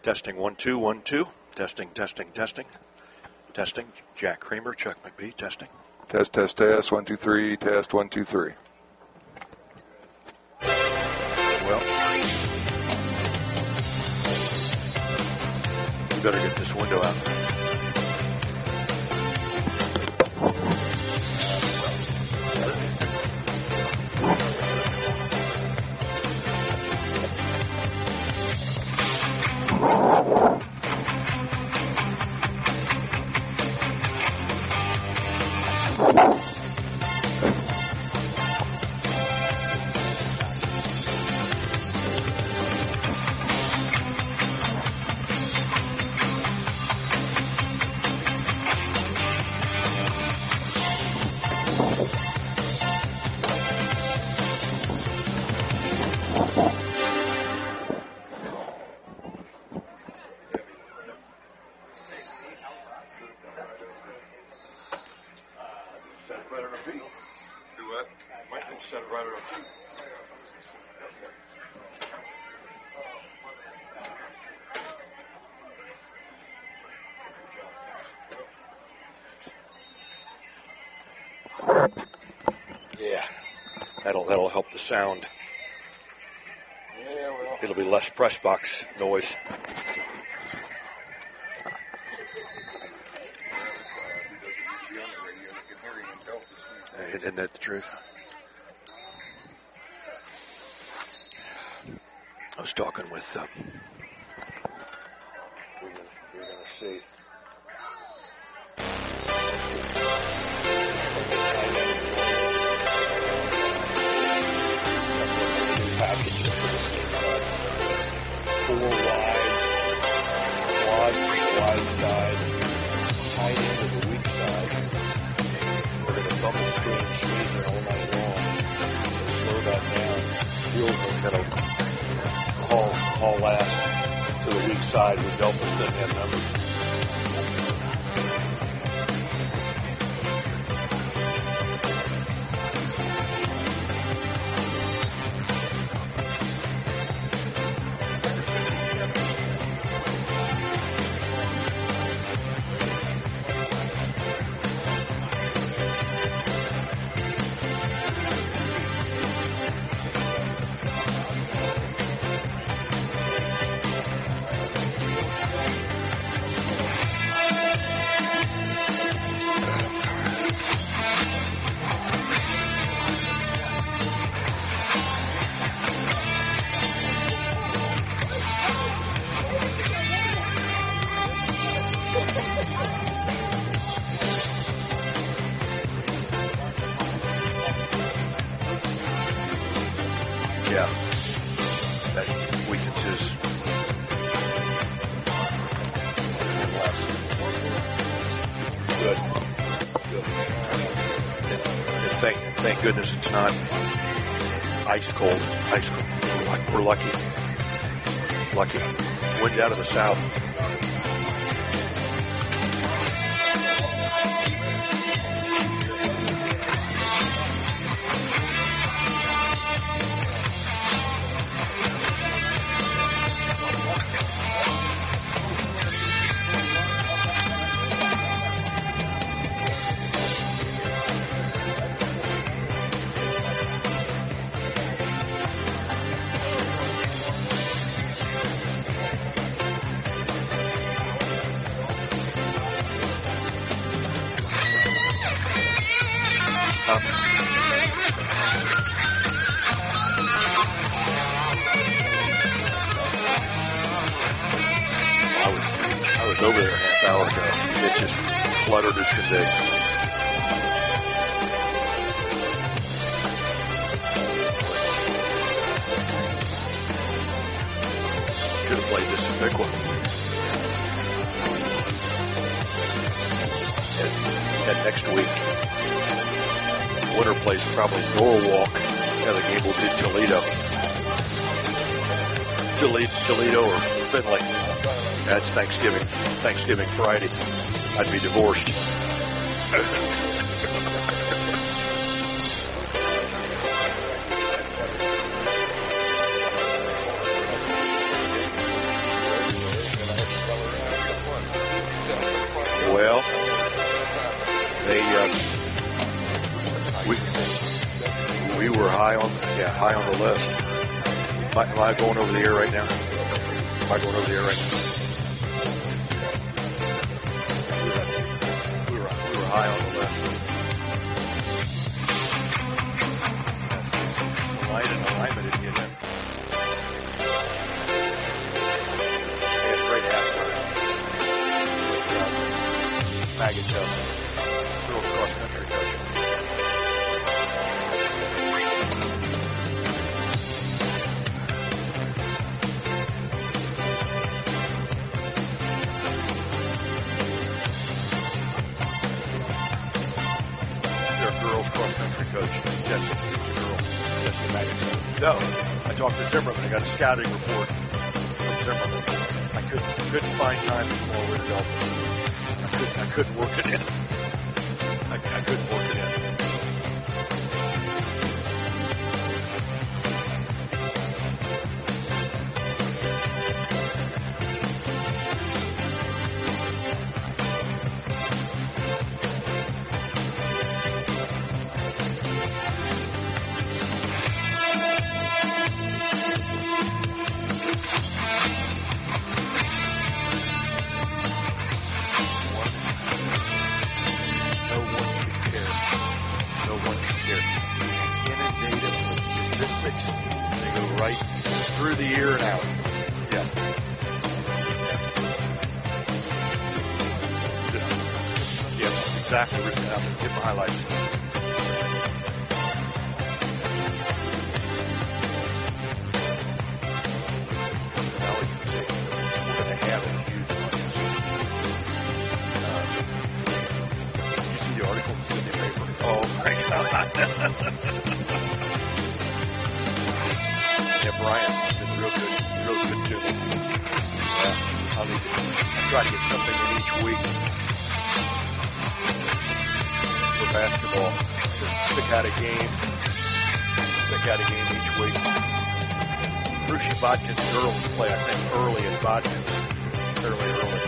Testing 1 2 1 2. Testing. Jack Kramer, Chuck McBee. Testing. Test. 1 2 3. Test 1 2 3. Well, we better get this window out. Set it right on our feet. Do what? Might need to set it right on our feet. Yeah, that'll help the sound. Yeah, well, it'll be less press box noise. Isn't that the truth? I was talking with. We're gonna see. Package. 4 wide side, tight into the weak side. We're going to double screen squeeze it all night long. Slow that down. Wheels are going to haul last to the weak side. We dealt with that have numbers. Yeah, that weakens his good. And thank goodness it's not ice cold. We're lucky. Wind out of the south. I was over there a half hour ago. It just fluttered as can be. Should have played this in Piqua. And next week, winner plays probably Norwalk, and the game will be Toledo or Finley. That's Thanksgiving Friday. I'd be divorced. high on the list. Am I going over the air right now? Am I going over the air right now? We were high on the list. The light and alignment didn't get in. And great halftime. Maggot girls cross country coach. Girls cross country coach, Jesse. It's a girl, Jesse Maggot. No, I talked to Zimmerman. I got a scouting report from Zimmerman. I couldn't find time for more with Delta. I couldn't work it in. I couldn't work it in. Exactly written out. Get my highlights. Now we can see we're going to have a huge audience. You see the article in the Sydney paper? Oh my God! Yeah, Brian's been real good to me. Yeah, I'll try to get something in each week. Basketball. Pick out a game each week. Rushi Bodkin's girls play, I think, early at Bodkin's. Fairly early.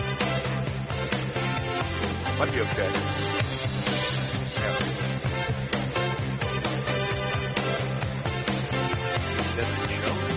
Might be okay. Yeah. Desmond Jones.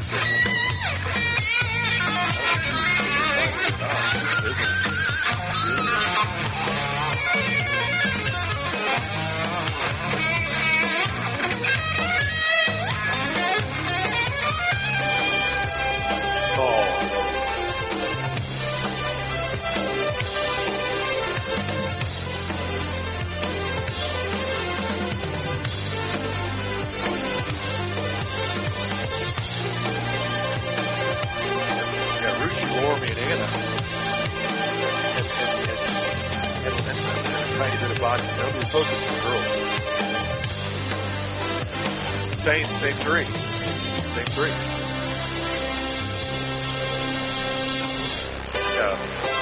Same three. Yeah.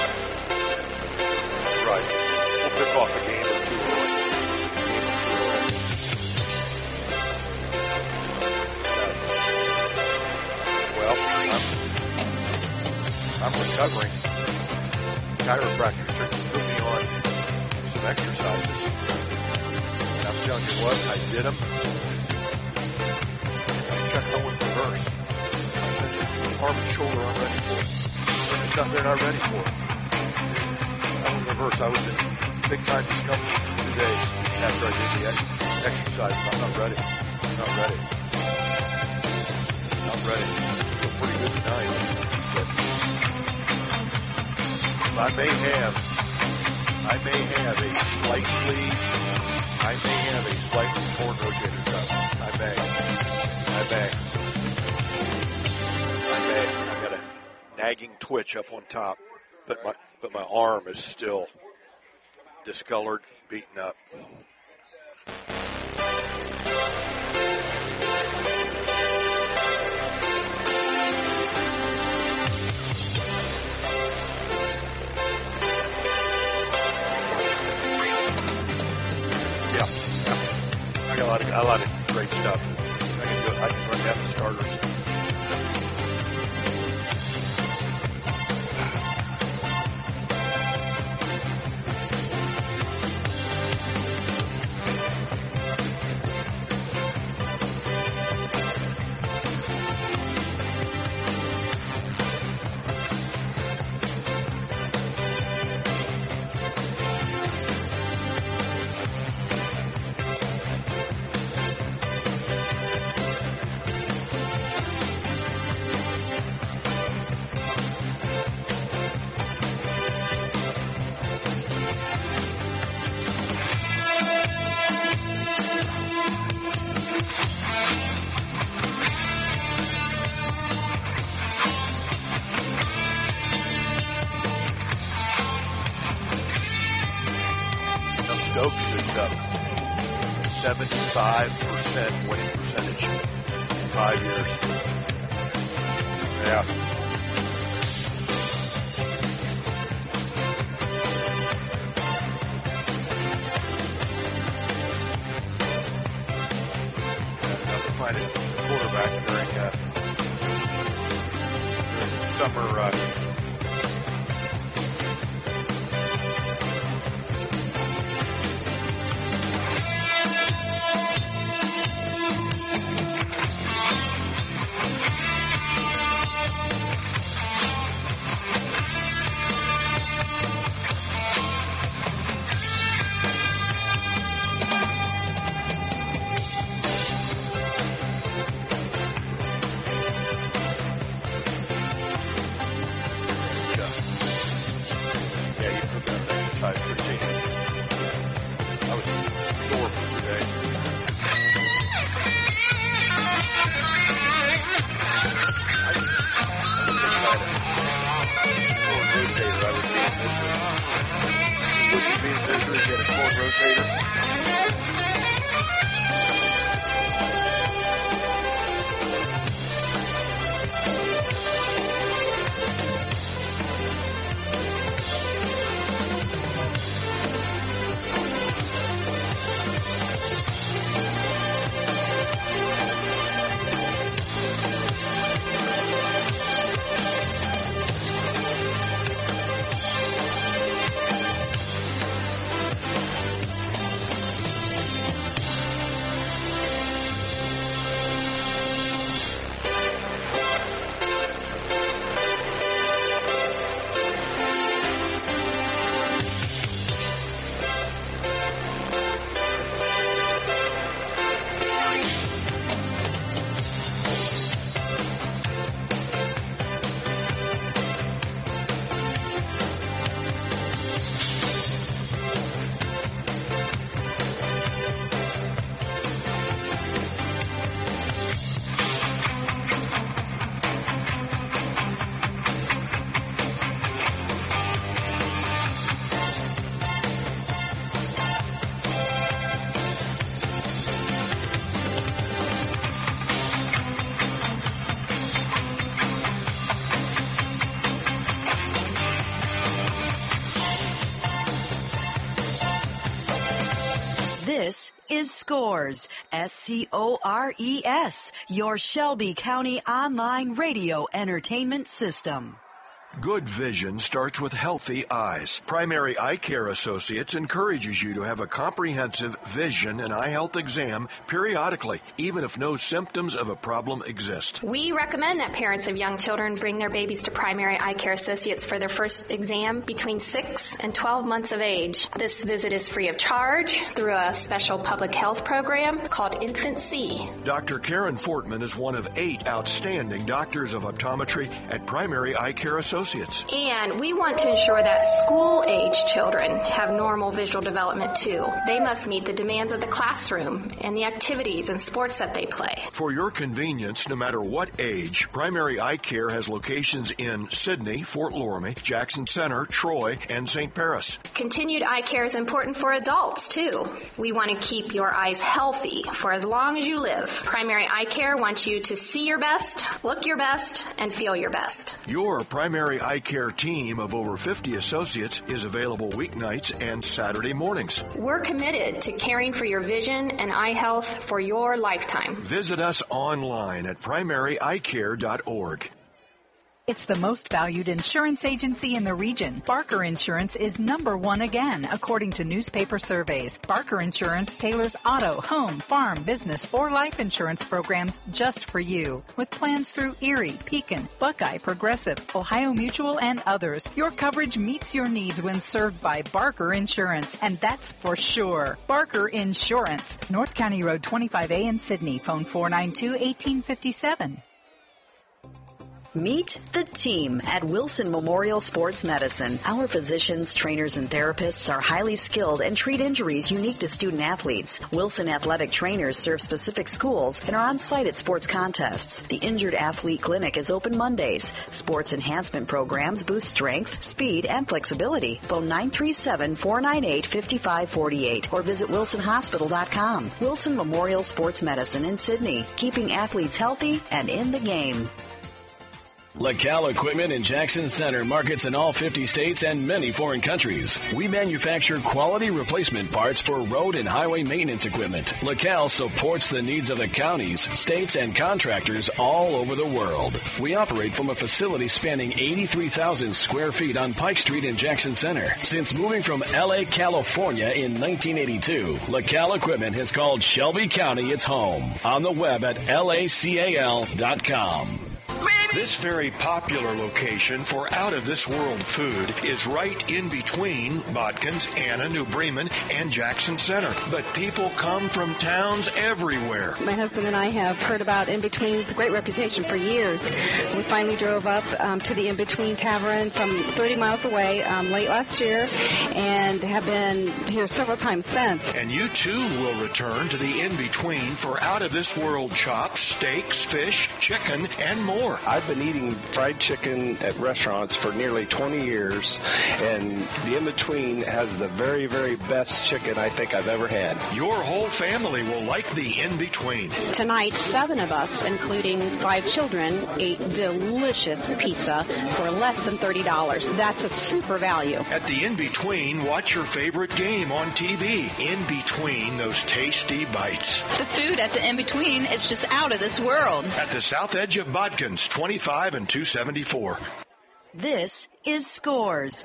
Right. We'll pick off a game or two early. Well, I'm recovering. Chiropractor put me on some exercises. And I'm telling you what, I did them. Check out with reverse. Arm and shoulder I'm ready for. There's nothing they're not ready for. I went reverse. I was in big time discomfort for 2 days after I did the exercise. I'm not ready. Not ready. Feel pretty good tonight. But I may have a slightly torn rotator cuff. I may. I got a nagging twitch up on top, but my arm is still discolored, beaten up. Yeah. I got a lot of great stuff. I can run down the starters. picked up 75% winning percentage in 5 years. Yeah. Enough to find a quarterback during summer This is Scores, SCORES, your Shelby County online radio entertainment system. Good vision starts with healthy eyes. Primary Eye Care Associates encourages you to have a comprehensive vision and eye health exam periodically, even if no symptoms of a problem exist. We recommend that parents of young children bring their babies to Primary Eye Care Associates for their first exam between 6 and 12 months of age. This visit is free of charge through a special public health program called Infant C. Dr. Karen Fortman is one of 8 outstanding doctors of optometry at Primary Eye Care Associates. And we want to ensure that school-age children have normal visual development too. They must meet the demands of the classroom and the activities and sports that they play. For your convenience, no matter what age, Primary Eye Care has locations in Sydney, Fort Loramie, Jackson Center, Troy, and St. Paris. Continued eye care is important for adults too. We want to keep your eyes healthy for as long as you live. Primary Eye Care wants you to see your best, look your best, and feel your best. Your Primary Eye Care team of over 50 associates is available weeknights and Saturday mornings. We're committed to caring for your vision and eye health for your lifetime. Visit us online at primaryeyecare.org. It's the most valued insurance agency in the region. Barker Insurance is #1 again, according to newspaper surveys. Barker Insurance tailors auto, home, farm, business, or life insurance programs just for you. With plans through Erie, Pekin, Buckeye, Progressive, Ohio Mutual, and others, your coverage meets your needs when served by Barker Insurance, and that's for sure. Barker Insurance, North County Road 25A in Sydney. Phone 492-1857. Meet the team at Wilson Memorial Sports Medicine. Our physicians, trainers, and therapists are highly skilled and treat injuries unique to student athletes. Wilson athletic trainers serve specific schools and are on site at sports contests. The Injured Athlete Clinic is open Mondays. Sports enhancement programs boost strength, speed, and flexibility. Phone 937-498-5548 or visit wilsonhospital.com. Wilson Memorial Sports Medicine in Sydney, keeping athletes healthy and in the game. LaCal Equipment in Jackson Center markets in all 50 states and many foreign countries. We manufacture quality replacement parts for road and highway maintenance equipment. LaCal supports the needs of the counties, states, and contractors all over the world. We operate from a facility spanning 83,000 square feet on Pike Street in Jackson Center. Since moving from L.A., California in 1982, LaCal Equipment has called Shelby County its home. On the web at lacal.com. This very popular location for out-of-this-world food is right in between Bodkins, Anna, New Bremen, and Jackson Center. But people come from towns everywhere. My husband and I have heard about In Between. It's a great reputation for years. We finally drove up to the In Between Tavern from 30 miles away late last year and have been here several times since. And you, too, will return to the In Between for out-of-this-world chops, steaks, fish, chicken, and more. I've been eating fried chicken at restaurants for nearly 20 years, and the In-Between has the very, very best chicken I think I've ever had. Your whole family will like the In-Between. Tonight, 7 of us, including 5 children, ate delicious pizza for less than $30. That's a super value. At the In-Between, watch your favorite game on TV. In between those tasty bites. The food at the In-Between is just out of this world. At the south edge of Bodkins, 25 and 274. This is Scores,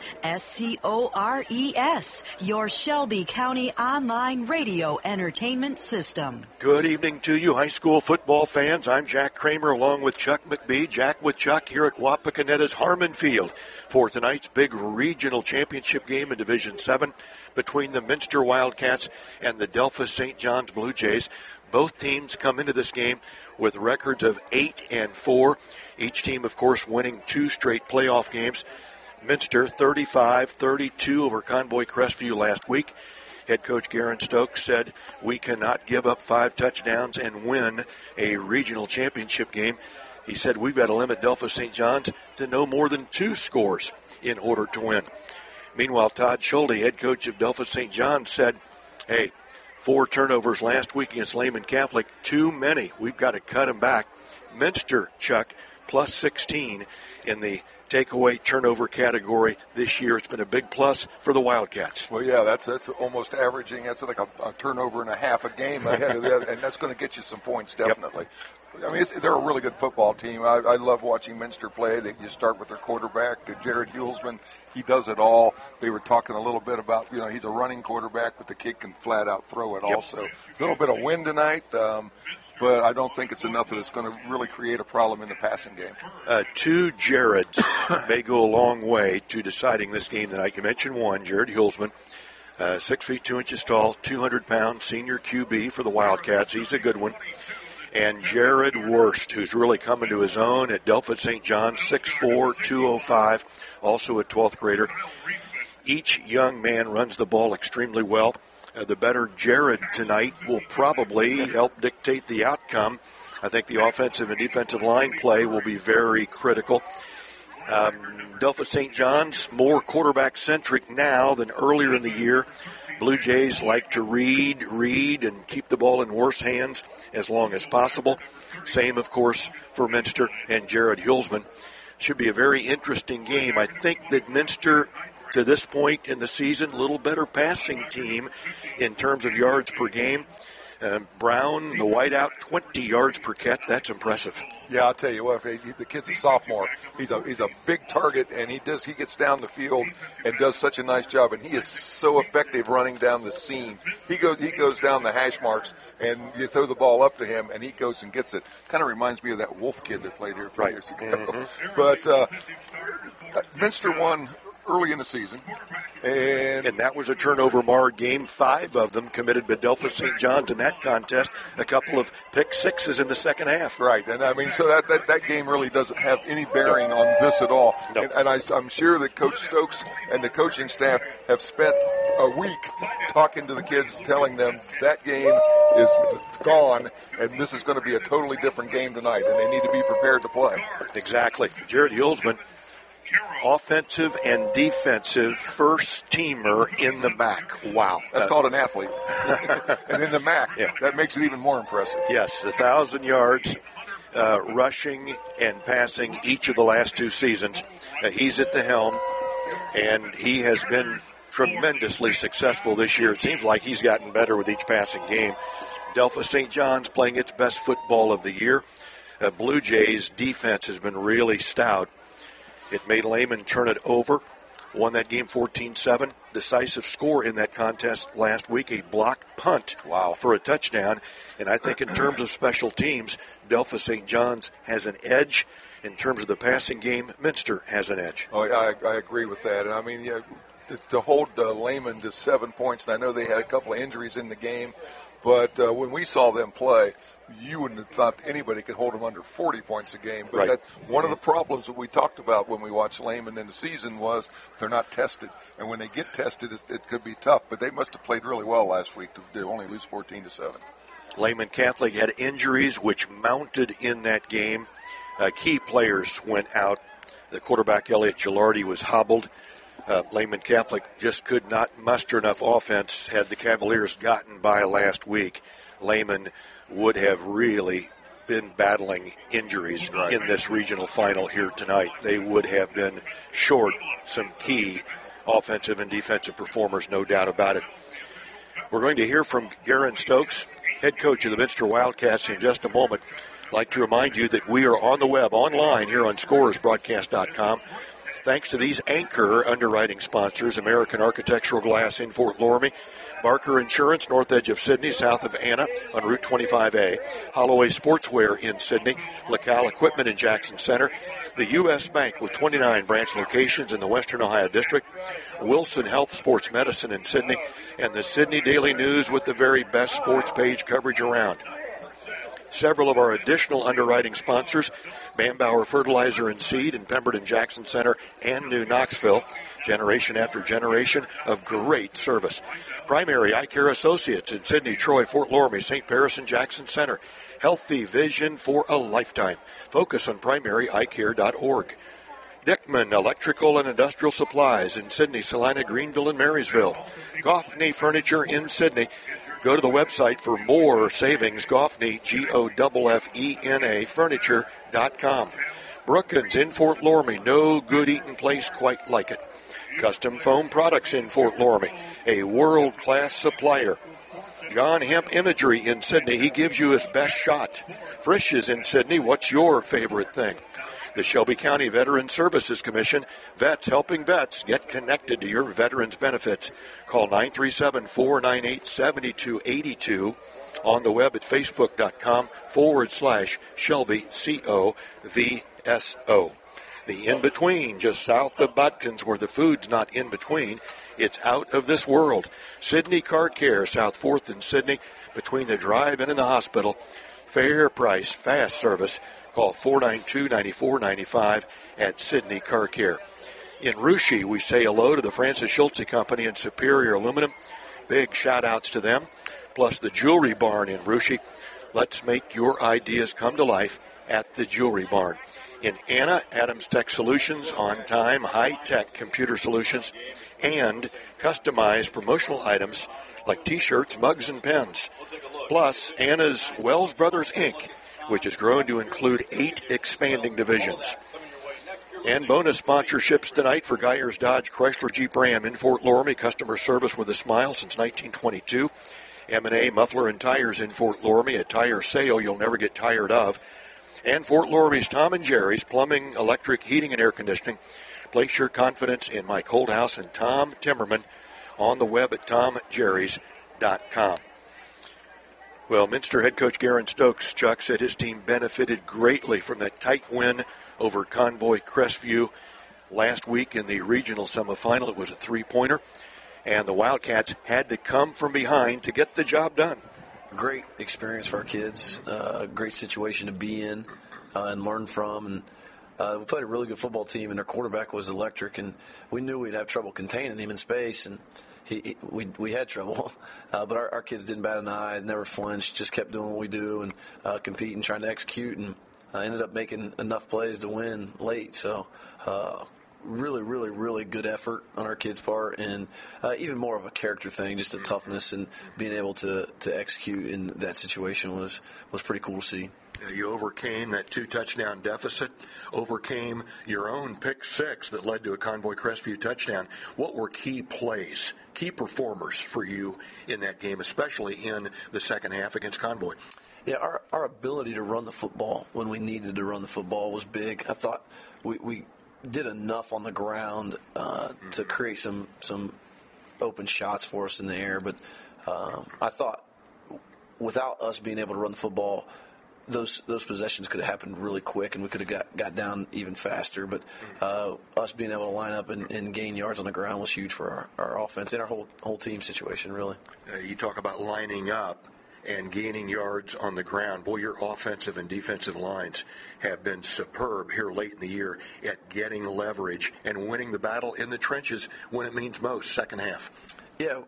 SCORES, your Shelby County online radio entertainment system. Good evening to you, high school football fans. I'm Jack Kramer along with Chuck McBee. Jack with Chuck here at Wapakonetta's Harmon Field for tonight's big regional championship game in Division 7 between the Minster Wildcats and the Delphos St. John's Blue Jays. Both teams come into this game with records of 8-4. Each team, of course, winning 2 straight playoff games. Minster 35-32 over Convoy Crestview last week. Head coach Garen Stokes said, "We cannot give up 5 touchdowns and win a regional championship game." He said, "We've got to limit Delphos St. John's to no more than 2 scores in order to win." Meanwhile, Todd Schulte, head coach of Delphos St. John's, said, "Hey, 4 turnovers last week against Lehman Catholic, too many. We've got to cut them back." Minster, Chuck, plus 16 in the takeaway turnover category this year. It's been a big plus for the Wildcats. Well, yeah, that's almost averaging. That's like a turnover and a half a game ahead of the other, and that's going to get you some points, definitely. Yep. I mean, they're a really good football team. I love watching Minster play. You start with their quarterback, Jared Hulsman. He does it all. They were talking a little bit about, he's a running quarterback, but the kid can flat out throw it also. A little bit of wind tonight, but I don't think it's enough that it's going to really create a problem in the passing game. 2 Jareds may go a long way to deciding this game tonight. You mentioned one, Jared Hulsman, 6 feet 2 inches tall, 200-pound senior QB for the Wildcats. He's a good one. And Jared Wurst, who's really coming to his own at Delphos St. John's, 6'4", 205, also a 12th grader. Each young man runs the ball extremely well. The better Jared tonight will probably help dictate the outcome. I think the offensive and defensive line play will be very critical. Delphos St. John's more quarterback-centric now than earlier in the year. Blue Jays like to read, and keep the ball in worse hands as long as possible. Same, of course, for Minster and Jared Hulsman. Should be a very interesting game. I think that Minster, to this point in the season, a little better passing team in terms of yards per game. Brown, the wideout, 20 yards per catch. That's impressive. Yeah, I'll tell you what, the kid's a sophomore. He's a big target, and he gets down the field and does such a nice job. And he is so effective running down the seam. He goes down the hash marks, and you throw the ball up to him, and he goes and gets it. Kind of reminds me of that Wolf kid that played here a few years ago. Mm-hmm. But Minster won early in the season. And that was a turnover-marred game. 5 of them committed by Delphos St. John's in that contest. A couple of pick sixes in the second half. Right, and I mean, so that game really doesn't have any bearing on this at all. No. And I'm sure that Coach Stokes and the coaching staff have spent a week talking to the kids, telling them that game is gone, and this is going to be a totally different game tonight, and they need to be prepared to play. Exactly. Jared Hulsman, offensive and defensive first-teamer in the MAC. Wow. That's called an athlete. And in the MAC, that makes it even more impressive. Yes, 1,000 yards rushing and passing each of the last 2 seasons. He's at the helm, and he has been tremendously successful this year. It seems like he's gotten better with each passing game. Delphos St. John's playing its best football of the year. Blue Jays' defense has been really stout. It made Lehman turn it over, won that game 14-7. Decisive score in that contest last week, a blocked punt for a touchdown. And I think in terms of special teams, Delphos St. John's has an edge. In terms of the passing game, Minster has an edge. Oh, I agree with that. And I mean, to hold Lehman to 7 points, and I know they had a couple of injuries in the game, but when we saw them play, you wouldn't have thought anybody could hold them under 40 points a game. But Right. one of the problems that we talked about when we watched Lehman in the season was they're not tested. And when they get tested, it could be tough. But they must have played really well last week to only lose 14-7. Lehman Catholic had injuries which mounted in that game. Key players went out. The quarterback, Elliot Gilardi, was hobbled. Lehman Catholic just could not muster enough offense. Had the Cavaliers gotten by last week, Lehman would have really been battling injuries in this regional final here tonight. They would have been short some key offensive and defensive performers, no doubt about it. We're going to hear from Garen Stokes, head coach of the Minster Wildcats, in just a moment. I'd like to remind you that we are on the web, online here on ScorersBroadcast.com. Thanks to these anchor underwriting sponsors: American Architectural Glass in Fort Loramie, Barker Insurance, north edge of Sydney, south of Anna on Route 25A, Holloway Sportswear in Sydney, LaCal Equipment in Jackson Center, the U.S. Bank with 29 branch locations in the Western Ohio District, Wilson Health Sports Medicine in Sydney, and the Sydney Daily News with the very best sports page coverage around. Several of our additional underwriting sponsors: Bambauer Fertilizer and Seed in Pemberton Jackson Center and New Knoxville. Generation after generation of great service. Primary Eye Care Associates in Sydney, Troy, Fort Loramie, St. Paris, and Jackson Center. Healthy vision for a lifetime. Focus on primaryeyecare.org. Dickman Electrical and Industrial Supplies in Sydney, Salina, Greenville, and Marysville. Goffney Furniture in Sydney. Go to the website for more savings. Goffney, Goffena, furniture.com. Brookins in Fort Loramie. No good eating place quite like it. Custom Foam Products in Fort Loramie, a world-class supplier. John Hemp Imagery in Sydney. He gives you his best shot. Frisch is in Sydney. What's your favorite thing? The Shelby County Veterans Services Commission. Vets helping vets. Get connected to your veterans benefits. Call 937-498-7282. On the web at facebook.com/Shelby COVSO. The in-between, just south of Butkins, where the food's not in between. It's out of this world. Sydney Car Care, South 4th and Sydney, between the drive-in and the hospital. Fair price, fast service. Call 492-9495 at Sydney Car Care. In Russia, we say hello to the Francis Schultze Company and Superior Aluminum. Big shout-outs to them. Plus the Jewelry Barn in Russia. Let's make your ideas come to life at the Jewelry Barn. In Anna, Adams Tech Solutions, on-time, high-tech computer solutions, and customized promotional items like T-shirts, mugs, and pens. Plus, Anna's Wells Brothers, Inc., which has grown to include 8 expanding divisions. And bonus sponsorships tonight for Geyers Dodge Chrysler Jeep Ram in Fort Loramie. Customer service with a smile since 1922. M&A Muffler and Tires in Fort Loramie, a tire sale you'll never get tired of. And Fort Loramie's Tom and Jerry's Plumbing, Electric, Heating, and Air Conditioning. Place your confidence in Mike Holdhouse and Tom Timmerman on the web at tomjerrys.com. Well, Minster head coach Garen Stokes, Chuck, said his team benefited greatly from that tight win over Convoy Crestview last week in the regional semifinal. It was a three-pointer, and the Wildcats had to come from behind to get the job done. Great experience for our kids, great situation to be in and learn from. And we played a really good football team, and their quarterback was electric, and we knew we'd have trouble containing him in space, and we had trouble. But our kids didn't bat an eye, never flinched, just kept doing what we do and competing, trying to execute, and ended up making enough plays to win late. So really, really, really good effort on our kids' part, and even more of a character thing, just a toughness and being able to execute in that situation was pretty cool to see. You overcame that 2-touchdown deficit, overcame your own pick six that led to a Convoy Crestview touchdown. What were key plays, key performers for you in that game, especially in the second half against Convoy? Yeah, our ability to run the football when we needed to run the football was big. I thought we did enough on the ground to create some open shots for us in the air, but I thought without us being able to run the football, those possessions could have happened really quick, and we could have got down even faster. But us being able to line up and gain yards on the ground was huge for our offense and our whole team situation, really. You talk about lining up and gaining yards on the ground. Boy, your offensive and defensive lines have been superb here late in the year at getting leverage and winning the battle in the trenches when it means most, second half. Yeah,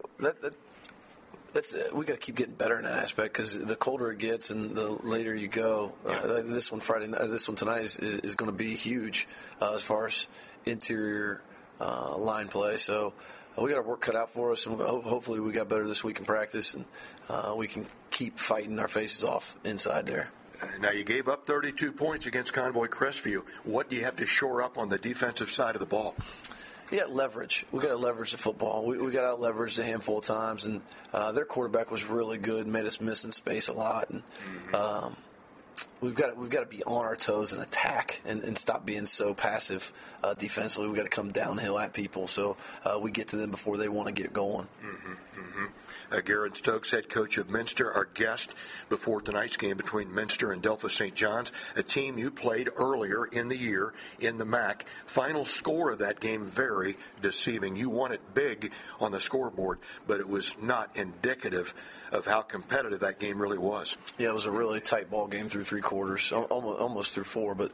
that's we got to keep getting better in that aspect, because the colder it gets and the later you go. This one tonight is going to be huge as far as interior line play. So we got our work cut out for us, and hopefully we got better this week in practice, and we can keep fighting our faces off inside there. Now, you gave up 32 points against Convoy Crestview. What do you have to shore up on the defensive side of the ball? Yeah, leverage. We got to leverage the football. We got out leveraged a handful of times, and their quarterback was really good, made us miss in space a lot. And we've got to be on our toes and attack and stop being so passive defensively. We've got to come downhill at people so we get to them before they want to get going. Garrett Stokes, head coach of Minster, our guest before tonight's game between Minster and Delphos St. John's, a team you played earlier in the year in the MAC. Final score of that game very deceiving. You won it big on the scoreboard, but it was not indicative of how competitive that game really was. Yeah, it was a really tight ball game through three quarters, almost through four, but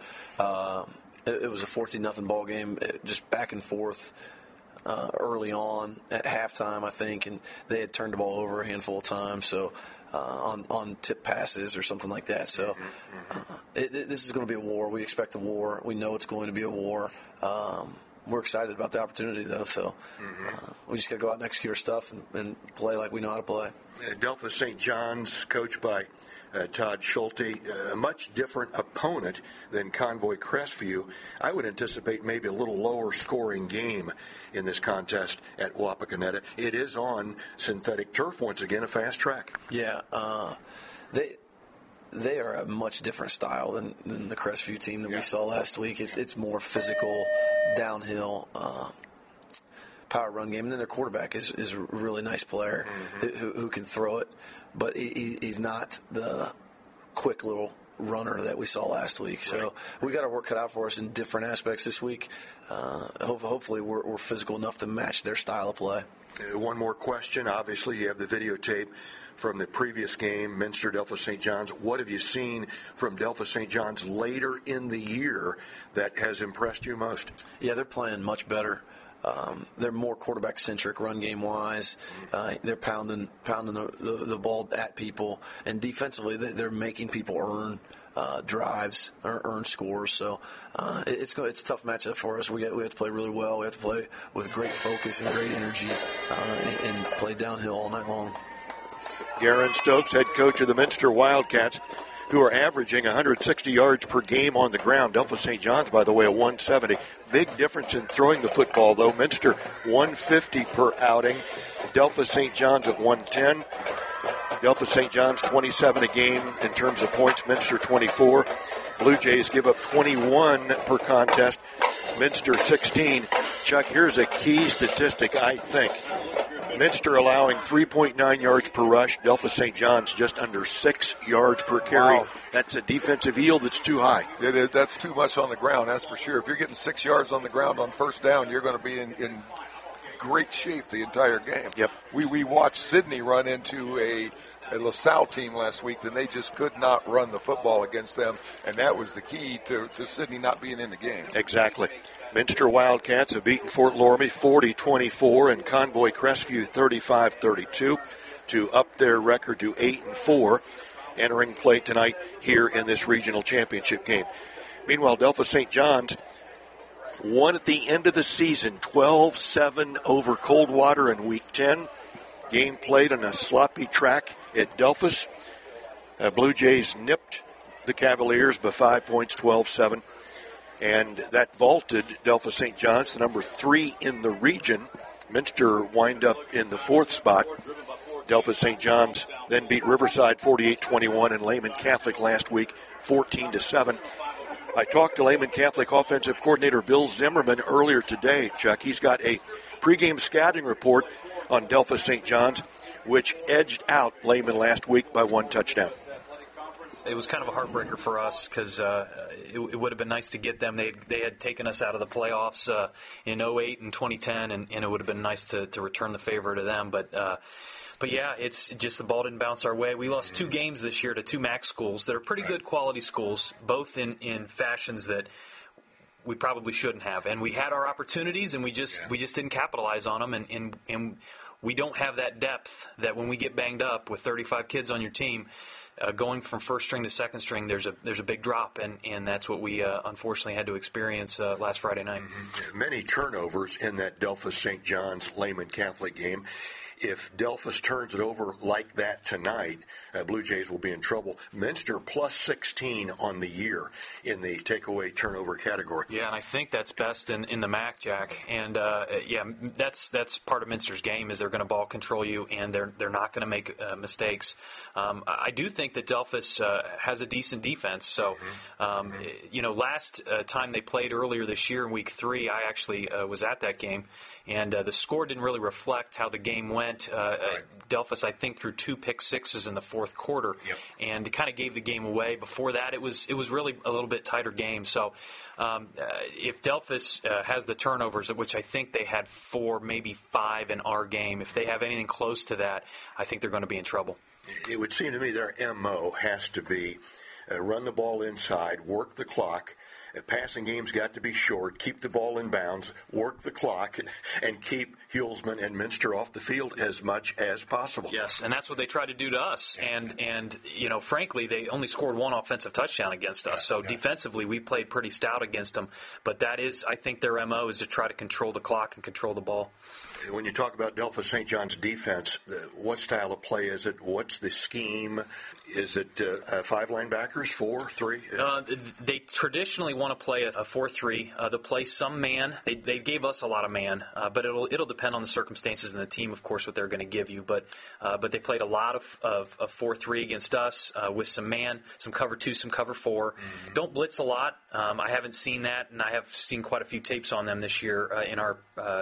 it was a 14-0 ball game, just back and forth. Early on at halftime, I think, and they had turned the ball over a handful of times, so on tip passes or something like that. So this is going to be a war. We expect a war. We know it's going to be a war. We're excited about the opportunity, though, so we just got to go out and execute our stuff and play like we know how to play. Delphos St. John's, coached by Todd Schulte, a much different opponent than Convoy Crestview. I would anticipate maybe a little lower scoring game in this contest at Wapakoneta. It is on synthetic turf once again, a fast track. Yeah, they are a much different style than the Crestview team that we saw last week. It's more physical, downhill, power run game, and then their quarterback is a really nice player who can throw it, but he's not the quick little runner that we saw last week. So we got our work cut out for us in different aspects this week. Hopefully we're physical enough to match their style of play. One more question. Obviously, you have the videotape from the previous game, Minster, Delphos St. John's. What have you seen from Delphos St. John's later in the year that has impressed you most? Yeah, they're playing much better. They're more quarterback-centric run game-wise. They're pounding the ball at people. And defensively, they're making people earn drives or earn scores. So it's a tough matchup for us. We have to play really well. We have to play with great focus and great energy and play downhill all night long. Garrett Stokes, head coach of the Minster Wildcats, who are averaging 160 yards per game on the ground. Delphos St. John's, by the way, a 170. Big difference in throwing the football, though. Minster, 150 per outing. Delphos St. John's at 110. Delphos St. John's, 27 a game in terms of points. Minster, 24. Blue Jays give up 21 per contest. Minster, 16. Chuck, here's a key statistic, I think. Minster allowing 3.9 yards per rush. Delphos St. John's just under 6 yards per carry. Wow. That's a defensive yield that's too high. That's too much on the ground, that's for sure. If you're getting 6 yards on the ground on first down, you're going to be in great shape the entire game. Yep. We watched Sydney run into a LaSalle team last week, and they just could not run the football against them, and that was the key to Sydney not being in the game. Exactly. Minster Wildcats have beaten Fort Loramie 40-24 and Convoy Crestview 35-32 to up their record to 8-4, entering play tonight here in this regional championship game. Meanwhile, Delphos St. John's won at the end of the season 12-7 over Coldwater in Week 10. Game played on a sloppy track at Delphos. Blue Jays nipped the Cavaliers by 5 points, 12-7. And that vaulted Delphos St. John's to number 3 in the region. Minster wind up in the 4th spot. Delphos St. John's then beat Riverside 48-21 and Lehman Catholic last week 14-7. I talked to Lehman Catholic offensive coordinator Bill Zimmerman earlier today, Chuck. He's got a pregame scouting report on Delphos St. John's, which edged out Lehman last week by 1 touchdown. It was kind of a heartbreaker for us because it would have been nice to get them. They had taken us out of the playoffs in 2008 and 2010, and it would have been nice to return the favor to them. But yeah, it's just the ball didn't bounce our way. We lost 2 games this year to 2 MAC schools that are pretty good quality schools, both in fashions that we probably shouldn't have. And we had our opportunities, and we just didn't capitalize on them. And we don't have that depth that when we get banged up with 35 kids on your team, going from first string to second string, there's a big drop, and that's what we unfortunately had to experience last Friday night. Many turnovers in that Delphos St. John's Lehman Catholic game. If Delphos turns it over like that tonight, Blue Jays will be in trouble. Minster plus 16 on the year in the takeaway turnover category. Yeah, and I think that's best in the MAC, Jack. And that's part of Minster's game is they're going to ball control you, and they're not going to make mistakes. I do think that Delphos has a decent defense. So, last time they played earlier this year in Week 3, I actually was at that game. And the score didn't really reflect how the game went. Delphos, I think, threw 2 pick sixes in the fourth quarter, and it kind of gave the game away. Before that, it was really a little bit tighter game. So if Delphos has the turnovers, which I think they had 4, maybe 5 in our game, if they have anything close to that, I think they're going to be in trouble. It would seem to me their MO has to be run the ball inside, work the clock. Passing games got to be short, keep the ball in bounds, work the clock, and keep Hulsman and Minster off the field as much as possible. Yes, and that's what they tried to do to us. And frankly, they only scored 1 offensive touchdown against us. So defensively, we played pretty stout against them. But that is, I think, their MO is to try to control the clock and control the ball. When you talk about Delphos St. John's defense, what style of play is it? What's the scheme? Is it 5 linebackers, 4, 3? They traditionally want to play a 4-3. They'll play some man. They gave us a lot of man, but it'll depend on the circumstances and the team, of course, what they're going to give you. But they played a lot of 4-3 against us with some man, some cover 2, some cover 4. Mm-hmm. Don't blitz a lot. I haven't seen that, and I have seen quite a few tapes on them this year in our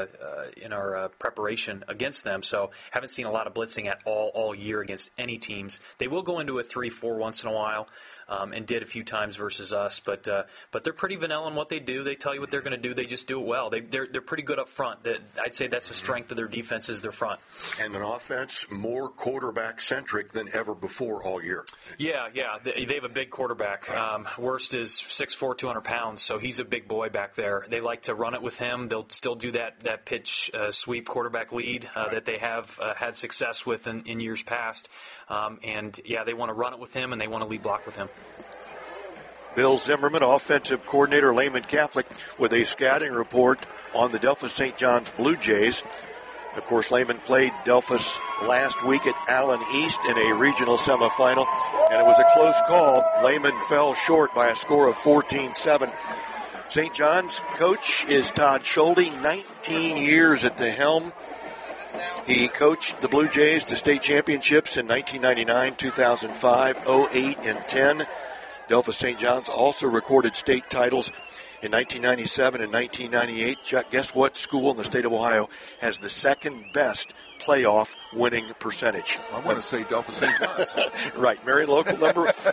preparation against them. So haven't seen a lot of blitzing at all year against any teams. They will go into a 3-4 once in a while. And did a few times versus us, but they're pretty vanilla in what they do. They tell you what they're going to do. They just do it well. They're pretty good up front. I'd say that's the strength of their defense is their front. And an offense more quarterback-centric than ever before all year. Yeah. They have a big quarterback. Worst is 6'4", 200 pounds, so he's a big boy back there. They like to run it with him. They'll still do that pitch sweep quarterback lead that they have had success with in years past. They want to run it with him, and they want to lead block with him. Bill Zimmerman, offensive coordinator, Lehman Catholic, with a scouting report on the Delphos St. John's Blue Jays. Of course, Lehman played Delphos last week at Allen East in a regional semifinal, and it was a close call. Lehman fell short by a score of 14-7. St. John's coach is Todd Schulte, 19 years at the helm. He coached the Blue Jays to state championships in 1999, 2005, 08, and 10. Delphos St. John's also recorded state titles in 1997 and 1998. Chuck, guess what school in the state of Ohio has the second best playoff winning percentage? I want to say Delphos St. John's. Right, Marion local number 1,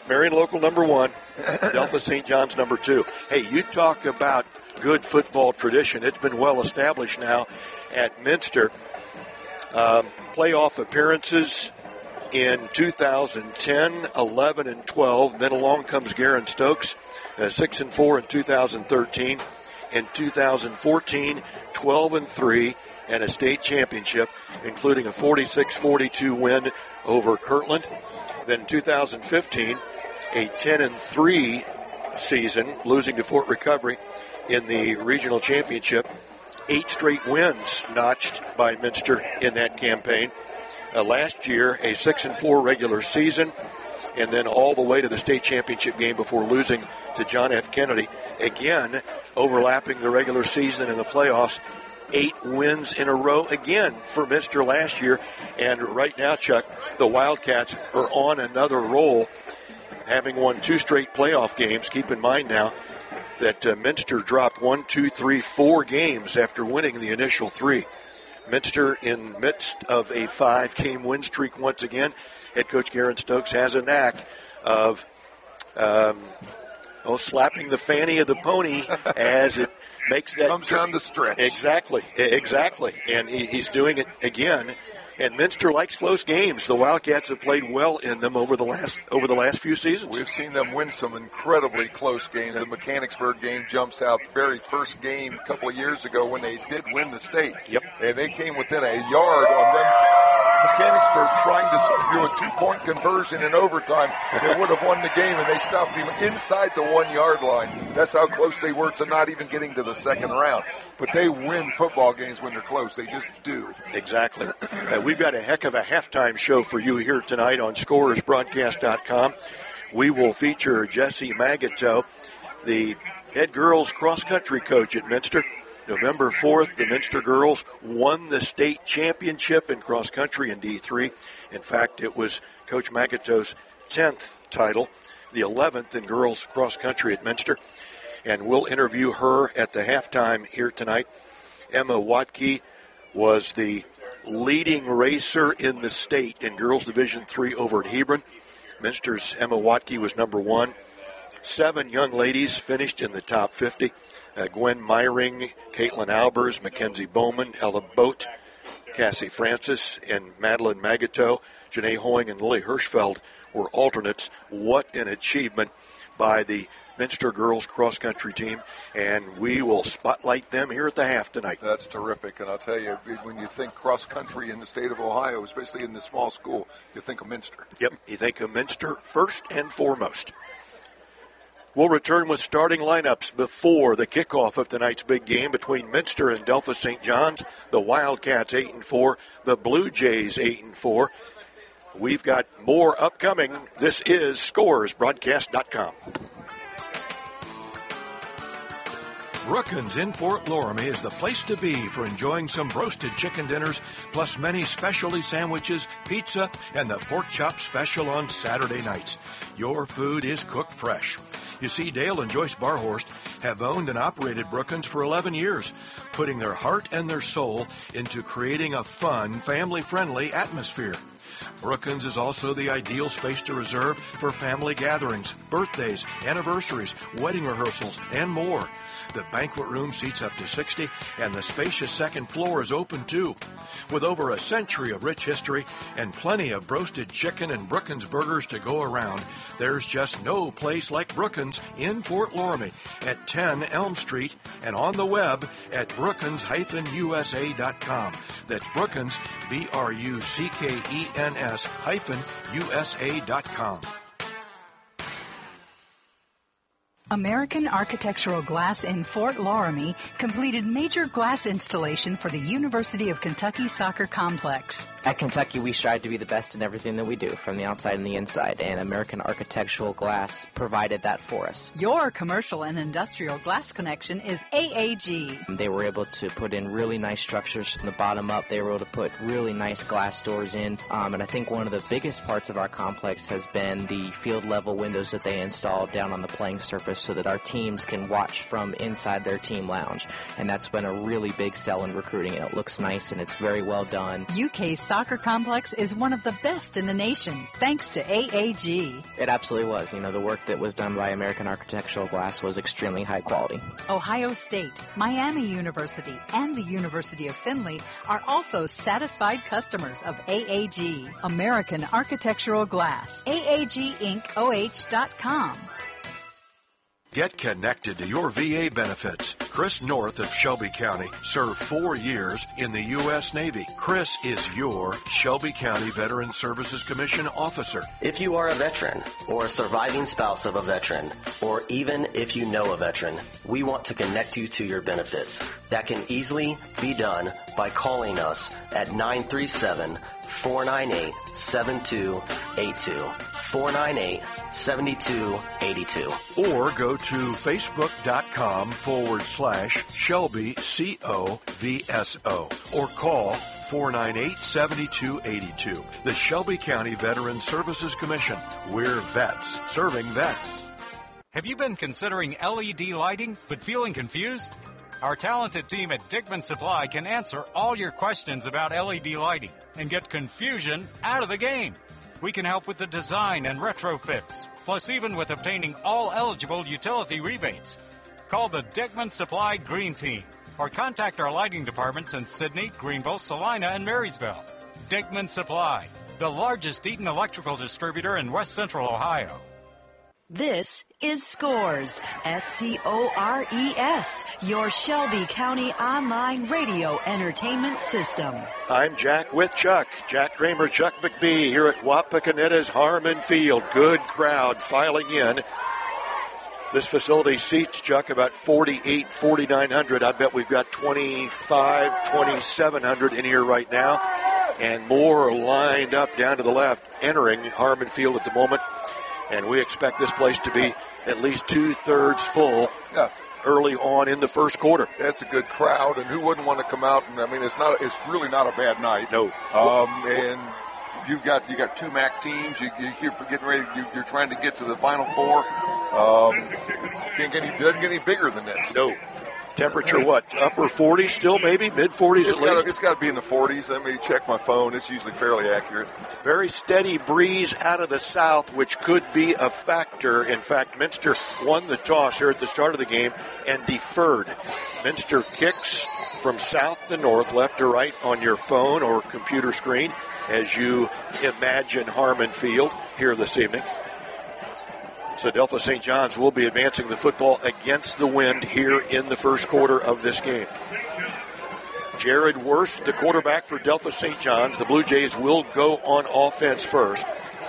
Delphos St. John's number 2. Hey, you talk about good football tradition. It's been well established now at Minster. Playoff appearances in 2010, 11, and 12. Then along comes Garen Stokes, 6-4 in 2013. In 2014, 12-3, and a state championship, including a 46-42 win over Kirtland. Then 2015, a 10-3 season, losing to Fort Recovery in the regional championship. 8 straight wins notched by Minster in that campaign. Last year, a 6-4 regular season, and then all the way to the state championship game before losing to John F. Kennedy. Again, overlapping the regular season and the playoffs. 8 wins in a row again for Minster last year. And right now, Chuck, the Wildcats are on another roll, having won 2 straight playoff games. Keep in mind now that Minster dropped 4 games after winning the initial 3. Minster in midst of a 5-game win streak once again. Head coach Garen Stokes has a knack of slapping the fanny of the pony as it makes that comes down the stretch. Exactly. And he's doing it again. And Minster likes close games. The Wildcats have played well in them over the last few seasons. We've seen them win some incredibly close games. The Mechanicsburg game jumps out. The very first game a couple of years ago when they did win the state. Yep. And they came within a yard on them. Mechanicsburg trying to do a 2-point conversion in overtime. They would have won the game, and they stopped him inside the 1-yard line. That's how close they were to not even getting to the second round. But they win football games when they're close. They just do. Exactly. We've got a heck of a halftime show for you here tonight on ScorersBroadcast.com. We will feature Jesse Magato, the head girls cross-country coach at Minster. November 4th, the Minster girls won the state championship in cross-country in D3. In fact, it was Coach Magato's 10th title, the 11th in girls cross-country at Minster. And we'll interview her at the halftime here tonight. Emma Watke was the leading racer in the state in girls Division III over at Hebron. Minster's Emma Watke was number 1. 7 young ladies finished in the top 50. Gwen Myring, Caitlin Albers, Mackenzie Bowman, Ella Boat, Cassie Francis, and Madeline Magato. Janae Hoying and Lily Hirschfeld were alternates. What an achievement by the Minster girls cross-country team, and we will spotlight them here at the half tonight. That's terrific, and I'll tell you, when you think cross-country in the state of Ohio, especially in the small school, you think of Minster. Yep, you think of Minster first and foremost. We'll return with starting lineups before the kickoff of tonight's big game between Minster and Delphos St. John's. The Wildcats 8-4, the Blue Jays 8-4. We've got more upcoming. This is ScorersBroadcast.com. Brookins in Fort Loramie is the place to be for enjoying some roasted chicken dinners, plus many specialty sandwiches, pizza, and the pork chop special on Saturday nights. Your food is cooked fresh. You see, Dale and Joyce Barhorst have owned and operated Brookins for 11 years, putting their heart and their soul into creating a fun, family-friendly atmosphere. Brookins is also the ideal space to reserve for family gatherings, birthdays, anniversaries, wedding rehearsals, and more. The banquet room seats up to 60, and the spacious second floor is open too. With over a century of rich history and plenty of roasted chicken and Brookins burgers to go around, there's just no place like Brookins in Fort Loramie at 10 Elm Street and on the web at brookins-usa.com. That's Brookins, BRUCKENS-USA.com. American Architectural Glass in Fort Loramie completed major glass installation for the University of Kentucky Soccer Complex. At Kentucky, we strive to be the best in everything that we do, from the outside and the inside, and American Architectural Glass provided that for us. Your commercial and industrial glass connection is AAG. They were able to put in really nice structures from the bottom up. They were able to put really nice glass doors in, and I think one of the biggest parts of our complex has been the field-level windows that they installed down on the playing surface so that our teams can watch from inside their team lounge, and that's been a really big sell in recruiting, and it looks nice and it's very well done. UK's soccer complex is one of the best in the nation, thanks to AAG. It absolutely was. You know, the work that was done by American Architectural Glass was extremely high quality. Ohio State, Miami University, and the University of Findlay are also satisfied customers of AAG, American Architectural Glass. AAGIncOH.com. Get connected to your VA benefits. Chris North of Shelby County served 4 years in the U.S. Navy. Chris is your Shelby County Veteran Services Commission officer. If you are a veteran or a surviving spouse of a veteran, or even if you know a veteran, we want to connect you to your benefits. That can easily be done by calling us at 937-498-7282. 498-7282. Or go to facebook.com/Shelby COVSO or call 498-7282. The Shelby County Veteran Services Commission. We're vets serving vets. Have you been considering LED lighting but feeling confused? Our talented team at Dickman Supply can answer all your questions about LED lighting and get confusion out of the game. We can help with the design and retrofits, plus even with obtaining all eligible utility rebates. Call the Dickman Supply Green Team or contact our lighting departments in Sidney, Greenville, Salina, and Marysville. Dickman Supply, the largest Eaton electrical distributor in West Central Ohio. This is Scores, SCORES, your Shelby County online radio entertainment system. I'm Jack with Chuck. Jack Kramer, Chuck McBee here at Wapakoneta's Harmon Field. Good crowd filing in. This facility seats, Chuck, about 4,900. I bet we've got 2,700 in here right now. And more lined up down to the left, entering Harmon Field at the moment. And we expect this place to be at least 2/3 full early on in the first quarter. That's a good crowd, and who wouldn't want to come out? And I mean, it's really not a bad night. No. And you got two MAC teams. You're getting ready. You're trying to get to the Final Four. Doesn't get any bigger than this. No. Temperature, what? Upper 40s still, maybe? Mid-40s at least? It's got to be in the 40s. Let me check my phone. It's usually fairly accurate. Very steady breeze out of the south, which could be a factor. In fact, Minster won the toss here at the start of the game and deferred. Minster kicks from south to north, left to right on your phone or computer screen as you imagine Harmon Field here this evening. So Delphos St. John's will be advancing the football against the wind here in the first quarter of this game. Jared Worst, the quarterback for Delphos St. John's. The Blue Jays will go on offense first.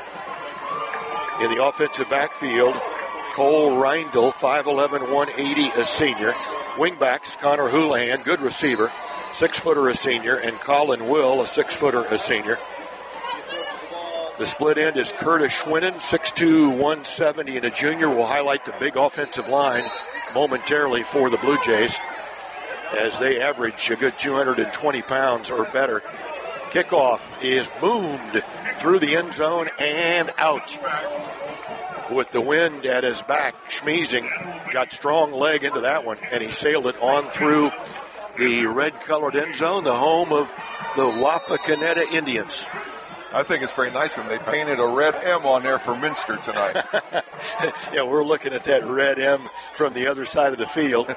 In the offensive backfield, Cole Reindl, 5'11", 180, a senior. Wingbacks, Connor Houlihan, good receiver, 6-footer, a senior, and Colin Will, a 6-footer, a senior. The split end is Curtis Schwinnen, 6'2", 170, and a junior. Will highlight the big offensive line momentarily for the Blue Jays as they average a good 220 pounds or better. Kickoff is boomed through the end zone and out. With the wind at his back, Schmeezing got strong leg into that one, and he sailed it on through the red-colored end zone, the home of the Wapakoneta Indians. I think it's very nice when they painted a red M on there for Minster tonight. Yeah, we're looking at that red M from the other side of the field.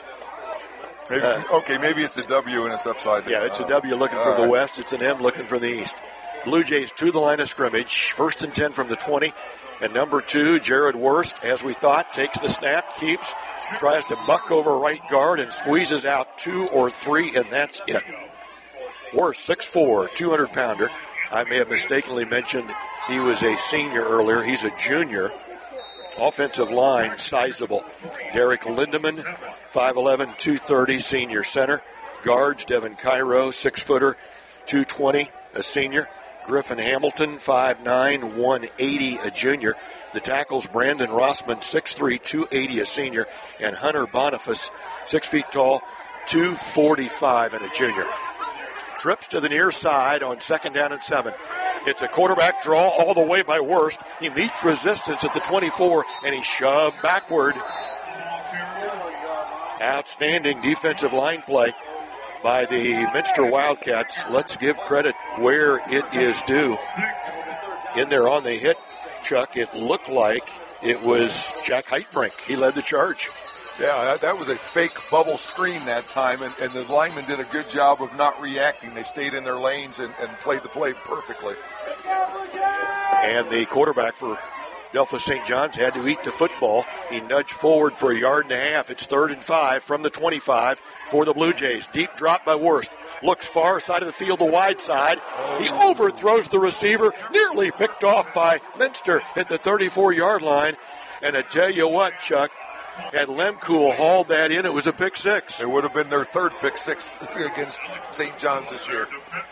Maybe it's a W and it's upside down. Yeah, it's a W looking from the west. It's an M looking from the east. Blue Jays to the line of scrimmage. 1st and 10 from the 20. And number 2, Jared Worst, as we thought, takes the snap, keeps, tries to buck over right guard and squeezes out 2 or 3, and that's it. Worst, 6'4", 200-pounder. I may have mistakenly mentioned he was a senior earlier. He's a junior. Offensive line, sizable. Derek Lindemann, 5'11", 230, senior center. Guards, Devin Cairo, 6-footer, 220, a senior. Griffin Hamilton, 5'9", 180, a junior. The tackles, Brandon Rossman, 6'3", 280, a senior. And Hunter Boniface, 6 feet tall, 245, and a junior. Trips to the near side on 2nd down and 7. It's a quarterback draw all the way by Worst. He meets resistance at the 24, and he's shoved backward. Outstanding defensive line play by the Minster Wildcats. Let's give credit where it is due. In there on the hit, Chuck, it looked like it was Jack Heitbrink. He led the charge. Yeah, that was a fake bubble screen that time, and the linemen did a good job of not reacting. They stayed in their lanes and played the play perfectly. And the quarterback for Delphos St. John's had to eat the football. He nudged forward for 1.5 yards. It's 3rd and 5 from the 25 for the Blue Jays. Deep drop by Worst. Looks far side of the field, the wide side. He overthrows the receiver, nearly picked off by Minster at the 34-yard line. And I tell you what, Chuck, had Lemkool hauled that in, it was a pick six. It would have been their 3rd pick six against St. John's this year.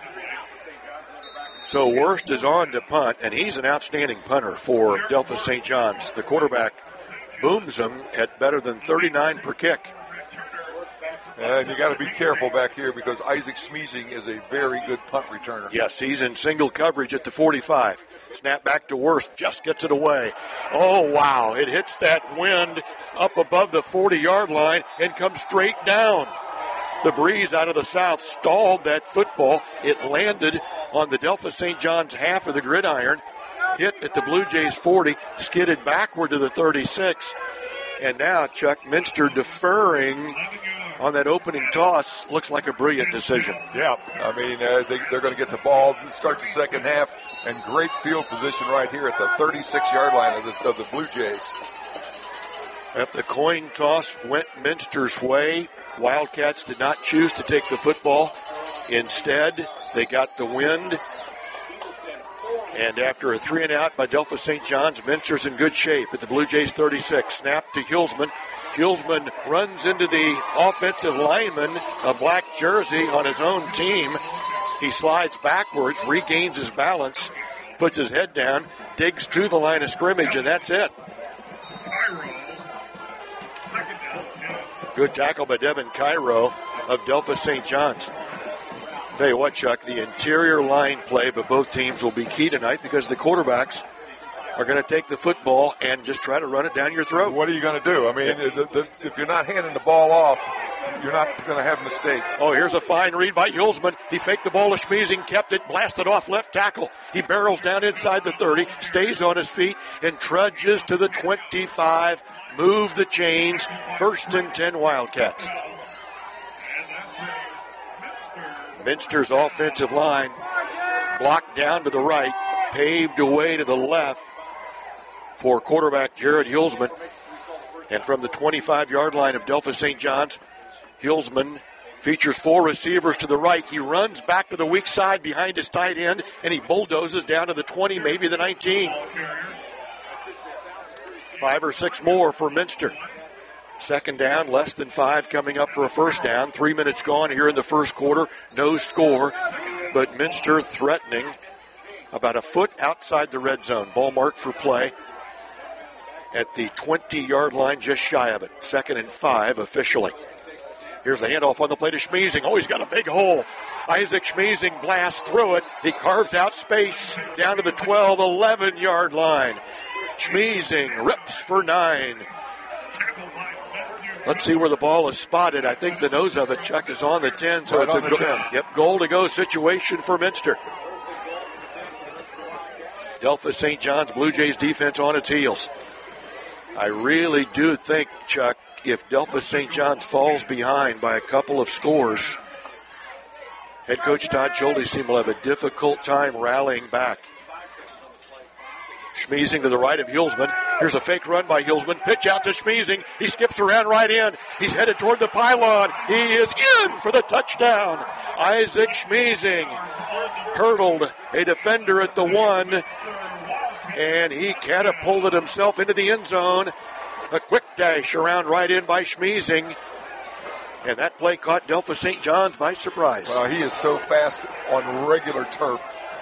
So Worst is on to punt, and he's an outstanding punter for Delphos St. John's. The quarterback booms him at better than 39 per kick. And you got to be careful back here because Isaac Schmeezing is a very good punt returner. Yes, he's in single coverage at the 45. Snap back to Worst, just gets it away. Oh, wow, it hits that wind up above the 40-yard line and comes straight down. The breeze out of the south stalled that football. It landed on the Delphos St. John's half of the gridiron, hit at the Blue Jays 40, skidded backward to the 36. And now Chuck Minster deferring on that opening toss. Looks like a brilliant decision. Yeah, I mean, they're going to get the ball, start the second half, and great field position right here at the 36-yard line of the Blue Jays. At the coin toss went Minster's way. Wildcats did not choose to take the football. Instead, they got the wind. And after a 3-and-out by Delphos St. John's, Minster's in good shape at the Blue Jays 36. Snap to Hulsman. Hulsman runs into the offensive lineman, a black jersey on his own team. He slides backwards, regains his balance, puts his head down, digs to the line of scrimmage, and that's it. Good tackle by Devin Cairo of Delphos St. John's. Tell you what, Chuck, the interior line play by both teams will be key tonight because the quarterbacks are going to take the football and just try to run it down your throat. What are you going to do? I mean, if you're not handing the ball off, you're not going to have mistakes. Oh, here's a fine read by Hulsman. He faked the ball to Schmeezing, kept it, blasted off left tackle. He barrels down inside the 30, stays on his feet, and trudges to the 25. Move the chains. 1st and 10 Wildcats. Minster's offensive line blocked down to the right, paved away to the left for quarterback Jared Hulsman. And from the 25-yard line of Delphos St. John's, Hulsman features 4 receivers to the right. He runs back to the weak side behind his tight end, and he bulldozes down to the 20, maybe the 19. 5 or 6 more for Minster. 2nd down, less than 5 coming up for a 1st down. 3 minutes gone here in the first quarter. No score, but Minster threatening about a foot outside the red zone. Ball marked for play at the 20-yard line, just shy of it. 2nd and 5 officially. Here's the handoff on the play to Schmeezing. Oh, he's got a big hole. Isaac Schmeezing blasts through it. He carves out space down to the 12, 11-yard line. Schmeezing rips for 9. Let's see where the ball is spotted. I think the nose of it, Chuck, is on the 10. So right it's on a the 10. Goal to go situation for Minster. Delphos St. John's Blue Jays defense on its heels. I really do think, Chuck, if Delphos St. John's falls behind by a couple of scores, head coach Todd Schulte will have a difficult time rallying back. Schmeezing to the right of Hulsman. Here's a fake run by Hulsman. Pitch out to Schmeezing. He skips around right in. He's headed toward the pylon. He is in for the touchdown. Isaac Schmeezing hurdled a defender at the 1, and he catapulted himself into the end zone. A quick dash around right in by Schmeezing. And that play caught Delphos St. John's by surprise. He is so fast on regular turf.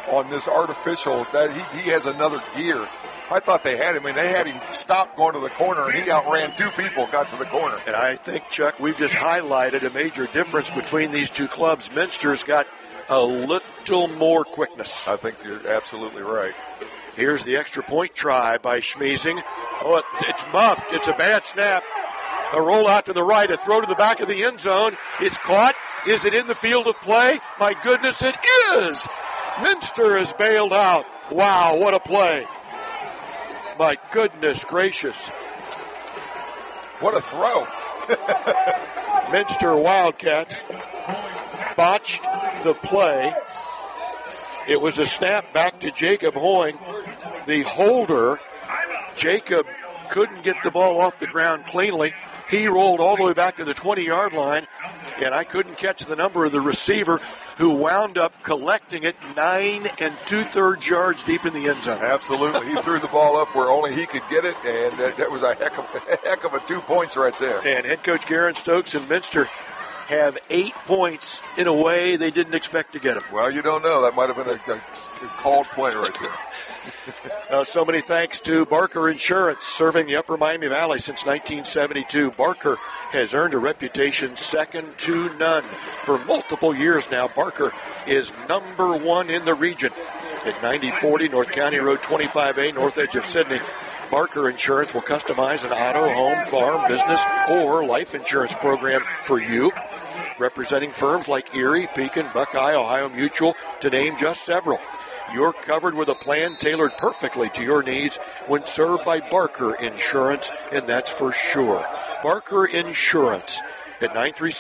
on this artificial, that he has another gear. I thought they had him, and they had him stop going to the corner, and he outran two people, got to the corner. And I think, Chuck, we've just highlighted a major difference between these two clubs. Minster's got a little more quickness. I think you're absolutely right. Here's the extra point try by Schmiesing. Oh, it's muffed. It's a bad snap. A roll out to the right, a throw to the back of the end zone. It's caught. Is it in the field of play? My goodness, it is. Minster is bailed out. Wow, what a play. My goodness gracious. What a throw. Minster Wildcats botched the play. It was a snap back to Jacob Hoying. The holder, Jacob, couldn't get the ball off the ground cleanly. He rolled all the way back to the 20-yard line, and I couldn't catch the number of the receiver, who wound up collecting it 9 2/3 yards deep in the end zone. Absolutely. He threw the ball up where only he could get it, and that was a heck of a 2 points right there. And head coach Garen Stokes and Minster have 8 points in a way they didn't expect to get them. Well, you don't know. That might have been a called play right there. So many thanks to Barker Insurance, serving the Upper Miami Valley since 1972. Barker has earned a reputation second to none for multiple years now. Barker is number one in the region. At 9040 North County Road 25A, north edge of Sydney, Barker Insurance will customize an auto, home, farm, business, or life insurance program for you, representing firms like Erie, Pekin, Buckeye, Ohio Mutual, to name just several. You're covered with a plan tailored perfectly to your needs when served by Barker Insurance, and that's for sure. Barker Insurance at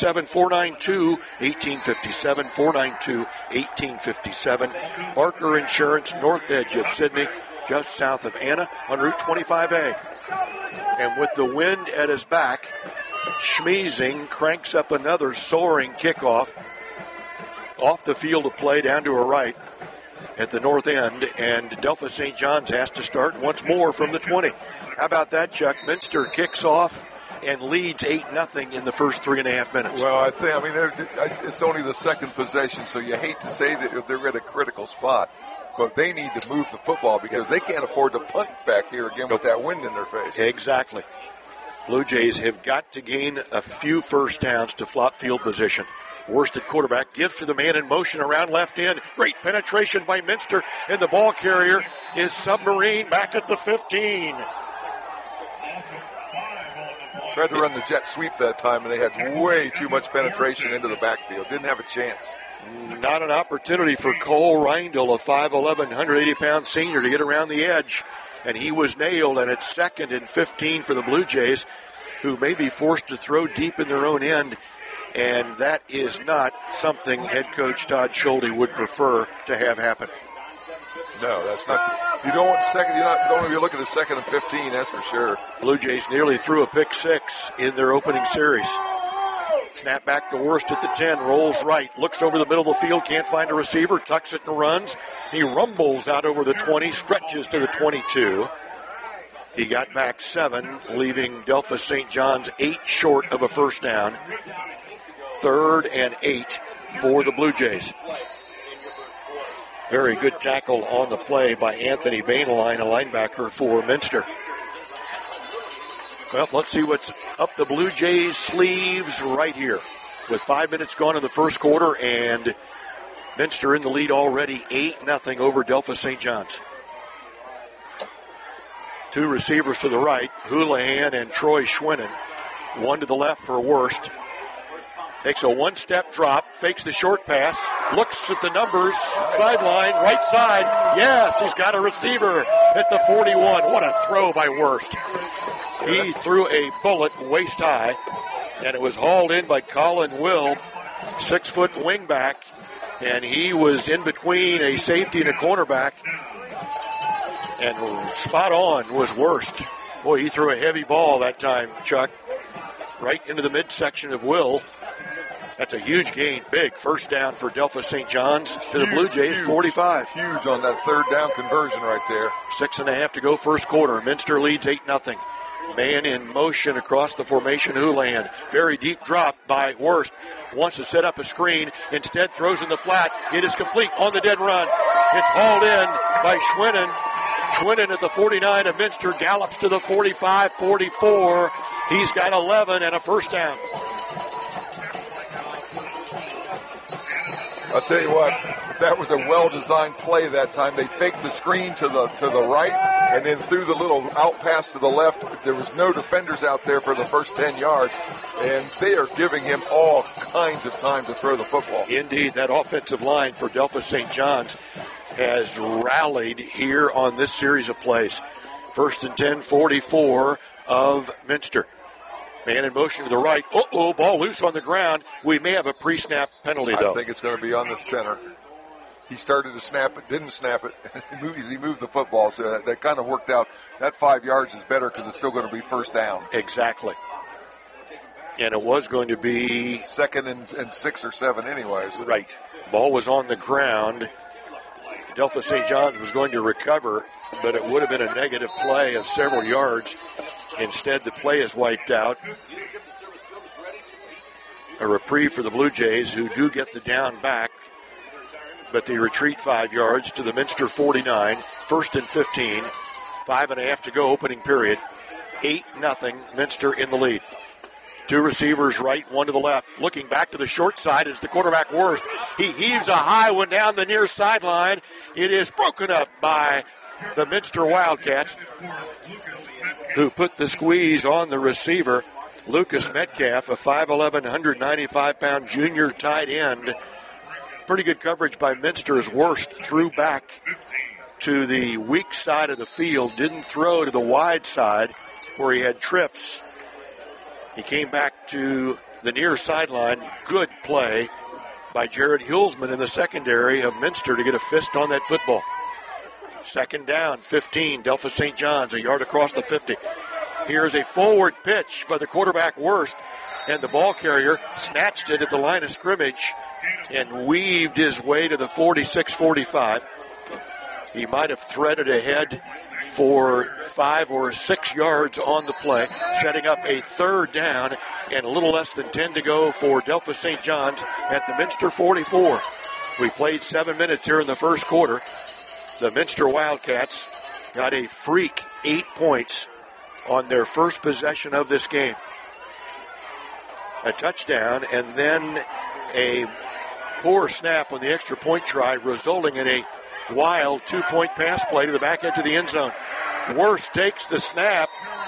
937-492-1857, 492-1857. Barker Insurance, north edge of Sydney, just south of Anna on Route 25A. And with the wind at his back, Schmiesing cranks up another soaring kickoff off the field of play down to her right at the north end, and Delphos St. John's has to start once more from the 20. How about that, Chuck? Minster kicks off and leads 8-0 in the first 3.5 minutes. Well, it's only the second possession, so you hate to say that they're at a critical spot, but they need to move the football because they can't afford to punt back here again with that wind in their face. Exactly. Blue Jays have got to gain a few first downs to flop field position. Worst at quarterback gives to the man in motion around left end. Great penetration by Minster, and the ball carrier is Submarine back at the 15. Tried to run the jet sweep that time, and they had way too much penetration into the backfield. Didn't have a chance. Not an opportunity for Cole Reindl, a 5'11", 180-pound senior, to get around the edge. And he was nailed, and it's 2nd and 15 for the Blue Jays, who may be forced to throw deep in their own end. And that is not something head coach Todd Schulte would prefer to have happen. No, that's not. You don't want second. You don't want to be looking at 2nd and 15. That's for sure. Blue Jays nearly threw a pick six in their opening series. Snap back to Worst at the 10. Rolls right. Looks over the middle of the field. Can't find a receiver. Tucks it and runs. He rumbles out over the 20. Stretches to the 22. He got back 7, leaving Delphos St. John's 8 short of a first down. 3rd and 8 for the Blue Jays. Very good tackle on the play by Anthony Bainline, a linebacker for Minster. Well, let's see what's up the Blue Jays' sleeves right here. With 5 minutes gone in the first quarter, and Minster in the lead already, 8-0 over Delphos St. John's. 2 receivers to the right, Houlihan and Troy Schwinnen. 1 to the left for Worst. Takes a 1-step drop, fakes the short pass, looks at the numbers, sideline, right side. Yes, he's got a receiver at the 41. What a throw by Worst. He threw a bullet waist high, and it was hauled in by Colin Will, 6-foot wingback, and he was in between a safety and a cornerback, and spot on was Worst. Boy, he threw a heavy ball that time, Chuck, right into the midsection of Will. That's a huge gain. Big first down for Delphos St. John's to the Blue Jays, 45. Huge on that 3rd down conversion right there. 6.5 to go first quarter. Minster leads 8-0. Man in motion across the formation. Houlihan. Very deep drop by Worst. Wants to set up a screen. Instead throws in the flat. It is complete on the dead run. It's hauled in by Schwinnen. Schwinnen at the 49 of Minster gallops to the 45-44. He's got 11 and a first down. I'll tell you what, that was a well-designed play that time. They faked the screen to the right and then threw the little out pass to the left. There was no defenders out there for the first 10 yards, and they are giving him all kinds of time to throw the football. Indeed, that offensive line for Delphos St. John's has rallied here on this series of plays. First and 10, 44 of Minster. Man in motion to the right. Ball loose on the ground. We may have a pre-snap penalty, though. I think it's going to be on the center. He started to snap it, didn't snap it. He moved the football, so that kind of worked out. That 5 yards is better because it's still going to be first down. Exactly. And it was going to be... second and 6 or 7 anyways. Right. Ball was on the ground. Delphos St. John's was going to recover, but it would have been a negative play of several yards. Instead, the play is wiped out. A reprieve for the Blue Jays, who do get the down back, but they retreat 5 yards to the Minster 49. First and 15. 5.5 to go, opening period. 8-0, Minster in the lead. Two receivers right, one to the left. Looking back to the short side is the quarterback Worst. He heaves a high one down the near sideline. It is broken up by the Minster Wildcats, who put the squeeze on the receiver, Lucas Metcalf, a 5'11", 195-pound junior tight end. Pretty good coverage by Minster as Worst threw back to the weak side of the field, didn't throw to the wide side where he had trips. He came back to the near sideline. Good play by Jared Hulsman in the secondary of Minster to get a fist on that football. Second down, 15, Delphos St. John's, a yard across the 50. Here's a forward pitch by the quarterback Worst, and the ball carrier snatched it at the line of scrimmage and weaved his way to the 46-45. He might have threaded ahead for 5 or 6 yards on the play, setting up a third down and a little less than 10 to go for Delphos St. John's at the Minster 44. We played 7 minutes here in the first quarter. The Minster Wildcats got a freak 8 points on their first possession of this game. A touchdown and then a poor snap on the extra point try, resulting in a wild 2-point pass play to the back edge of the end zone. Worst takes the snap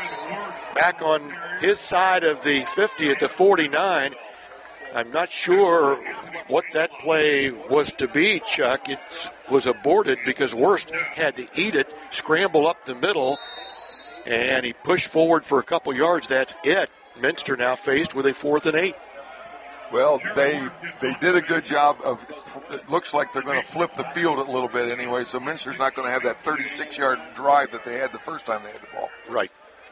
back on his side of the 50 at the 49. I'm not sure what that play was to be, Chuck. It was aborted because Worst had to eat it, scramble up the middle, and he pushed forward for a couple yards. That's it. Minster now faced with a 4th and 8. Well, they did a good job of, it looks like they're going to flip the field a little bit anyway, so Minster's not going to have that 36-yard drive that they had the first time they had the ball. Right.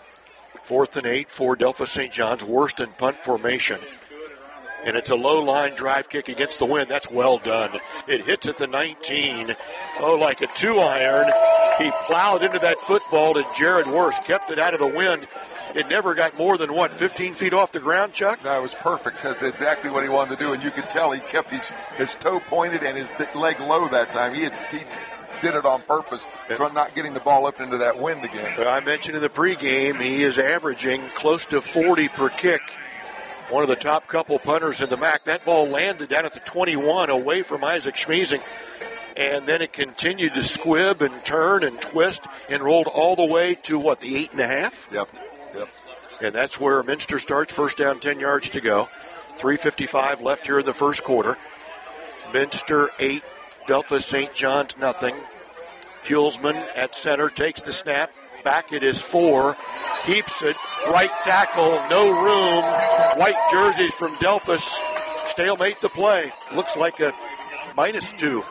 4th and 8 for Delphos St. John's, Worst in punt formation. And it's a low-line drive kick against the wind. That's well done. It hits at the 19. Oh, like a 2-iron. He plowed into that football to Jared Worst, kept it out of the wind. It never got more than, 15 feet off the ground, Chuck? No, it was perfect. That's exactly what he wanted to do, and you could tell he kept his toe pointed and his leg low that time. He did it on purpose, from not getting the ball up into that wind again. I mentioned in the pregame he is averaging close to 40 per kick. One of the top couple punters in the MAC. That ball landed down at the 21 away from Isaac Schmeezing. And then it continued to squib and turn and twist and rolled all the way to, the 8.5? Yep. And that's where Minster starts. First down, 10 yards to go. 3:55 left here in the first quarter. Minster 8, Delphos St. John's nothing. Hulsman at center takes the snap. Back it is 4. Keeps it. Right tackle. No room. White jerseys from Delphos. Stalemate the play. Looks like a -2.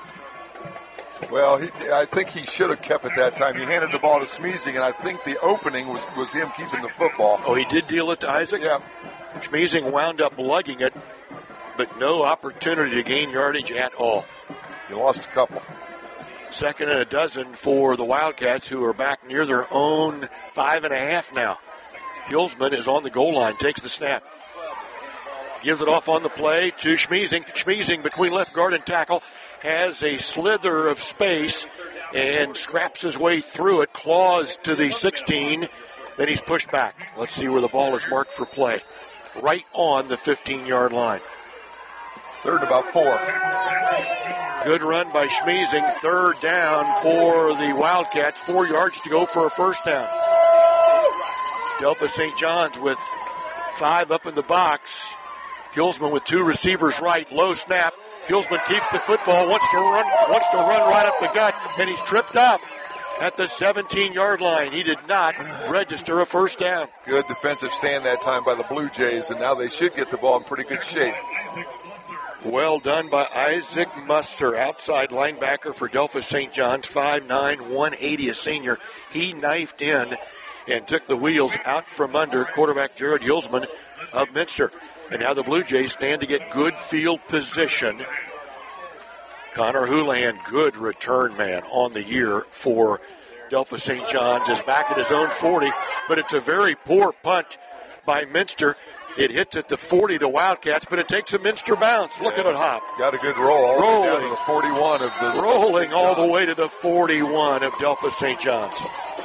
Well, I think he should have kept it that time. He handed the ball to Schmeezing, and I think the opening was him keeping the football. Oh, he did deal it to Isaac? Yeah. Schmeezing wound up lugging it, but no opportunity to gain yardage at all. He lost a couple. Second and a dozen for the Wildcats, who are back near their own 5.5 now. Hulsman is on the goal line, takes the snap. Gives it off on the play to Schmiesing. Schmiesing between left guard and tackle has a slither of space and scraps his way through it, claws to the 16. Then he's pushed back. Let's see where the ball is marked for play. Right on the 15-yard line. Third and about 4. Good run by Schmiesing. Third down for the Wildcats. 4 yards to go for a first down. Delphos St. John's with 5 up in the box. Hulsman with 2 receivers right. Low snap. Hulsman keeps the football, wants to run right up the gut, and he's tripped up at the 17-yard line. He did not register a first down. Good defensive stand that time by the Blue Jays, and now they should get the ball in pretty good shape. Well done by Isaac Musser, outside linebacker for Delphos St. John's, 5'9", 180, a senior. He knifed in and took the wheels out from under quarterback Jared Hulsman of Minster. And now the Blue Jays stand to get good field position. Connor Houlihan, good return man on the year for Delphos St. John's, is back at his own 40, but it's a very poor punt by Minster. It hits at the 40, the Wildcats, but it takes a Minster bounce. Look at it hop. Got a good roll. Rolling. Down to the 41 of the... Rolling all the way to the 41 of Delphos St. John's.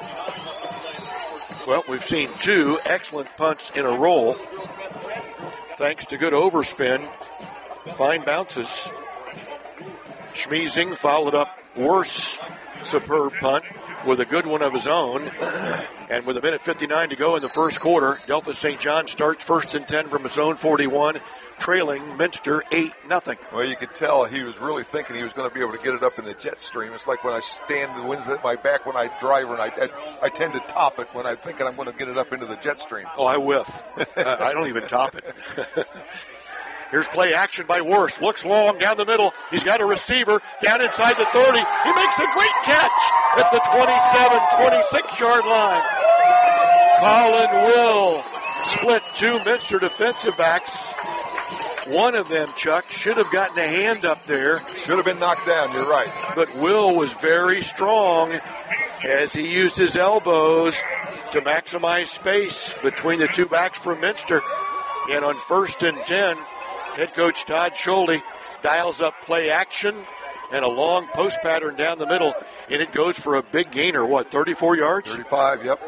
Well, we've seen 2 excellent punts in a row. Thanks to good overspin, fine bounces. Schmiesing followed up worse superb punt with a good one of his own. And with 1:59 to go in the first quarter, Delphos St. John starts 1st and 10 from its own 41, trailing Minster 8-0. Well, you could tell he was really thinking he was going to be able to get it up in the jet stream. It's like when I stand, the wind's at my back when I drive, and I tend to top it when I'm thinking I'm going to get it up into the jet stream. Oh, I whiff. I don't even top it. Here's play action by Worst. Looks long down the middle. He's got a receiver down inside the 30. He makes a great catch at the 27, 26-yard line. Colin Will split 2 Minster defensive backs. One of them, Chuck, should have gotten a hand up there. Should have been knocked down, you're right. But Will was very strong as he used his elbows to maximize space between the 2 backs from Minster. And on 1st and 10, head coach Todd Schulte dials up play action and a long post pattern down the middle, and it goes for a big gainer, 34 yards? 35, yep.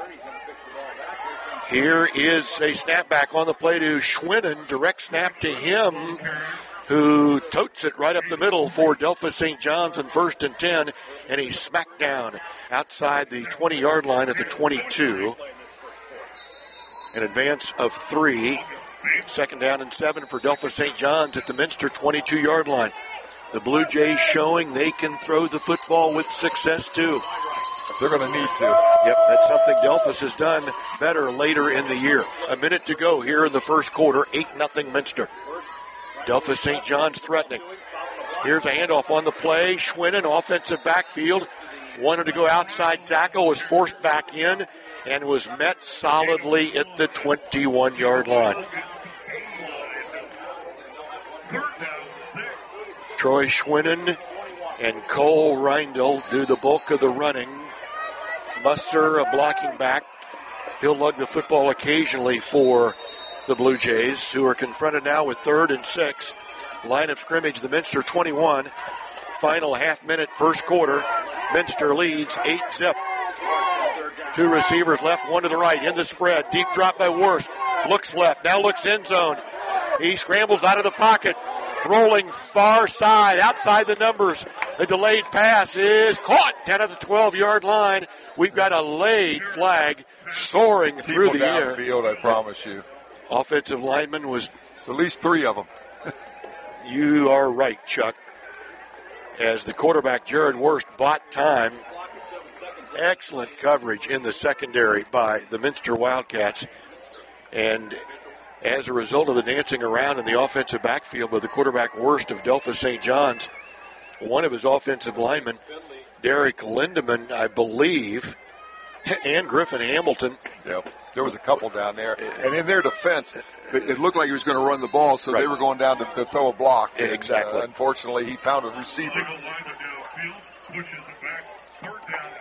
Here is a snapback on the play to Schwinnen, direct snap to him, who totes it right up the middle for Delphos St. John's on 1st and 10, and he's smacked down outside the 20-yard line at the 22. An advance of 3. 2nd down and 7 for Delphos St. John's at the Minster 22-yard line. The Blue Jays showing they can throw the football with success, too. They're going to need to. Yep, that's something Delphos has done better later in the year. A minute to go here in the first quarter, 8-0 Minster. Delphos St. John's threatening. Here's a handoff on the play. Schwinnen, offensive backfield, wanted to go outside tackle, was forced back in, and was met solidly at the 21-yard line. Troy Schwinnen and Cole Reindl do the bulk of the running. Musser, a blocking back. He'll lug the football occasionally for the Blue Jays, who are confronted now with 3rd and 6. Line of scrimmage, the Minster 21. Final half-minute first quarter. Minster leads 8-0. 2 receivers left, 1 to the right. In the spread. Deep drop by Worst. Looks left. Now looks end zone. He scrambles out of the pocket. Rolling far side. Outside the numbers. A delayed pass is caught down at the 12-yard line. We've got a laid flag soaring through the air. Downfield, I promise you. Offensive lineman was... At least 3 of them. You are right, Chuck. As the quarterback, Jared Worst, bought time. Excellent coverage in the secondary by the Minster Wildcats. And as a result of the dancing around in the offensive backfield with the quarterback Worst of Delphos St. John's, one of his offensive linemen, Derek Lindemann, I believe, and Griffin Hamilton. Yep. There was a couple down there. And in their defense, it looked like he was going to run the ball, so they were going down to throw a block. And, unfortunately, he found a receiver.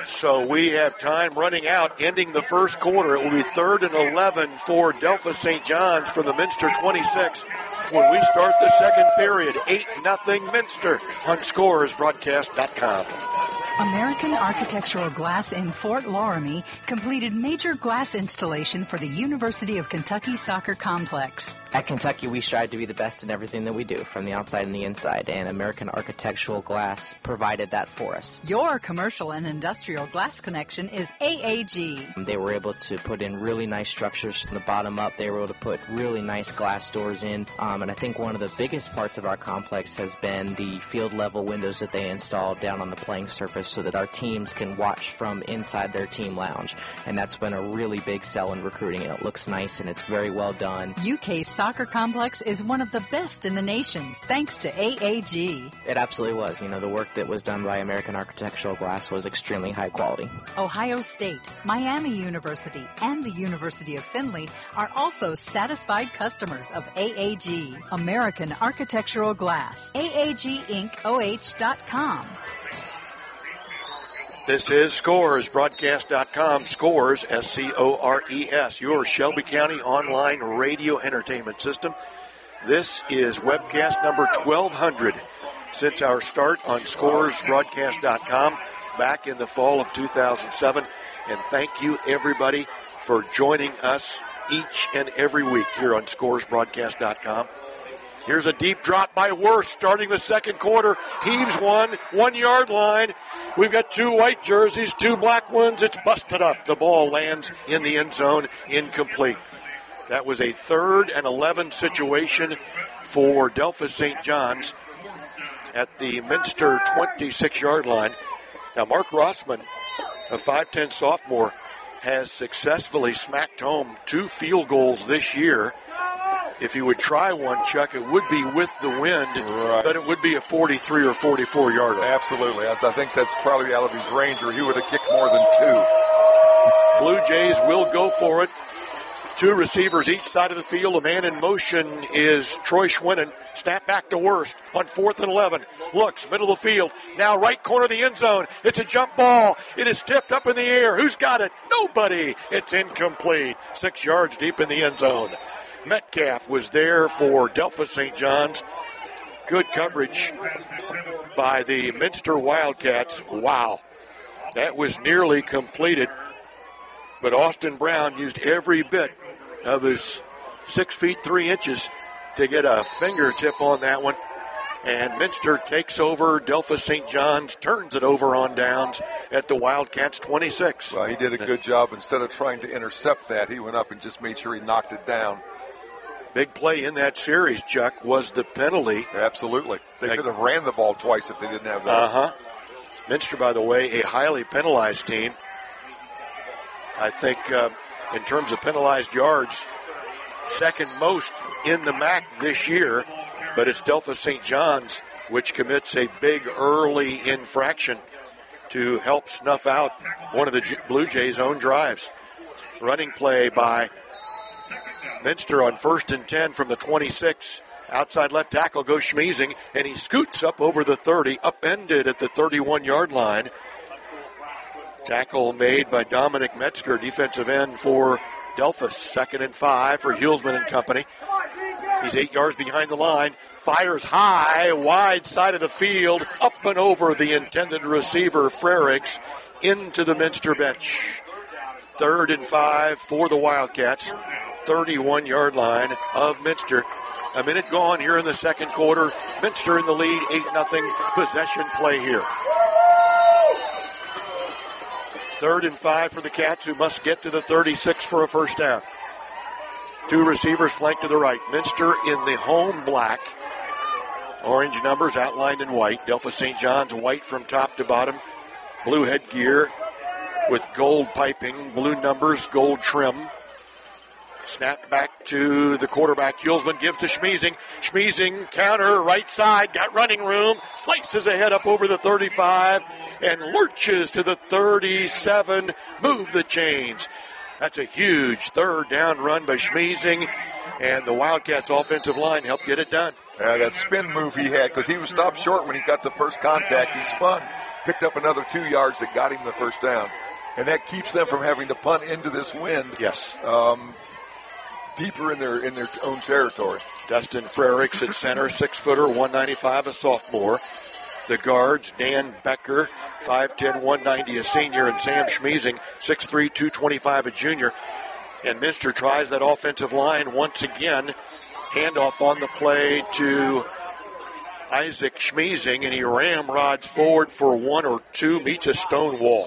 So we have time running out, ending the first quarter. It will be 3rd and 11 for Delphos St. John's from the Minster 26 when we start the second period. 8-0 Minster on ScoresBroadcast.com. American Architectural Glass in Fort Loramie completed major glass installation for the University of Kentucky Soccer Complex. At Kentucky, we strive to be the best in everything that we do, from the outside and the inside, and American Architectural Glass provided that for us. Your commercial and industrial glass connection is AAG. They were able to put in really nice structures from the bottom up. They were able to put really nice glass doors in, and I think one of the biggest parts of our complex has been the field-level windows that they installed down on the playing surface so that our teams can watch from inside their team lounge, and that's been a really big sell in recruiting, and it looks nice and it's very well done. UK Soccer Complex is one of the best in the nation, thanks to AAG. It absolutely was. You know, the work that was done by American Architectural Glass was extremely high quality. Ohio State, Miami University, and the University of Findlay are also satisfied customers of AAG, American Architectural Glass. AAGIncOH.com. This is ScoresBroadcast.com. Scores, S-C-O-R-E-S, your Shelby County online radio entertainment system. This is webcast number 1200 since our start on ScoresBroadcast.com back in the fall of 2007. And thank you, everybody, for joining us each and every week here on ScoresBroadcast.com. Here's a deep drop by Worth starting the second quarter. Heaves 1 yard line. We've got 2 white jerseys, 2 black ones. It's busted up. The ball lands in the end zone, incomplete. That was a 3rd and 11 situation for Delphos St. John's at the Minster 26-yard line. Now, Mark Rossman, a 5'10 sophomore, has successfully smacked home 2 field goals this year. If he would try one, Chuck, it would be with the wind, right, but it would be a 43 or 44-yarder. Absolutely. I think that's probably out of his range, or he would have kicked more than 2. Blue Jays will go for it. 2 receivers each side of the field. A man in motion is Troy Schwinnen. Snap back to Worst on 4th and 11. Looks, middle of the field. Now right corner of the end zone. It's a jump ball. It is tipped up in the air. Who's got it? Nobody. It's incomplete. 6 yards deep in the end zone. Metcalf was there for Delphos St. John's. Good coverage by the Minster Wildcats. Wow. That was nearly completed. But Austin Brown used every bit of his 6 feet 3 inches to get a fingertip on that one. And Minster takes over. Delphos St. John's turns it over on downs at the Wildcats 26. Well, he did a good job. Instead of trying to intercept that, he went up and just made sure he knocked it down. Big play in that series, Chuck, was the penalty. Absolutely. They could have ran the ball twice if they didn't have that. Minster, by the way, a highly penalized team. I think in terms of penalized yards, second most in the MAC this year, but it's Delphos St. John's which commits a big early infraction to help snuff out one of the Blue Jays' own drives. Running play by Minster on 1st and 10 from the 26. Outside left tackle goes Schmiesing, and he scoots up over the 30, upended at the 31-yard line. Tackle made by Dominic Metzger, defensive end for Delphos. 2nd and 5 for Hulsman and company. He's 8 yards behind the line. Fires high, wide side of the field, up and over the intended receiver, Frerichs, into the Minster bench. 3rd and 5 for the Wildcats. 31-yard line of Minster. A minute gone here in the second quarter. Minster in the lead, 8-0 possession play here. 3rd and 5 for the Cats, who must get to the 36 for a first down. 2 receivers flanked to the right. Minster in the home black. Orange numbers outlined in white. Delphos St. John's white from top to bottom. Blue headgear with gold piping. Blue numbers, gold trim. Snap back to the quarterback. Hulsman gives to Schmiesing. Schmiesing, counter, right side, got running room. Slices ahead up over the 35 and lurches to the 37. Move the chains. That's a huge 3rd down run by Schmiesing. and the Wildcats offensive line helped get it done. That spin move he had, because he was stopped short when he got the first contact. He spun, picked up another 2 yards that got him the first down. And that keeps them from having to punt into this wind. Yes. Deeper in their own territory. Dustin Frericks at center, 6-footer, 195, a sophomore. The guards, Dan Becker, 5'10", 190, a senior, and Sam Schmeezing, 6'3", 225, a junior. And Minster tries that offensive line once again. Handoff on the play to Isaac Schmeezing, and he ramrods forward for 1 or 2, meets a stone wall.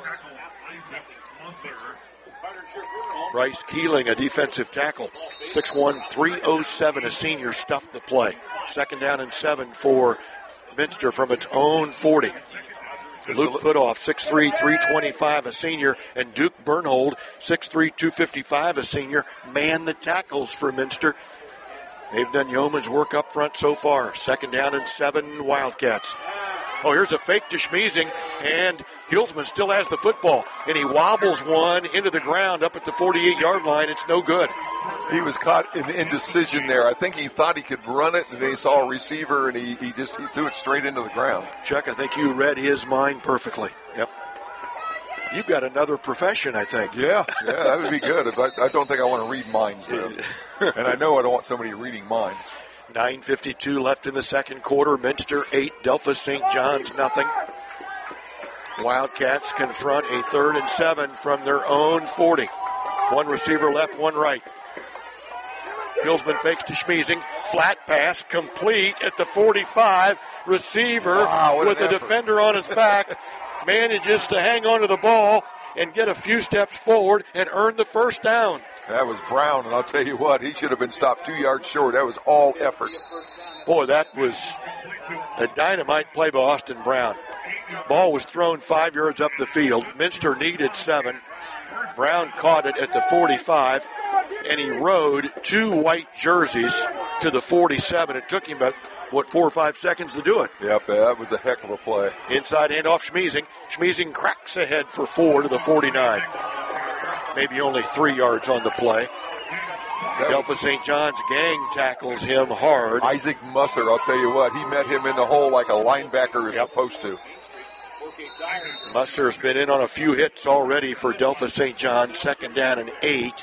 Bryce Keeling, a defensive tackle, 6'1", 307, a senior, stuffed the play. 2nd down and 7 for Minster from its own 40. Luke Putoff, 6'3", 325, a senior, and Duke Bernhold, 6'3", 255, a senior, man the tackles for Minster. They've done yeoman's work up front so far. 2nd down and 7, Wildcats. Oh, here's a fake to Schmeezing, and Hulsman still has the football, and he wobbles one into the ground up at the 48-yard line. It's no good. He was caught in indecision there. I think he thought he could run it, and then he saw a receiver, and he threw it straight into the ground. Chuck, I think you read his mind perfectly. Yep. You've got another profession, I think. Yeah, that would be good. I don't think I want to read minds, and I know I don't want somebody reading minds. 9:52 left in the second quarter. Minster 8, Delphos St. John's nothing. Wildcats confront a 3rd and 7 from their own 40. One receiver left, one right. Hulsman fakes to Schmeezing. Flat pass, complete at the 45. Receiver with the defender on his back manages to hang on to the ball and get a few steps forward and earn the first down. That was Brown, and I'll tell you what, he should have been stopped 2 yards short. That was all effort. Boy, that was a dynamite play by Austin Brown. Ball was thrown 5 yards up the field. Minster needed 7. Brown caught it at the 45, and he rode 2 white jerseys to the 47. It took him about, 4 or 5 seconds to do it. Yep, that was a heck of a play. Inside handoff, Schmeezing. Schmeezing cracks ahead for 4 to the 49. Maybe only 3 yards on the play. Delphos St. John's gang tackles him hard. Isaac Musser, I'll tell you what, he met him in the hole like a linebacker is supposed to. Musser's been in on a few hits already for Delphos St. John. 2nd down and 8,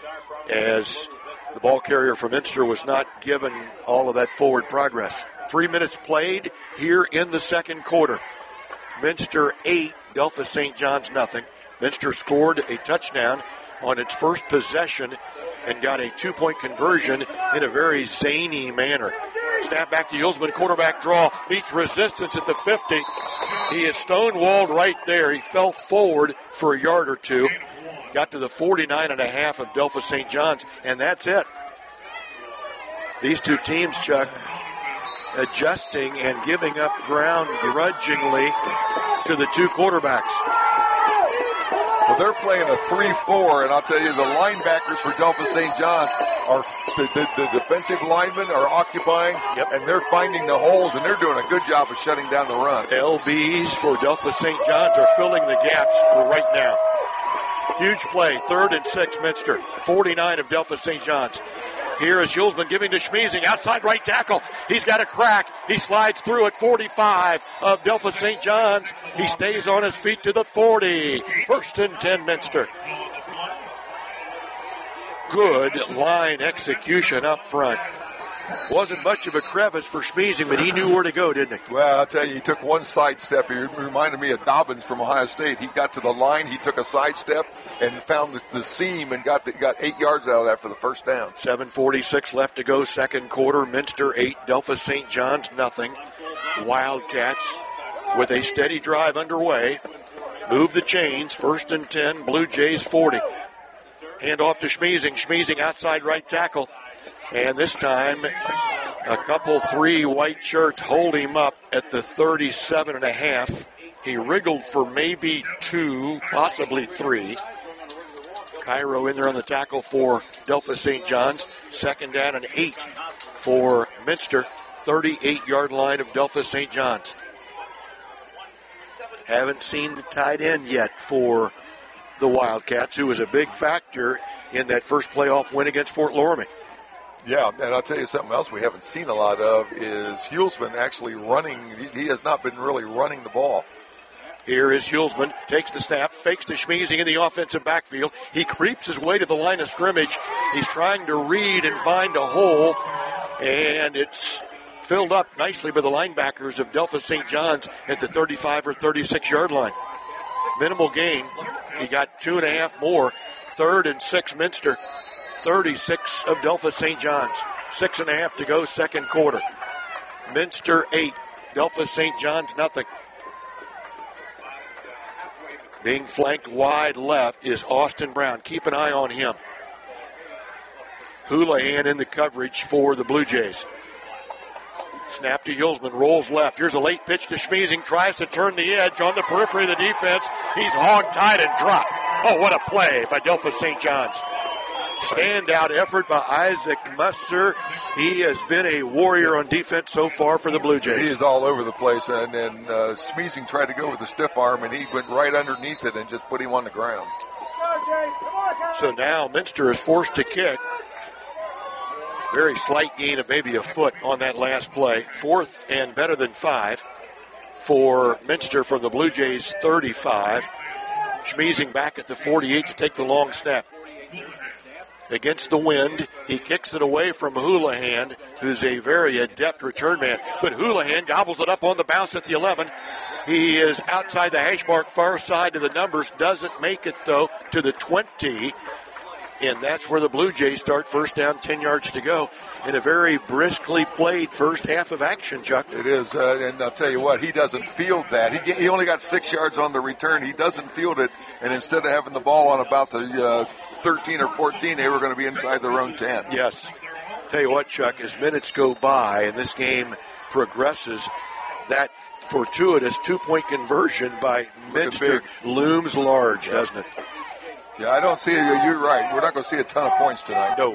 as the ball carrier for Minster was not given all of that forward progress. 3 minutes played here in the second quarter. Minster 8, Delphos St. John's nothing. Minster scored a touchdown on its first possession and got a 2-point conversion in a very zany manner. Snap back to Hulsman, quarterback draw, meets resistance at the 50. He is stonewalled right there. He fell forward for a yard or two. Got to the 49.5 of Delphos St. John's, and that's it. These two teams, Chuck, adjusting and giving up ground grudgingly to the two quarterbacks. Well, they're playing a 3-4, and I'll tell you, the linebackers for Delphos St. John's are the defensive linemen are occupying, and they're finding the holes, and they're doing a good job of shutting down the run. LBs for Delphos St. John's are filling the gaps right now. Huge play, 3rd and 6, Minster, 49 of Delphos St. John's. Here is Hulsman giving to Schmeezing, outside right tackle. He's got a crack. He slides through at 45 of Delphos St. John's. He stays on his feet to the 40. 1st and 10, Minster. Good line execution up front. Wasn't much of a crevice for Schmeezing, but he knew where to go, didn't he? Well, I'll tell you, he took one sidestep. He reminded me of Dobbins from Ohio State. He got to the line, he took a sidestep, and found the seam and got 8 yards out of that for the first down. 7:46 left to go, second quarter. Minster 8, Delphos St. John's nothing. Wildcats with a steady drive underway. Move the chains, 1st and 10, Blue Jays 40. Hand off to Schmeezing. Schmeezing outside right tackle. And this time, a couple 3 white shirts hold him up at the 37.5. He wriggled for maybe 2, possibly 3. Cairo in there on the tackle for Delphos St. John's. 2nd down and 8 for Minster. 38-yard line of Delphos St. John's. Haven't seen the tight end yet for the Wildcats, who was a big factor in that first playoff win against Fort Loramie. Yeah, and I'll tell you something else we haven't seen a lot of is Hulsman actually running. He has not been really running the ball. Here is Hulsman, takes the snap, fakes to Schmeezing in the offensive backfield. He creeps his way to the line of scrimmage. He's trying to read and find a hole, and it's filled up nicely by the linebackers of Delphos St. John's at the 35 or 36-yard line. Minimal gain. He got 2.5 more. 3rd and 6, Minster. 36 of Delphos St. John's. 6.5 to go, second quarter. Minster 8, Delphos St. John's nothing. Being flanked wide left is Austin Brown. Keep an eye on him. Houlihan in the coverage for the Blue Jays. Snap to Hulsman, rolls left. Here's a late pitch to Schmeezing, tries to turn the edge on the periphery of the defense. He's hog-tied and dropped. Oh, what a play by Delphos St. John's. Standout effort by Isaac Musser. He has been a warrior on defense so far for the Blue Jays. He is all over the place, and Schmeezing tried to go with a stiff arm, and he went right underneath it and just put him on the ground. So now Minster is forced to kick. Very slight gain of maybe a foot on that last play. 4th and better than 5 for Minster from the Blue Jays 35. Schmeezing back at the 48 to take the long snap. Against the wind, he kicks it away from Houlihan, who's a very adept return man. But Houlihan gobbles it up on the bounce at the 11. He is outside the hash mark, far side of the numbers. Doesn't make it, though, to the 20. And that's where the Blue Jays start. First down, 10 yards to go. In a very briskly played first half of action, Chuck. It is, and I'll tell you what, he doesn't field that. He only got 6 yards on the return. He doesn't field it, and instead of having the ball on about the 13 or 14, they were going to be inside their own 10. Yes. Tell you what, Chuck, as minutes go by and this game progresses, that fortuitous two-point conversion by Minster looms large, doesn't it? Yeah, I don't see it. You're right. We're not going to see a ton of points tonight. No.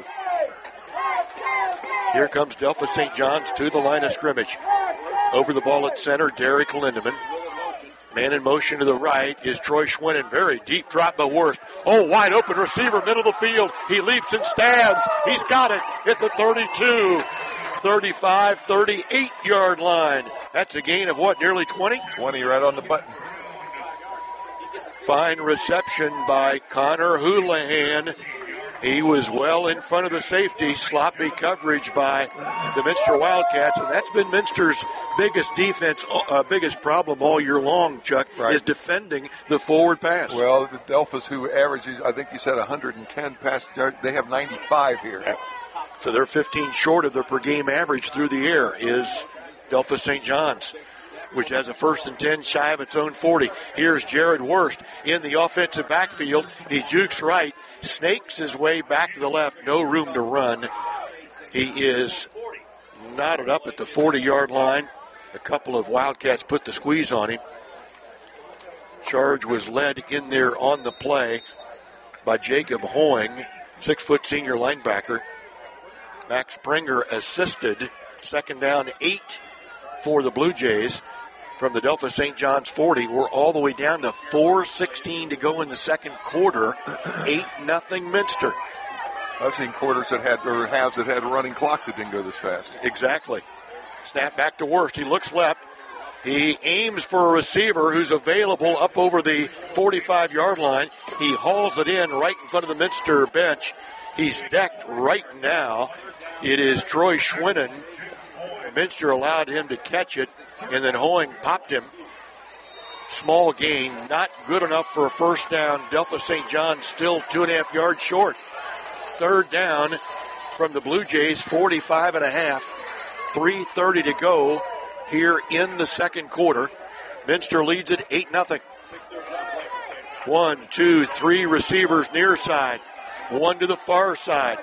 Here comes Delphos St. John's to the line of scrimmage. Over the ball at center, Derek Lindeman. Man in motion to the right is Troy Schwinnen. Very deep drop by Worst. Oh, wide open receiver, middle of the field. He leaps and stabs. He's got it at the 32, 35, 38-yard line. That's a gain of what, nearly 20? 20 right on the button. Fine reception by Connor Houlihan. He was well in front of the safety. Sloppy coverage by the Minster Wildcats, and that's been Minster's biggest defense, biggest problem all year long, Chuck, is defending the forward pass. Well, the Delphos, who averages, I think you said 110 pass yards, they have 95 here. So they're 15 short of their per game average through the air is Delphos St. John's, which has a 1st and 10 shy of its own 40. Here's Jared Worst in the offensive backfield. He jukes right, snakes his way back to the left, no room to run. He is knotted up at the 40-yard line. A couple of Wildcats put the squeeze on him. Charge was led in there on the play by Jacob Hoing, 6-foot senior linebacker. Max Springer assisted. 2nd down, 8 for the Blue Jays. From the Delphos St. John's 40, we're all the way down to 4:16 to go in the second quarter. 8-0 Minster. I've seen quarters that had, or halves that had running clocks that didn't go this fast. Exactly. Snap back to Worst. He looks left. He aims for a receiver who's available up over the 45-yard line. He hauls it in right in front of the Minster bench. He's decked right now. It is Troy Schwinnen. Minster allowed him to catch it, and then Hoing popped him. Small gain, not good enough for a first down. Delphos St. John still 2.5 yards short. 3rd down from the Blue Jays, 45.5. 3:30 to go here in the second quarter. Minster leads it 8-0. 1, 2, 3 receivers near side. One to the far side.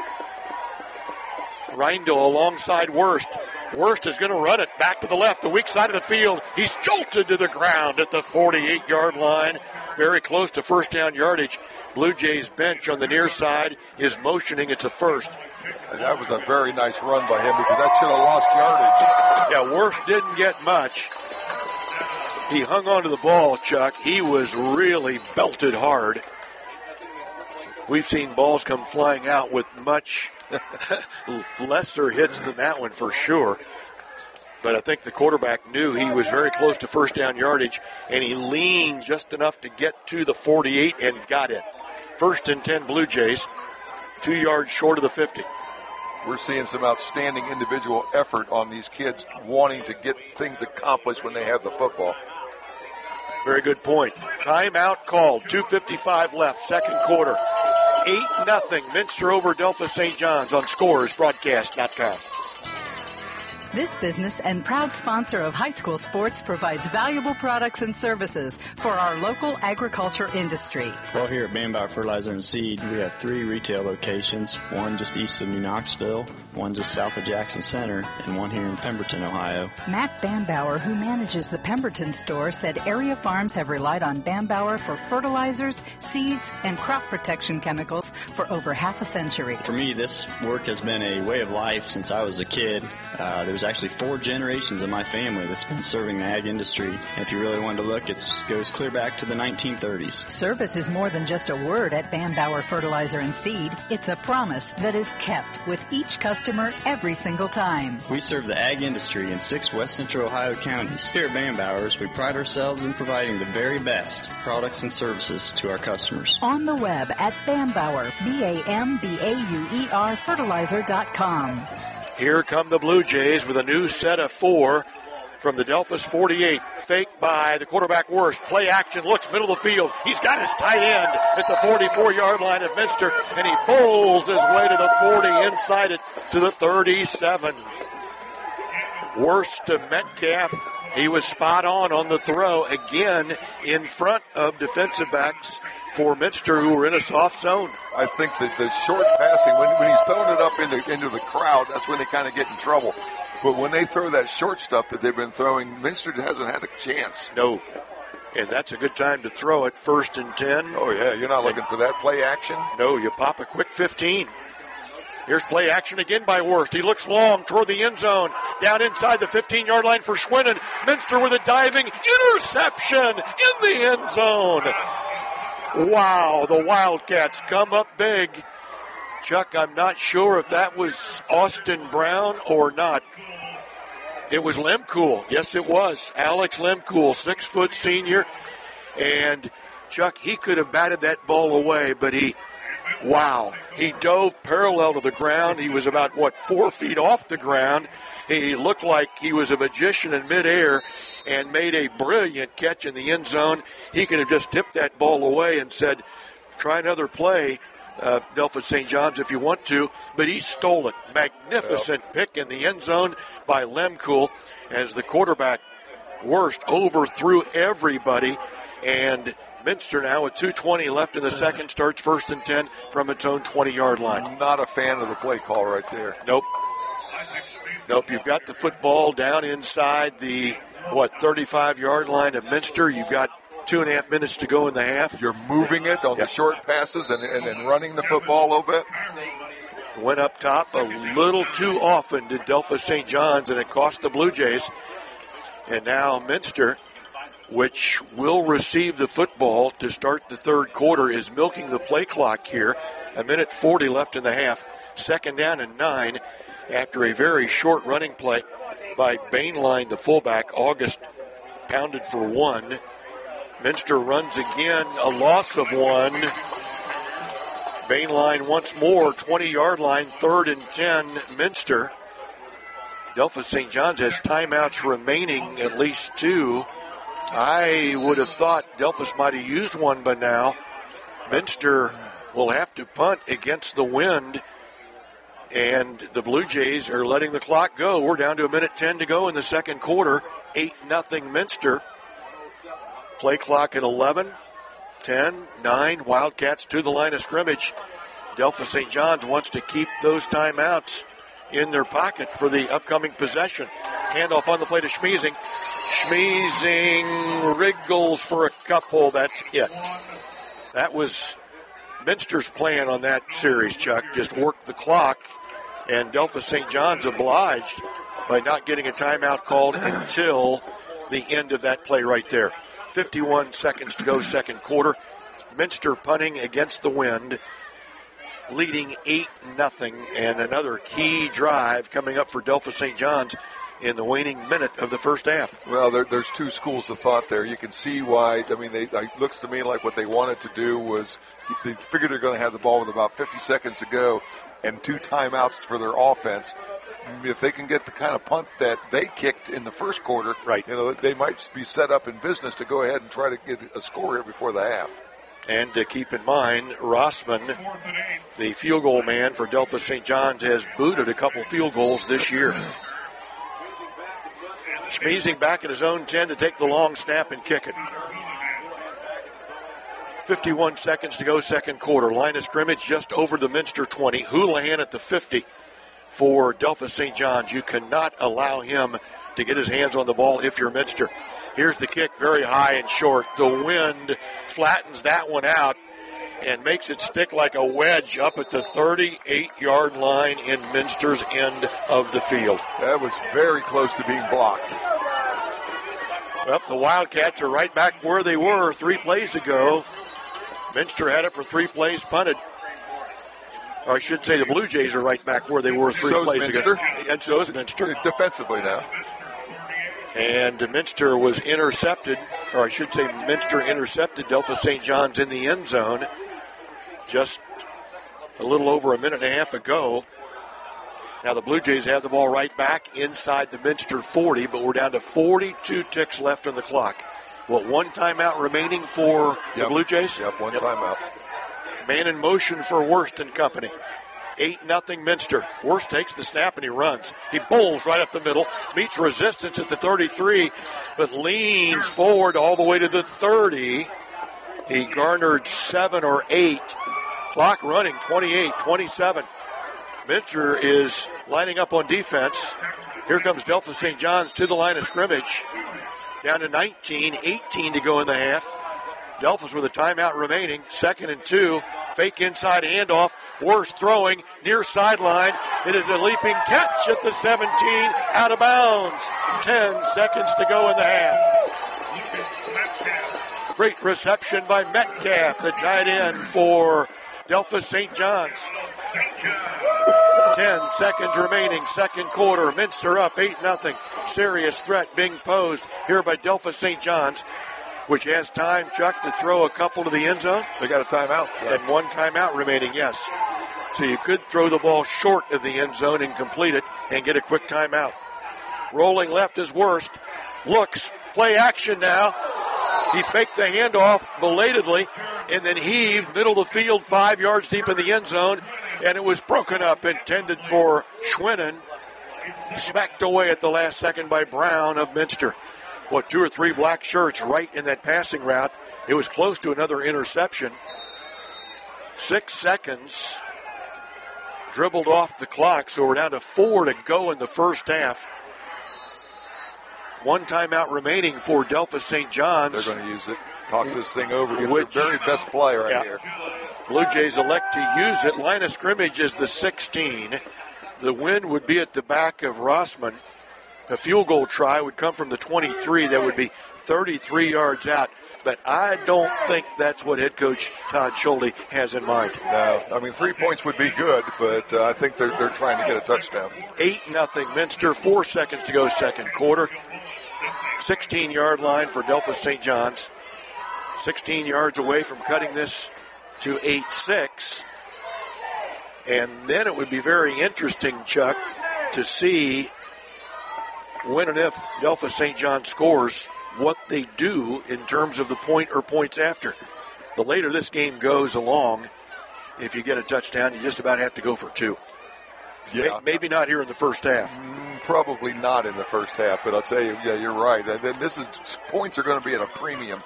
Reindl alongside Worst. Worst is going to run it back to the left, the weak side of the field. He's jolted to the ground at the 48-yard line. Very close to first down yardage. Blue Jays bench on the near side is motioning. It's a first. And that was a very nice run by him because that should have lost yardage. Yeah, Worst didn't get much. He hung onto the ball, Chuck. He was really belted hard. we've seen balls come flying out with much lesser hits than that one for sure. But I think the quarterback knew he was very close to first down yardage, and he leaned just enough to get to the 48 and got it. 1st and 10 Blue Jays, 2 yards short of the 50. We're seeing some outstanding individual effort on these kids wanting to get things accomplished when they have the football. Very good point. Timeout called. 2:55 left, second quarter. 8-0 Minster over Delphos St. John's on ScoresBroadcast.com. This business and proud sponsor of high school sports provides valuable products and services for our local agriculture industry. Well, here at Bambauer Fertilizer and Seed, we have 3 retail locations, one just east of New Knoxville, one just south of Jackson Center, and one here in Pemberton, Ohio. Matt Bambauer, who manages the Pemberton store, said area farms have relied on Bambauer for fertilizers, seeds, and crop protection chemicals for over half a century. For me, this work has been a way of life since I was a kid. There's actually 4 generations of my family that's been serving the ag industry. And if you really want to look, it goes clear back to the 1930s. Service is more than just a word at Bambauer Fertilizer and Seed. It's a promise that is kept with each customer every single time. We serve the ag industry in 6 West Central Ohio counties. Here at Bambauer's, we pride ourselves in providing the very best products and services to our customers. On the web at Bambauer, BAMBAUER fertilizer.com. Here come the Blue Jays with a new set of 4 from the Delphos 48. Fake by the quarterback Worst. Play action, looks middle of the field. He's got his tight end at the 44-yard line of Minster, and he bowls his way to the 40, inside it to the 37. Worst to Metcalf. He was spot on the throw, again in front of defensive backs for Minster, who were in a soft zone. I think that the short passing, when he's throwing it up into the crowd, that's when they kind of get in trouble. But when they throw that short stuff that they've been throwing, Minster hasn't had a chance. No. And that's a good time to throw it, 1st and 10. Oh, yeah, you're not looking for that play action? No, you pop a quick 15. Here's play action again by Worst. He looks long toward the end zone. Down inside the 15-yard line for Schwinnen. Minster with a diving interception in the end zone. Wow, the Wildcats come up big. Chuck, I'm not sure if that was Austin Brown or not. It was Lemcool. Yes, it was. Alex Lemcool, 6-foot senior. And, Chuck, he could have batted that ball away, but he dove parallel to the ground. He was about, 4 feet off the ground. He looked like he was a magician in midair and made a brilliant catch in the end zone. He could have just tipped that ball away and said, try another play, Delphos St. John's, if you want to. But he stole it. Magnificent pick in the end zone by Lemcool as the quarterback Worst overthrew everybody. And Minster now with 2:20 left in the second starts 1st and 10 from its own 20-yard line. Not a fan of the play call right there. Nope, you've got the football down inside the, 35-yard line of Minster. You've got 2.5 minutes to go in the half. You're moving it on the short passes and running the football a little bit. Went up top a little too often to Delphos St. John's, and it cost the Blue Jays. And now Minster, which will receive the football to start the third quarter, is milking the play clock here. 1:40 left in the half. 2nd down and 9 after a very short running play by Bainline, the fullback. August pounded for 1. Minster runs again, a loss of 1. Bainline once more, 20-yard line, 3rd and 10, Minster. Delphos St. John's has timeouts remaining, at least 2. I would have thought Delphos might have used one by now. Minster will have to punt against the wind, and the Blue Jays are letting the clock go. We're down to 1:10 to go in the second quarter. 8-0 Minster. Play clock at 11, 10, 9. Wildcats to the line of scrimmage. Delphos St. John's wants to keep those timeouts in their pocket for the upcoming possession. Handoff on the play to Schmeezing. Schmeezing wriggles for a couple. That's it. That was Minster's plan on that series, Chuck. Just work the clock, and Delphos St. John's obliged by not getting a timeout called until the end of that play right there. 51 seconds to go, second quarter. Minster punting against the wind. leading 8-0, and another key drive coming up for Delphos St. John's in the waning minute of the first half. Well, there's two schools of thought there. You can see why. I mean, it looks to me like what they wanted to do was they figured they're going to have the ball with about 50 seconds to go and 2 timeouts for their offense. If they can get the kind of punt that they kicked in the first quarter, right, they might be set up in business to go ahead and try to get a score here before the half. And to keep in mind, Rossman, the field goal man for Delphos St. John's, has booted a couple field goals this year. Schmeezing back in his own 10 to take the long snap and kick it. 51 seconds to go, second quarter. Line of scrimmage just over the Minster 20. Houlihan at the 50 for Delphos St. John's. You cannot allow him to get his hands on the ball if you're Minster. Here's the kick, very high and short. The wind flattens that one out and makes it stick like a wedge up at the 38-yard line in Minster's end of the field. That was very close to being blocked. Well, the Wildcats are right back where they were 3 plays ago. Minster had it for 3 plays, punted. Or I should say the Blue Jays are right back where they were 3 plays ago. And so is Minster. Defensively now. And Minster was intercepted, or I should say Minster intercepted Delphos St. John's in the end zone just a little over a minute and a half ago. Now the Blue Jays have the ball right back inside the Minster 40, but we're down to 42 ticks left on the clock. Well, 1 timeout remaining for the Blue Jays? Yep, one timeout. Man in motion for Worst and company. 8-0 Minster. Worst takes the snap and he runs. He bowls right up the middle, meets resistance at the 33, but leans forward all the way to the 30. He garnered 7 or 8. Clock running, 28-27. Minster is lining up on defense. Here comes Delphos St. John's to the line of scrimmage. Down to 19, 18 to go in the half. Delphos with a timeout remaining. 2nd and 2. Fake inside handoff. Worst throwing near sideline. It is a leaping catch at the 17. Out of bounds. 10 seconds to go in the half. Great reception by Metcalf, the tight end for Delphos St. John's. 10 seconds remaining, second quarter. Minster up 8-0. Serious threat being posed here by Delphos St. John's, which has time, Chuck, to throw a couple to the end zone. They got a timeout. And 1 timeout remaining, yes. So you could throw the ball short of the end zone and complete it and get a quick timeout. Rolling left is Worst. Looks, play action now. He faked the handoff belatedly and then heaved middle of the field 5 yards deep in the end zone, and it was broken up, intended for Schwinnen. Smacked away at the last second by Brown of Minster. 2 or 3 black shirts right in that passing route. It was close to another interception. 6 seconds dribbled off the clock, so we're down to 4 to go in the first half. 1 timeout remaining for Delphos St. John's. They're going to use it. Talk this thing over. Get their very best play right here. Blue Jays elect to use it. Line of scrimmage is the 16. The wind would be at the back of Rossman. A field goal try would come from the 23. That would be 33 yards out. But I don't think that's what head coach Todd Schulte has in mind. No, I mean 3 points would be good, but I think they're trying to get a touchdown. 8-0 Minster. 4 seconds to go, second quarter. 16-yard line for Delphos St. John's. 16 yards away from cutting this to 8-6. And then it would be very interesting, Chuck, to see when and if Delphos St. John scores, what they do in terms of the point or points after. The later this game goes along, if you get a touchdown, you just about have to go for 2. Yeah. Maybe not here in the first half. Probably not in the first half, but I'll tell you, yeah, you're right. And then points are going to be at a premium.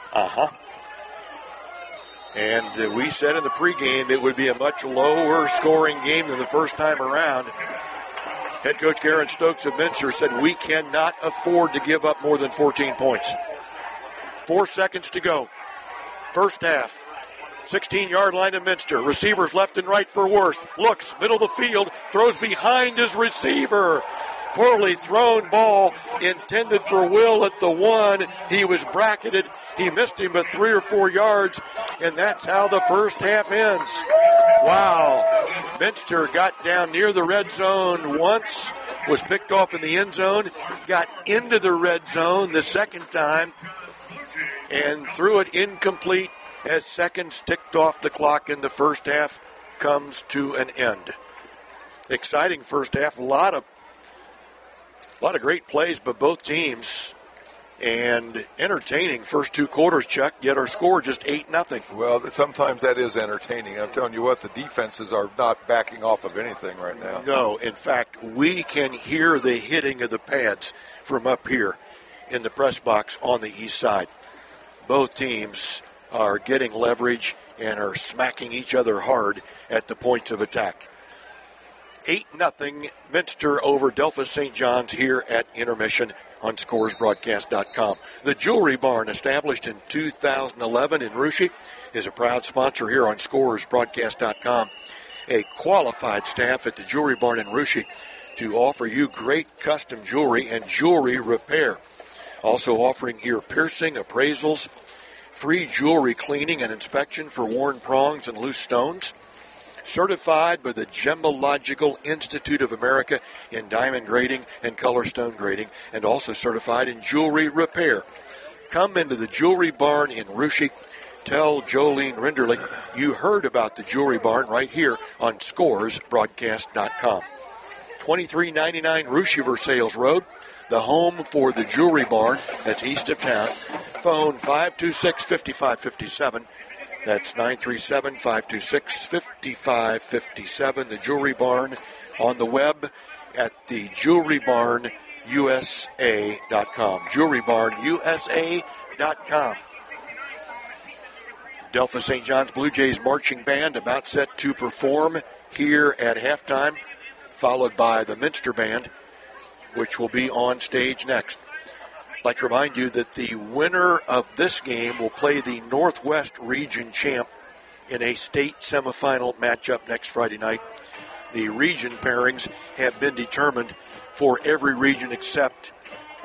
And we said in the pregame it would be a much lower scoring game than the first time around. Head coach Garen Stokes of Minster said we cannot afford to give up more than 14 points. 4 seconds to go. First half. 16-yard line of Minster. Receivers left and right for Worst. Looks, middle of the field, throws behind his receiver. Poorly thrown ball intended for Will at the 1. He was bracketed. He missed him by 3 or 4 yards, and that's how the first half ends. Wow. Minster got down near the red zone once, was picked off in the end zone, got into the red zone the second time, and threw it incomplete as seconds ticked off the clock in the first half comes to an end. Exciting first half, a lot of great plays by both teams, and entertaining first two quarters, Chuck, yet our score just 8-0. Well, sometimes that is entertaining. I'm telling you what, the defenses are not backing off of anything right now. No, in fact, we can hear the hitting of the pads from up here in the press box on the east side. Both teams are getting leverage and are smacking each other hard at the points of attack. 8-0 Minster over Delphos St. John's here at intermission on ScoresBroadcast.com. The Jewelry Barn, established in 2011 in Russia, is a proud sponsor here on ScoresBroadcast.com. A qualified staff at the Jewelry Barn in Russia to offer you great custom jewelry and jewelry repair. Also offering ear piercing, appraisals, free jewelry cleaning and inspection for worn prongs and loose stones. Certified by the Gemological Institute of America in diamond grading and color stone grading, and also certified in jewelry repair. Come into the Jewelry Barn in Russia. Tell Jolene Rinderlich you heard about the Jewelry Barn right here on ScoresBroadcast.com. 2399 Rushiver Sales Road, the home for the Jewelry Barn. That's east of town. Phone 526-5557. That's 937-526-5557. The Jewelry Barn on the web at the JewelryBarnUSA.com. JewelryBarnUSA.com. Delphos St. John's Blue Jays marching band about set to perform here at halftime, followed by the Minster Band, which will be on stage next. I'd like to remind you that the winner of this game will play the Northwest Region champ in a state semifinal matchup next Friday night. The region pairings have been determined for every region except,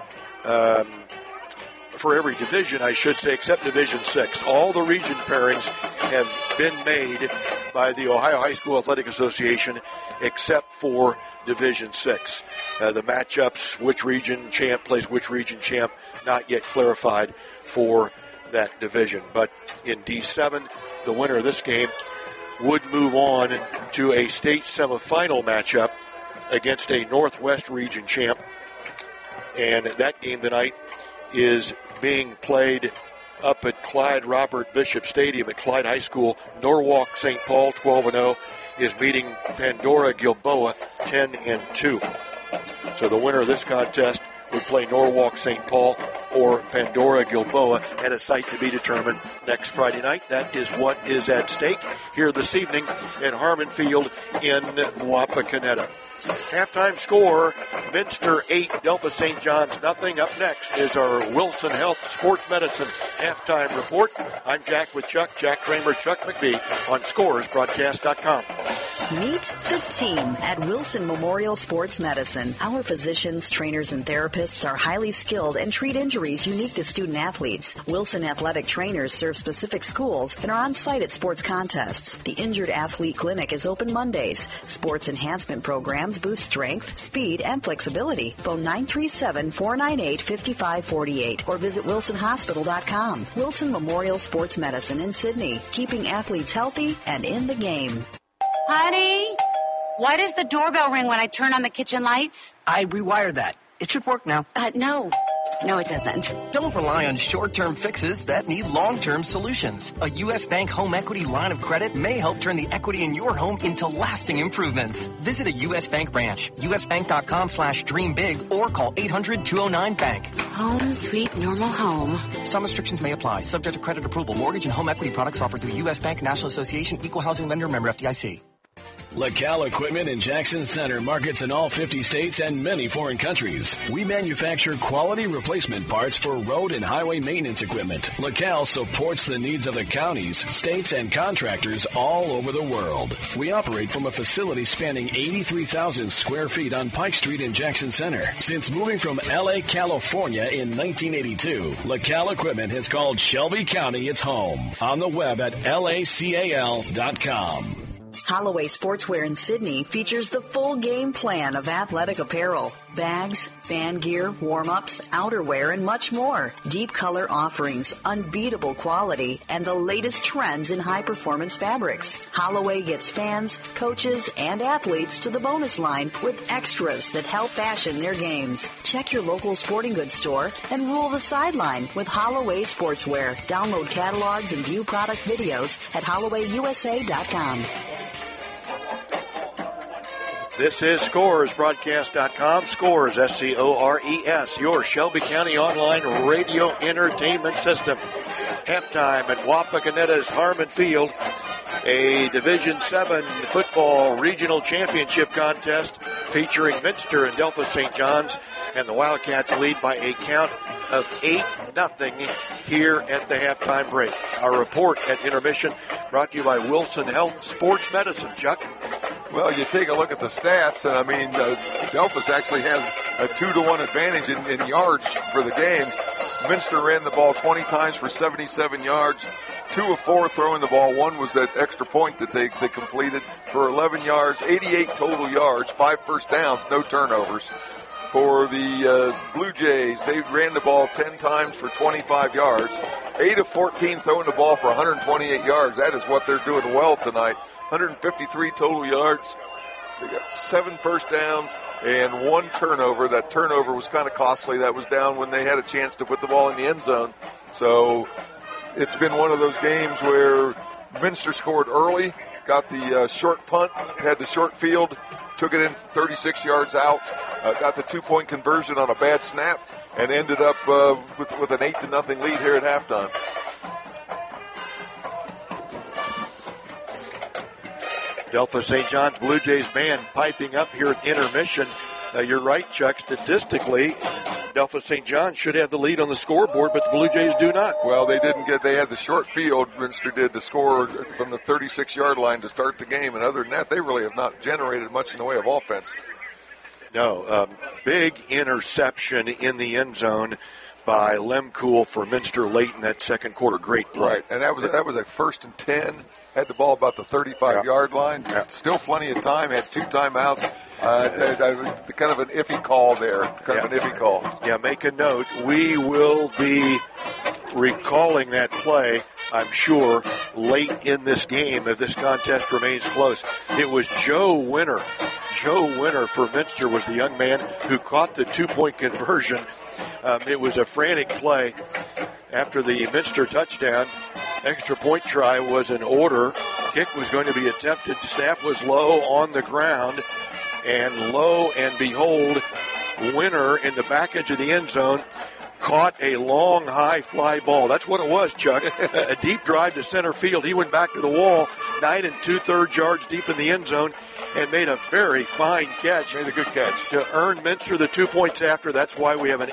for every division, I should say, except Division 6. All the region pairings have been made by the Ohio High School Athletic Association except for Division 6. The matchups, which region champ plays which region champ, not yet clarified for that division. But in D7, the winner of this game would move on to a state semifinal matchup against a Northwest region champ. And that game tonight is being played up at Clyde Robert Bishop Stadium at Clyde High School. Norwalk St. Paul, 12-0, is meeting Pandora Gilboa, 10-2. So the winner of this contest would play Norwalk St. Paul or Pandora Gilboa at a site to be determined next Friday night. That is what is at stake here this evening at Harmon Field in Wapakoneta. Halftime score, Minster 8, Delphos St. John's nothing. Up next is our Wilson Health Sports Medicine halftime report. I'm Jack with Chuck, Jack Kramer, Chuck McBee on ScoresBroadcast.com. Meet the team at Wilson Memorial Sports Medicine. Our physicians, trainers, and therapists are highly skilled and treat injuries unique to student athletes. Wilson athletic trainers serve specific schools and are on site at sports contests. The Injured Athlete Clinic is open Mondays. Sports enhancement programs boost strength, speed, and flexibility. Phone 937-498-5548 or visit wilsonhospital.com. Wilson Memorial Sports Medicine in Sydney, keeping athletes healthy and in the game. Honey, why does the doorbell ring when I turn on the kitchen lights? I rewired that. It should work now. No, it doesn't. Don't rely on short-term fixes that need long-term solutions. A U.S. Bank home equity line of credit may help turn the equity in your home into lasting improvements. Visit a U.S. Bank branch, usbank.com/dreambig, or call 800-209-BANK. Home sweet normal home. Some restrictions may apply, subject to credit approval. Mortgage and home equity products offered through U.S. Bank, National Association, Equal Housing Lender, member FDIC. LaCal Equipment in Jackson Center markets in all 50 states and many foreign countries. We manufacture quality replacement parts for road and highway maintenance equipment. LaCal supports the needs of the counties, states, and contractors all over the world. We operate from a facility spanning 83,000 square feet on Pike Street in Jackson Center. Since moving from L.A., California in 1982, LaCal Equipment has called Shelby County its home. On the web at lacal.com. Holloway Sportswear in Sydney features the full game plan of athletic apparel, bags, fan gear, warm-ups, outerwear, and much more. Deep color offerings, unbeatable quality, and the latest trends in high-performance fabrics. Holloway gets fans, coaches, and athletes to the bonus line with extras that help fashion their games. Check your local sporting goods store and rule the sideline with Holloway Sportswear. Download catalogs and view product videos at HollowayUSA.com. This is ScoresBroadcast.com. Scores, SCORES, your Shelby County online radio entertainment system. Halftime at Wapakoneta's Harmon Field, a Division VII football regional championship contest featuring Minster and Delphos St. John's, and the Wildcats lead by a count of 8-0 here at the halftime break. Our report at intermission brought to you by Wilson Health Sports Medicine. Chuck? Well, you take a look at the stats, and I mean, Delphos actually has a 2-1 advantage in yards for the game. Minster ran the ball 20 times for 77 yards. 2 of 4 throwing the ball. One was that extra point that they completed for 11 yards, 88 total yards, 5 first downs, no turnovers. For the Blue Jays, they ran the ball 10 times for 25 yards. 8 of 14 throwing the ball for 128 yards. That is what they're doing well tonight. 153 total yards. They got 7 first downs and 1 turnover. That turnover was kind of costly. That was down when they had a chance to put the ball in the end zone. So it's been one of those games where Minster scored early, got the short punt, had the short field, took it in 36 yards out, got the 2-point conversion on a bad snap, and ended up with an 8-0 lead here at halftime. Delphos St. John's Blue Jays band piping up here at intermission. You're right, Chuck. Statistically, Delphos St. John's should have the lead on the scoreboard, but the Blue Jays do not. Well, they didn't get. They had the short field. Minster did the score from the 36-yard line to start the game, and other than that, they really have not generated much in the way of offense. No, big interception in the end zone by Lemkool for Minster late in that second quarter. Great play. Right, and that was a 1st and 10. Had the ball about the 35-yard line. Still plenty of time. Had 2 timeouts. Kind of an iffy call there. An iffy call. Yeah, make a note. We will be recalling that play, I'm sure, late in this game if this contest remains close. It was Joe Winter. Joe Winter for Minster was the young man who caught the 2-point conversion. It was a frantic play after the Minster touchdown. Extra point try was in order. Kick was going to be attempted. Snap was low on the ground. And lo and behold, Winter in the back edge of the end zone caught a long, high fly ball. That's what it was, Chuck. A deep drive to center field. He went back to the wall, 9 2/3 yards deep in the end zone, and made a very fine catch. Made a good catch. To earn Minster the 2 points after. That's why we have an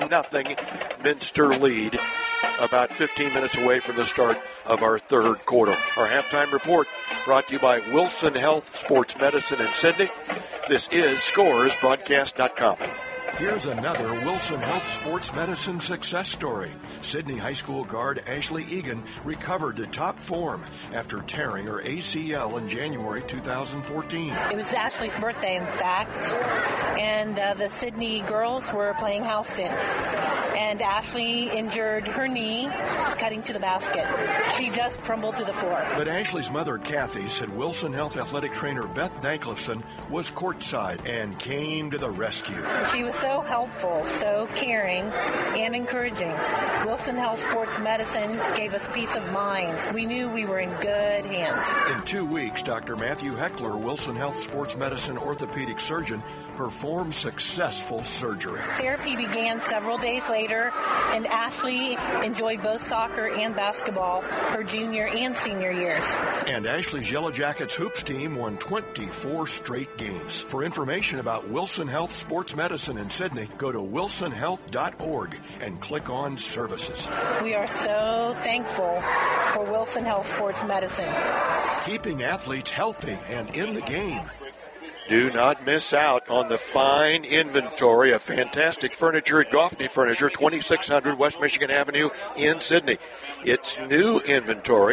8-0 Minster lead, about 15 minutes away from the start of our third quarter. Our halftime report brought to you by Wilson Health Sports Medicine in Sydney. This is ScoresBroadcast.com. Here's another Wilson Health Sports Medicine success story. Sydney High School guard Ashley Egan recovered to top form after tearing her ACL in January 2014. It was Ashley's birthday, in fact, and the Sydney girls were playing Houston. And Ashley injured her knee cutting to the basket. She just crumbled to the floor. But Ashley's mother, Kathy, said Wilson Health athletic trainer Beth Danklefson was courtside and came to the rescue. She was so helpful, so caring, and encouraging. Wilson Health Sports Medicine gave us peace of mind. We knew we were in good hands. In 2 weeks, Dr. Matthew Heckler, Wilson Health Sports Medicine orthopedic surgeon, performed successful surgery. Therapy began several days later, and Ashley enjoyed both soccer and basketball her junior and senior years. And Ashley's Yellow Jackets hoops team won 24 straight games. For information about Wilson Health Sports Medicine in Sydney, go to wilsonhealth.org and click on Services. We are so thankful for Wilson Health Sports Medicine. Keeping athletes healthy and in the game. Do not miss out on the fine inventory of fantastic furniture at Goffney Furniture, 2600 West Michigan Avenue in Sydney. It's new inventory.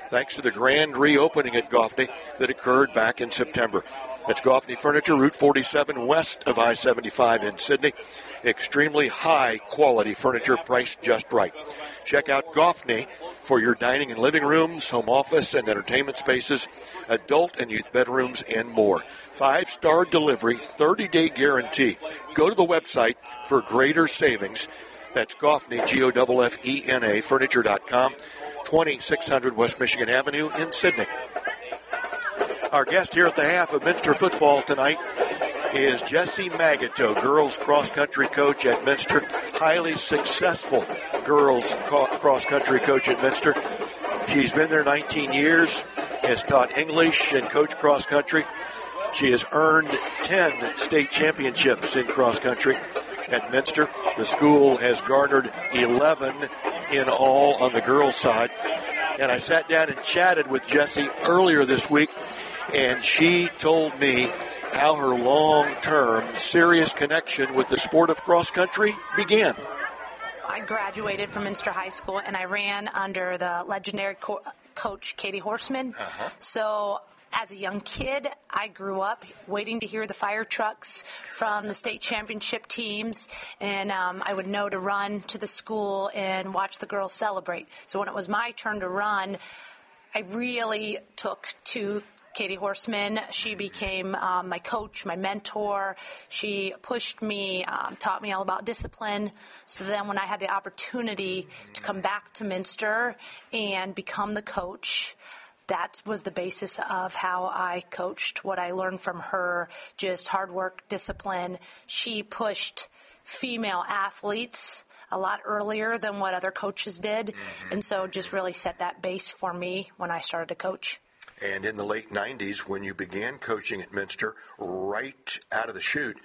thanks to the grand reopening at Goffney that occurred back in September. That's Goffney Furniture, Route 47 west of I-75 in Sydney. Extremely high quality furniture priced just right. Check out Goffney for your dining and living rooms, home office and entertainment spaces, adult and youth bedrooms, and more. 5-star delivery, 30-day guarantee. Go to the website for greater savings. That's Goffney, Goffena, furniture.com, 2600 West Michigan Avenue in Sydney. Our guest here at the half of Minster football tonight is Jessie Magneto, girls cross-country coach at Minster. Highly successful girls cross-country coach at Minster. She's been there 19 years, has taught English and coached cross-country. She has earned 10 state championships in cross-country at Minster. The school has garnered 11 in all on the girls' side. And I sat down and chatted with Jessie earlier this week, and she told me how her long-term serious connection with the sport of cross-country began. I graduated from Minster High School, and I ran under the legendary coach Katie Horseman. So as a young kid, I grew up waiting to hear the fire trucks from the state championship teams, and I would know to run to the school and watch the girls celebrate. So when it was my turn to run, I really took to Katie Horseman. She became my coach, my mentor. She pushed me, taught me all about discipline. So then when I had the opportunity to come back to Minster and become the coach, that was the basis of how I coached, what I learned from her, just hard work, discipline. She pushed female athletes a lot earlier than what other coaches did, and so just really set that base for me when I started to coach. And in the late 90s, when you began coaching at Minster, right out of the chute,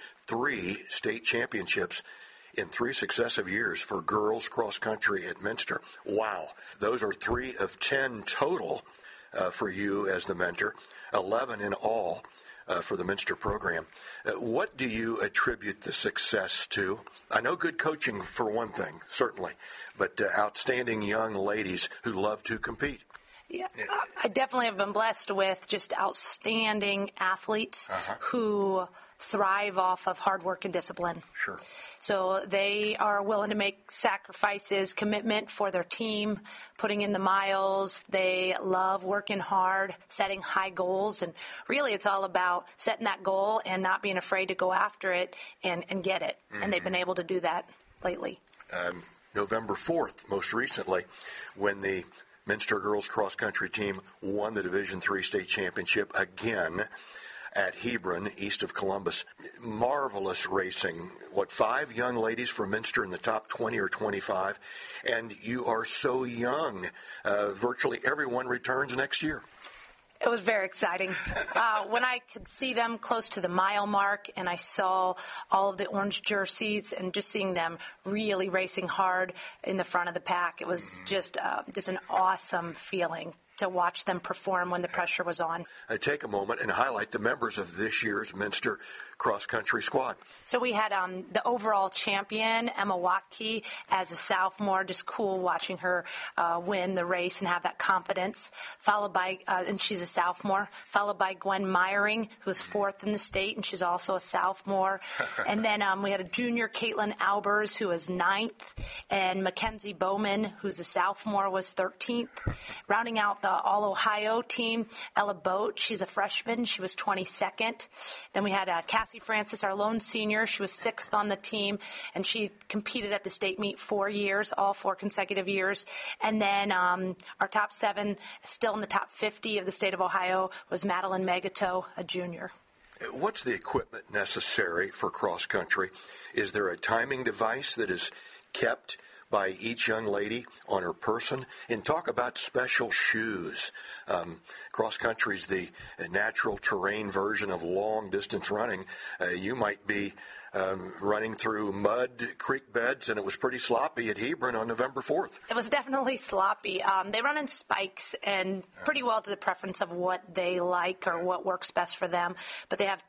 3 state championships in 3 successive years for girls cross-country at Minster. Wow. Those are 3 of 10 total for you as the mentor, 11 in all for the Minster program. What do you attribute the success to? I know good coaching for one thing, certainly, but outstanding young ladies who love to compete. Yeah, I definitely have been blessed with just outstanding athletes who thrive off of hard work and discipline. Sure. So they are willing to make sacrifices, commitment for their team, putting in the miles. They love working hard, setting high goals, and really it's all about setting that goal and not being afraid to go after it and get it. And they've been able to do that lately. November 4th, most recently, when the Minster girls cross-country team won the Division III state championship again at Hebron, east of Columbus. Marvelous racing. 5 young ladies from Minster in the top 20 or 25, and you are so young. Virtually everyone returns next year. It was very exciting. When I could see them close to the mile mark and I saw all of the orange jerseys and just seeing them really racing hard in the front of the pack, it was just an awesome feeling to watch them perform when the pressure was on. Take a moment and highlight the members of this year's Minster cross-country squad. So we had the overall champion, Emma Watkey, as a sophomore. Just cool watching her win the race and have that confidence. Followed by, and she's a sophomore, followed by Gwen Meyering, who's 4th in the state, and she's also a sophomore. And then we had a junior, Caitlin Albers, who was 9th, and Mackenzie Bowman, who's a sophomore, was 13th. Rounding out the All-Ohio team, Ella Boat, she's a freshman. She was 22nd. Then we had Cassie Francis, our lone senior. She was 6th on the team, and she competed at the state meet 4 years, all 4 consecutive years. And then our top 7, still in the top 50 of the state of Ohio, was Madeline Magato, a junior. What's the equipment necessary for cross-country? Is there a timing device that is kept by each young lady on her person? And talk about special shoes. Cross-country is the natural terrain version of long-distance running. You might be running through mud creek beds, and it was pretty sloppy at Hebron on November 4th. It was definitely sloppy. They run in spikes and pretty well to the preference of what they like or what works best for them. But they have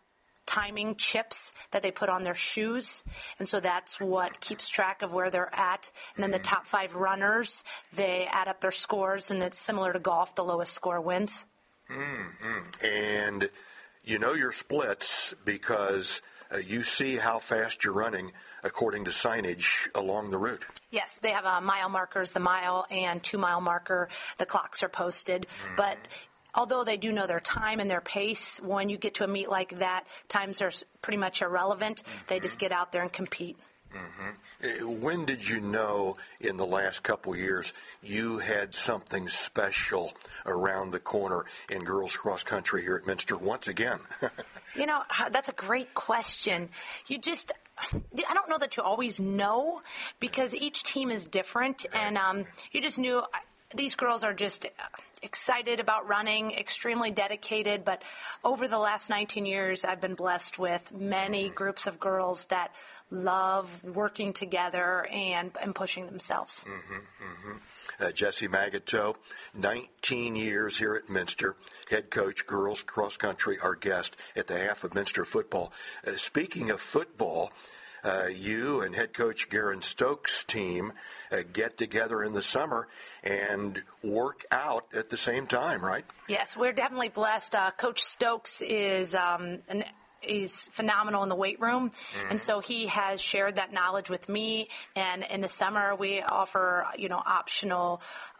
timing chips that they put on their shoes, and so that's what keeps track of where they're at. And then the top 5 runners, they add up their scores, and it's similar to golf. The lowest score wins. And you know your splits because you see how fast you're running according to signage along the route. Yes, they have mile markers, the mile and 2-mile marker. The clocks are posted, but although they do know their time and their pace, when you get to a meet like that, times are pretty much irrelevant. They just get out there and compete. When did you know in the last couple years you had something special around the corner in girls cross country here at Minster once again? You know, that's a great question. I don't know that you always know because each team is different, and you just knew these girls are just excited about running, extremely dedicated, but over the last 19 years, I've been blessed with many groups of girls that love working together and pushing themselves. Jessie Magneto, 19 years here at Minster, head coach, girls cross country, our guest at the half of Minster football. Speaking of football, you and head coach Garen Stokes' team get together in the summer and work out at the same time, right? Yes, we're definitely blessed. Coach Stokes is he's phenomenal in the weight room, and so he has shared that knowledge with me. And in the summer, we offer optional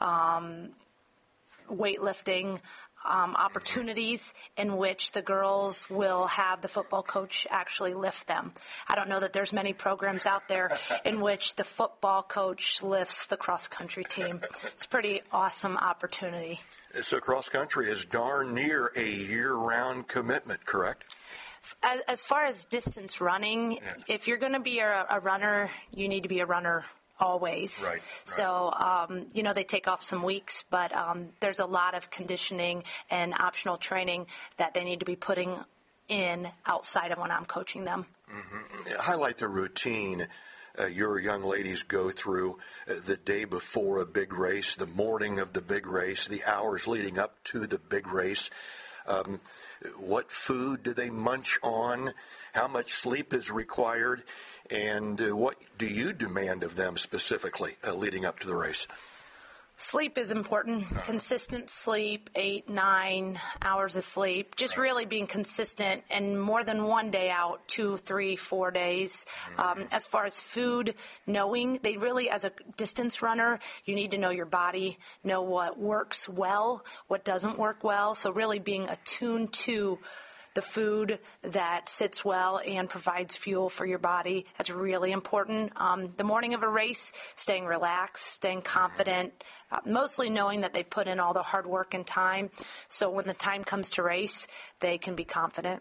weightlifting opportunities in which the girls will have the football coach actually lift them. I don't know that there's many programs out there in which the football coach lifts the cross-country team. It's a pretty awesome opportunity. So cross-country is darn near a year-round commitment, correct? As far as distance running, if you're going to be a runner, you need to be a runner always. Right. So, they take off some weeks, but there's a lot of conditioning and optional training that they need to be putting in outside of when I'm coaching them. Highlight the routine your young ladies go through the day before a big race, the morning of the big race, the hours leading up to the big race. What food do they munch on? How much sleep is required? And what do you demand of them specifically leading up to the race? Sleep is important. Consistent sleep, 8-9 hours of sleep. Just really being consistent and more than one day out, 2, 3, 4 days. As far as food, knowing they really, as a distance runner, you need to know your body, know what works well, what doesn't work well. So really being attuned to the food that sits well and provides fuel for your body. That's really important. The morning of a race, staying relaxed, staying confident, mostly knowing that they've put in all the hard work and time. So when the time comes to race, they can be confident.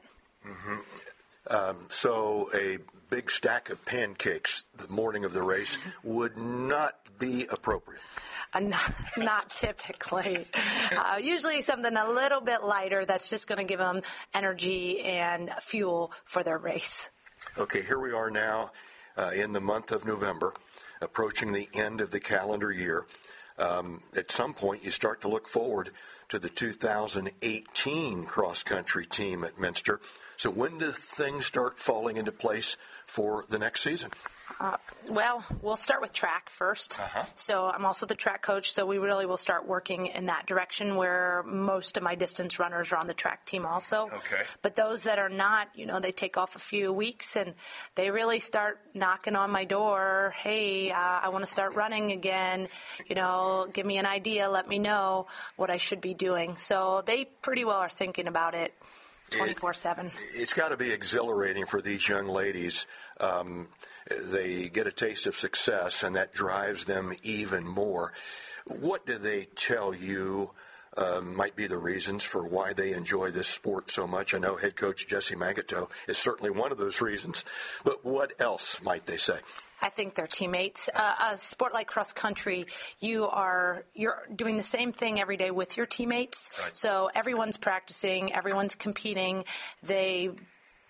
So a big stack of pancakes the morning of the race would not be appropriate. Not typically. Usually something a little bit lighter that's just going to give them energy and fuel for their race. Okay, here we are now in the month of November, approaching the end of the calendar year. At some point, you start to look forward to the 2018 cross-country team at Minster. So when do things start falling into place for the next season? Well, we'll start with track first. So I'm also the track coach, so we really will start working in that direction where most of my distance runners are on the track team also. Okay. But those that are not, they take off a few weeks and they really start knocking on my door. Hey, I want to start running again. Give me an idea. Let me know what I should be doing. So they pretty well are thinking about it 24/7. It's got to be exhilarating for these young ladies. They get a taste of success, and that drives them even more. What do they tell you might be the reasons for why they enjoy this sport so much? I know head coach Jessie Magneto is certainly one of those reasons, but what else might they say? I think they're teammates. A sport like cross country, you're doing the same thing every day with your teammates. Right. So everyone's practicing, everyone's competing. They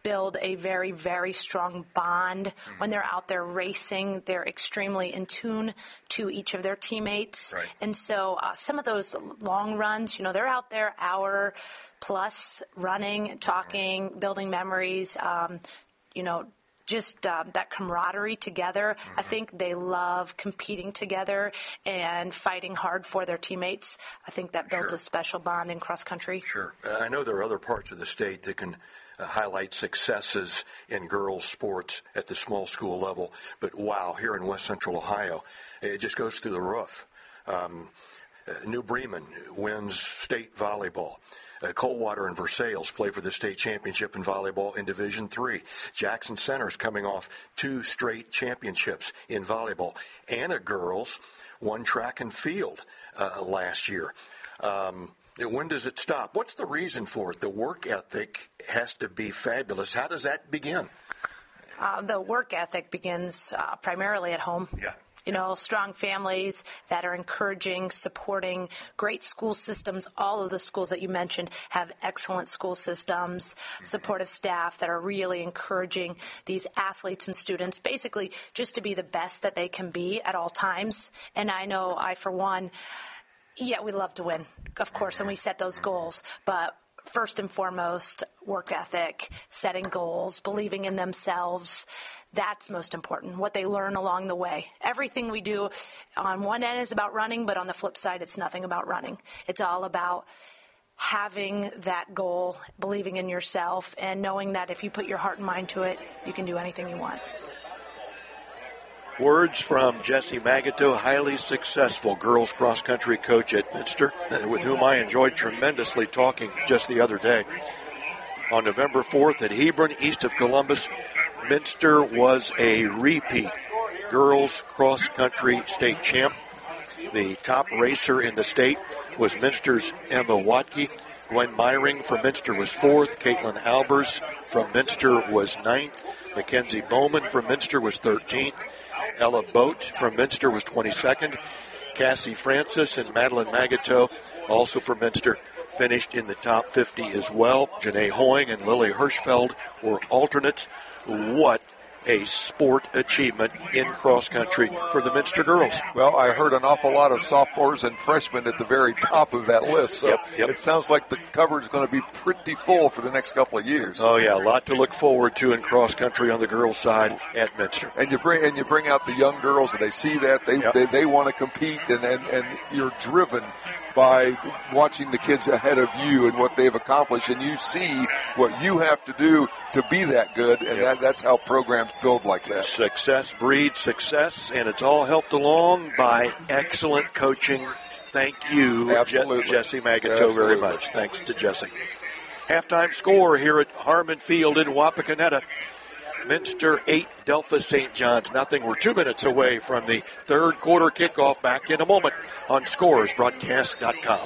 build a very, very strong bond. When they're out there racing, they're extremely in tune to each of their teammates. Right. And so some of those long runs, they're out there hour plus running, talking, building memories, just that camaraderie together. I think they love competing together and fighting hard for their teammates. I think that builds a special bond in cross country. Sure. I know there are other parts of the state that can highlight successes in girls' sports at the small school level, but wow, here in West Central Ohio, it just goes through the roof. New Bremen wins state volleyball. Coldwater and Versailles play for the state championship in volleyball in Division III. Jackson Center's coming off 2 straight championships in volleyball. Anna girls won track and field last year. When does it stop? What's the reason for it? The work ethic has to be fabulous. How does that begin? The work ethic begins primarily at home. Yeah. Strong families that are encouraging, supporting, great school systems. All of the schools that you mentioned have excellent school systems, supportive staff that are really encouraging these athletes and students basically just to be the best that they can be at all times. And I know for one, we love to win, of course, and we set those goals. But first and foremost, work ethic, setting goals, believing in themselves. That's most important, what they learn along the way. Everything we do on one end is about running, but on the flip side, it's nothing about running. It's all about having that goal, believing in yourself, and knowing that if you put your heart and mind to it, you can do anything you want. Words from Jessie Magato, highly successful girls cross-country coach at Minster, with whom I enjoyed tremendously talking just the other day. On November 4th at Hebron, east of Columbus, Minster was a repeat girls cross-country state champ. The top racer in the state was Minster's Emma Watke. Gwen Meyring from Minster was 4th. Caitlin Albers from Minster was 9th. Mackenzie Bowman from Minster was 13th. Ella Boat from Minster was 22nd. Cassie Francis and Madeline Magato, also from Minster, finished in the top 50 as well. Janae Hoying and Lily Hirschfeld were alternates. What a sport achievement in cross-country for the Minster girls. Well, I heard an awful lot of sophomores and freshmen at the very top of that list, so It sounds like the cover is going to be pretty full for the next couple of years. Oh, yeah, a lot to look forward to in cross-country on the girls' side at Minster. And you bring out the young girls, and they see that, they want to compete, and you're driven by watching the kids ahead of you and what they've accomplished, and you see what you have to do to be that good, and that's how programs build like that. Success breeds success, and it's all helped along by excellent coaching. Thank you, Jessie Magato, very much. Thanks to Jessie. Halftime score here at Harmon Field in Wapakoneta. Minster 8, Delphos St. John's nothing. We're 2 minutes away from the third quarter kickoff. Back in a moment on ScoresBroadcast.com.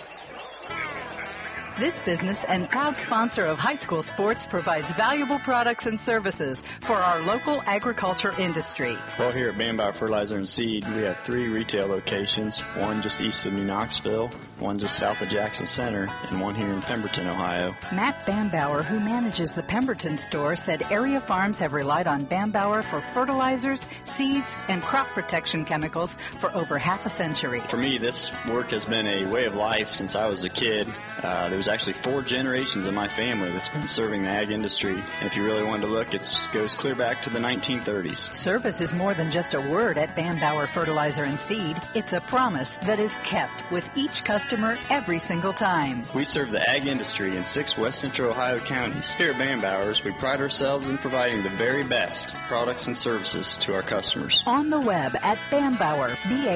This business and proud sponsor of high school sports provides valuable products and services for our local agriculture industry. Well, here at Bambauer Fertilizer and Seed, we have 3 retail locations, one just east of New Knoxville, one just south of Jackson Center, and one here in Pemberton, Ohio. Matt Bambauer, who manages the Pemberton store, said area farms have relied on Bambauer for fertilizers, seeds, and crop protection chemicals for over half a century. For me, this work has been a way of life since I was a kid. There's actually 4 generations of my family that's been serving the ag industry. And if you really wanted to look, it goes clear back to the 1930s. Service is more than just a word at Bambauer Fertilizer and Seed. It's a promise that is kept with each customer every single time. We serve the ag industry in 6 West Central Ohio counties. Here at Bambauer's, we pride ourselves in providing the very best products and services to our customers. On the web at Bambauer,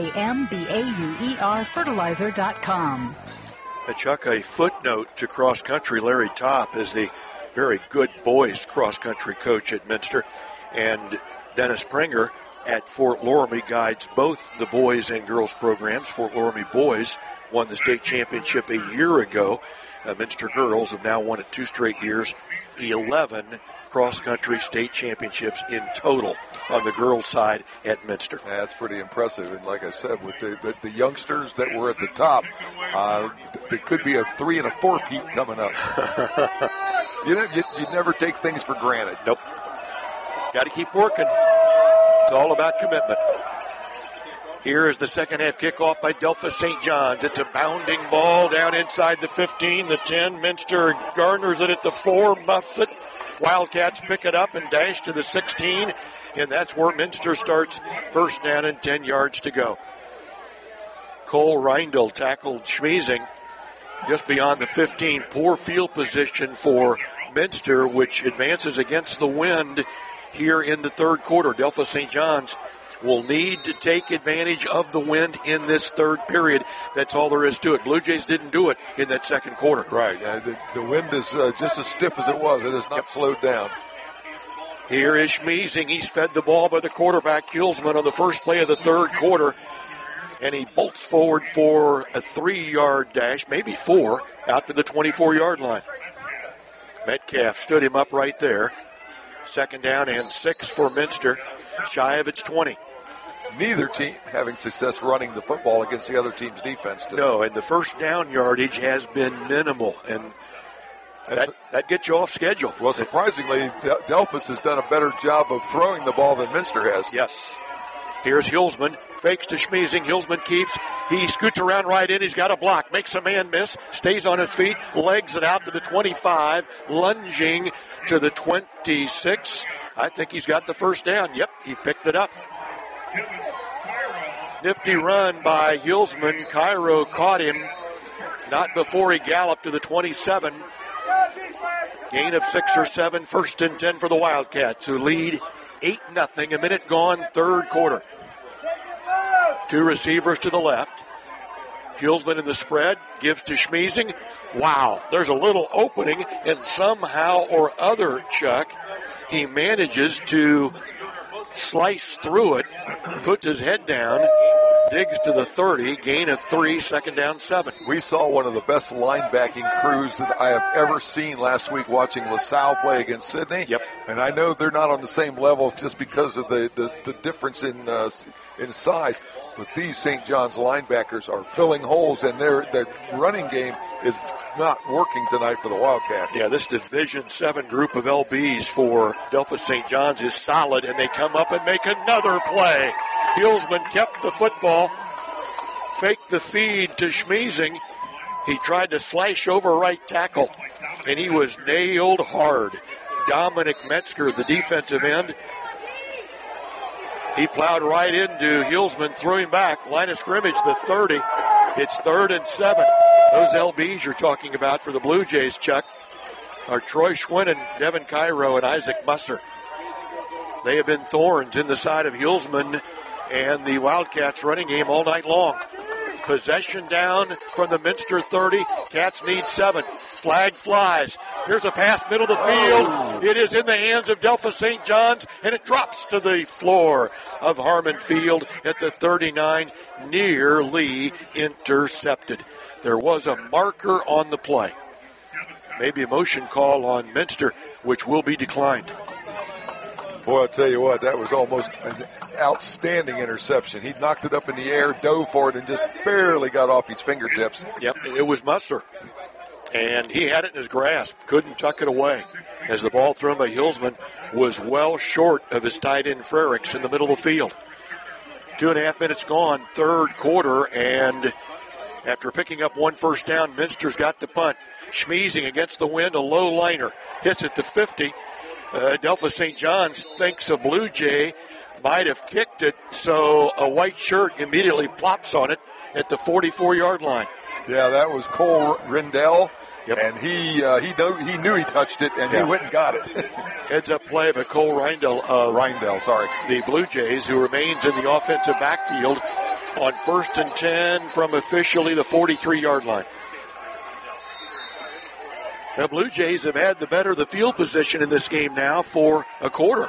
BAMBAUER fertilizer.com. Chuck, a footnote to cross-country. Larry Topp is the very good boys cross-country coach at Minster, and Dennis Pringer at Fort Loramie guides both the boys and girls programs. Fort Loramie boys won the state championship a year ago. Minster girls have now won it 2 straight years, 11 cross-country state championships in total on the girls' side at Minster. That's pretty impressive. And like I said, with the youngsters that were at the top, there could be a 3 and a 4-peat coming up. You never take things for granted. Nope. Got to keep working. It's all about commitment. Here is the second half kickoff by Delphos St. John's. It's a bounding ball down inside the 15, the 10. Minster garners it at the 4, muffs it. Wildcats pick it up and dash to the 16, and that's where Minster starts. First down and 10 yards to go. Cole Reindl tackled Schmiesing just beyond the 15. Poor field position for Minster, which advances against the wind here in the third quarter. Delphos St. John's will need to take advantage of the wind in this third period. That's all there is to it. Blue Jays didn't do it in that second quarter. Right. The wind is just as stiff as it was. It has not slowed down. Here is Schmiesing. He's fed the ball by the quarterback, Hulsman, on the first play of the third quarter. And he bolts forward for a 3-yard dash, maybe 4, out to the 24-yard line. Metcalf stood him up right there. Second down and 6 for Minster, shy of its 20. Neither team having success running the football against the other team's defense today. No, and the first down yardage has been minimal, and that gets you off schedule. Well, surprisingly, Delphos has done a better job of throwing the ball than Minster has. Yes. Here's Hulsman. Fakes to Schmiesing. Hulsman keeps. He scoots around right in. He's got a block. Makes a man miss. Stays on his feet. Legs it out to the 25. Lunging to the 26. I think he's got the first down. Yep, he picked it up. Nifty run by Hulsman. Cairo caught him. Not before he galloped to the 27. Gain of 6 or 7. First and 10 for the Wildcats, who lead 8-0. A minute gone, third quarter. 2 receivers to the left. Hulsman in the spread, gives to Schmiesing. Wow, there's a little opening, and somehow or other, Chuck, he manages to slice through it, puts his head down, digs to the 30, gain of 3, second down 7. We saw one of the best linebacking crews that I have ever seen last week watching LaSalle play against Sydney. Yep. And I know they're not on the same level just because of the difference in size. But these St. John's linebackers are filling holes, and their running game is not working tonight for the Wildcats. Yeah, this Division 7 group of LBs for Delphos St. John's is solid, and they come up and make another play. Hulsman kept the football, faked the feed to Schmiesing. He tried to slash over right tackle, and he was nailed hard. Dominic Metzger, the defensive end, he plowed right into Hulsman, threw him back. Line of scrimmage, the 30. It's 3rd and 7. Those LBs you're talking about for the Blue Jays, Chuck, are Troy Schwinn, Devin Cairo, and Isaac Musser. They have been thorns in the side of Hulsman and the Wildcats running game all night long. Possession down from the Minster 30. Cats need 7. Flag flies. Here's a pass middle of the field. It is in the hands of Delphos St. John's, and it drops to the floor of Harmon Field at the 39, nearly intercepted. There was a marker on the play. Maybe a motion call on Minster, which will be declined. Boy, I'll tell you what, that was almost an outstanding interception. He knocked it up in the air, dove for it, and just barely got off his fingertips. Yep, it was Musser. And he had it in his grasp, couldn't tuck it away, as the ball thrown by Hulsman was well short of his tight end Frericks in the middle of the field. 2.5 minutes gone, third quarter, and after picking up 1 first down, Minster's got the punt. Schmiesing against the wind, a low liner, hits at the 50. Delphos St. John's thinks a Blue Jay might have kicked it, so a white shirt immediately plops on it at the 44-yard line. Yeah, that was Cole Rendell. Yep. And he knew he touched it, and he went and got it. Heads up play by Cole Reindl. The Blue Jays, who remains in the offensive backfield on 1st and 10 from officially the 43-yard line. The Blue Jays have had the better of the field position in this game now for a quarter.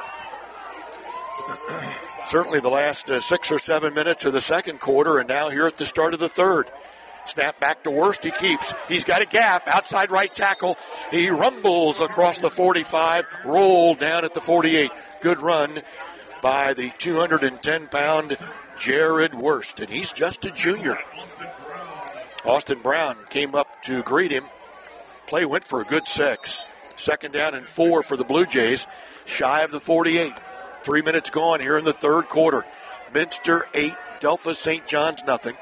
Certainly the last 6 or 7 minutes of the second quarter, and now here at the start of the third. Snap back to Worst. He keeps. He's got a gap. Outside right tackle. He rumbles across the 45. Rolled down at the 48. Good run by the 210-pound Jared Worst. And he's just a junior. Austin Brown came up to greet him. Play went for a good 6. Second down and 4 for the Blue Jays, shy of the 48. 3 minutes gone here in the third quarter. Minster 8, Delphos St. John's nothing.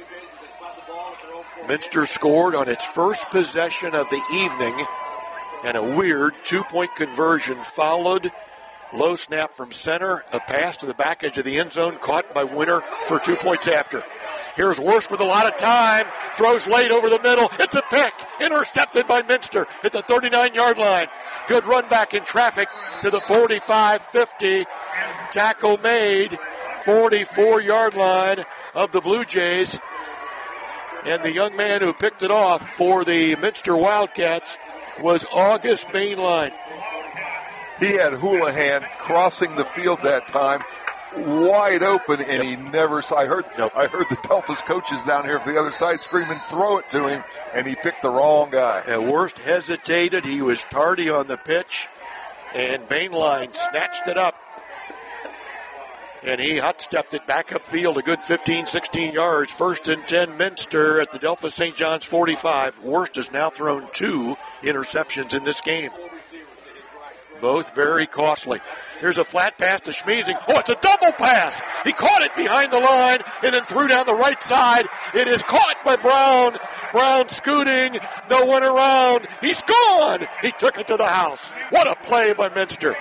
Minster scored on its first possession of the evening, and a weird 2-point conversion followed. Low snap from center, a pass to the back edge of the end zone, caught by Winter for 2 points after. Here's Worst with a lot of time, throws late over the middle. It's a pick, intercepted by Minster at the 39-yard line. Good run back in traffic to the 45-50. Tackle made, 44-yard line of the Blue Jays. And the young man who picked it off for the Minster Wildcats was August Bainline. He had Houlihan crossing the field that time, wide open, and he never saw. I heard the Delphos coaches down here for the other side screaming, "Throw it to him!" And he picked the wrong guy. At worst, hesitated. He was tardy on the pitch, and Bainline snatched it up. And he hot-stepped it back upfield a good 15, 16 yards. 1st and 10 Minster at the Delphos St. John's 45. Worst has now thrown 2 interceptions in this game. Both very costly. Here's a flat pass to Schmeezing. Oh, it's a double pass. He caught it behind the line and then threw down the right side. It is caught by Brown. Brown scooting. No one around. He's gone. He took it to the house. What a play by Minster.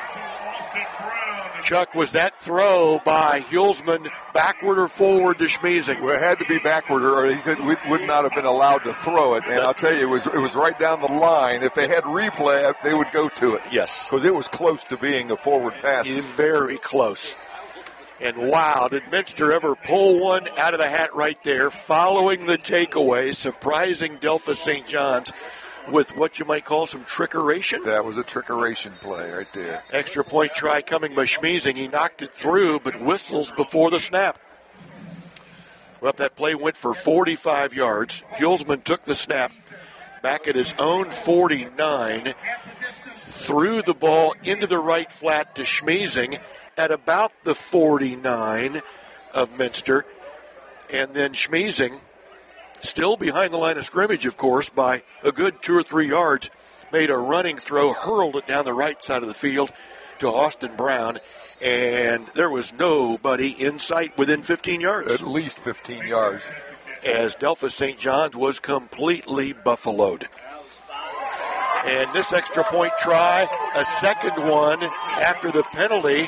Chuck, was that throw by Hulsman backward or forward to Schmeezing? Well, it had to be backward, or he would not have been allowed to throw it. And I'll tell you, it was right down the line. If they had replay, they would go to it. Yes. Because it was close to being a forward pass. Very close. And wow, did Minster ever pull one out of the hat right there, following the takeaway, surprising Delphos St. John's with what you might call some trickeration. That was a trickeration play right there. Extra point try coming by Schmeezing. He knocked it through, but whistles before the snap. Well, that play went for 45 yards. Hulsman took the snap back at his own 49, threw the ball into the right flat to Schmeezing at about the 49 of Minster, and then Schmeezing, still behind the line of scrimmage, of course, by a good 2 or 3 yards, made a running throw, hurled it down the right side of the field to Austin Brown, and there was nobody in sight within 15 yards. At least 15 yards. As Delphos St. John's was completely buffaloed. And this extra point try, a second one after the penalty,